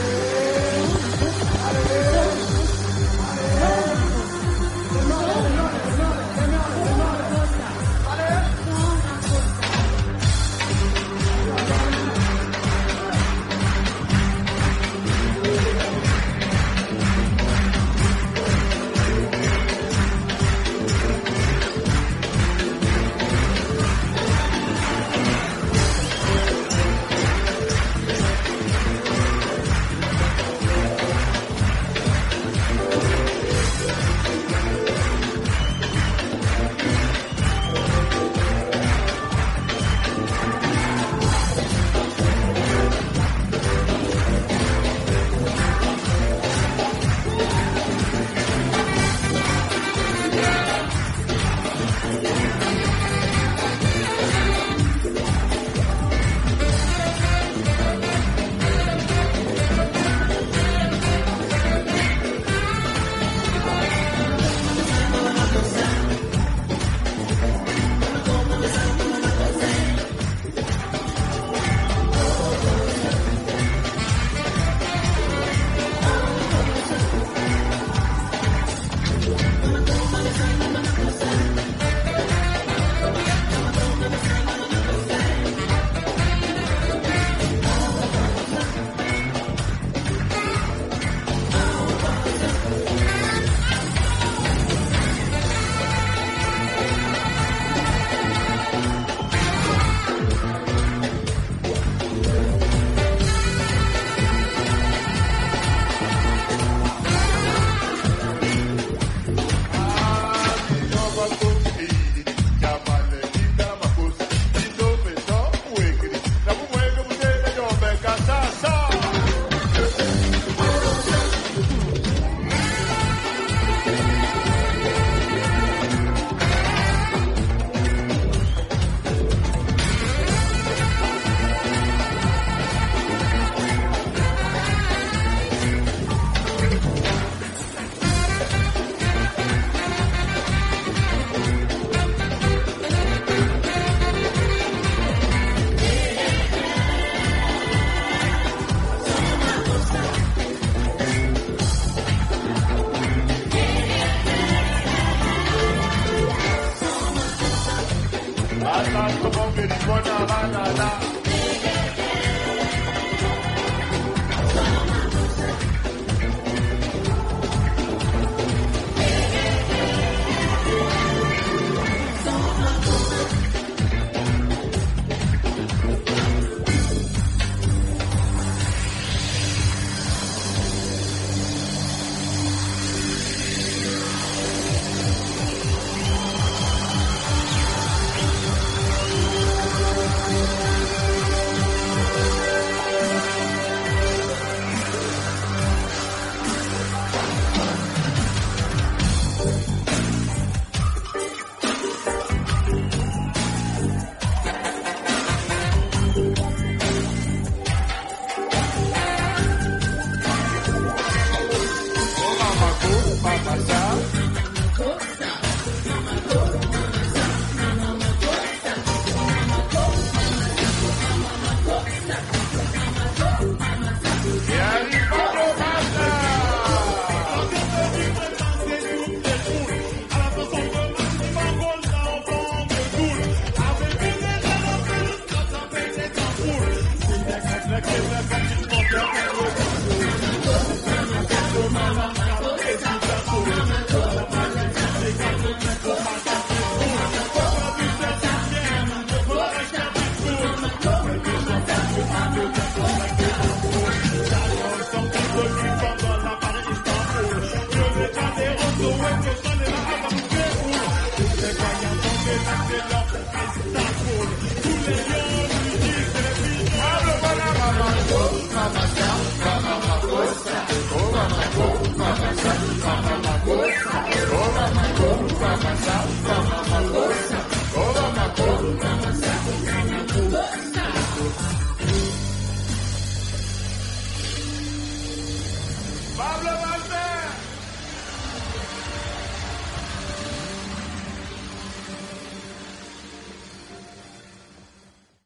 Pablo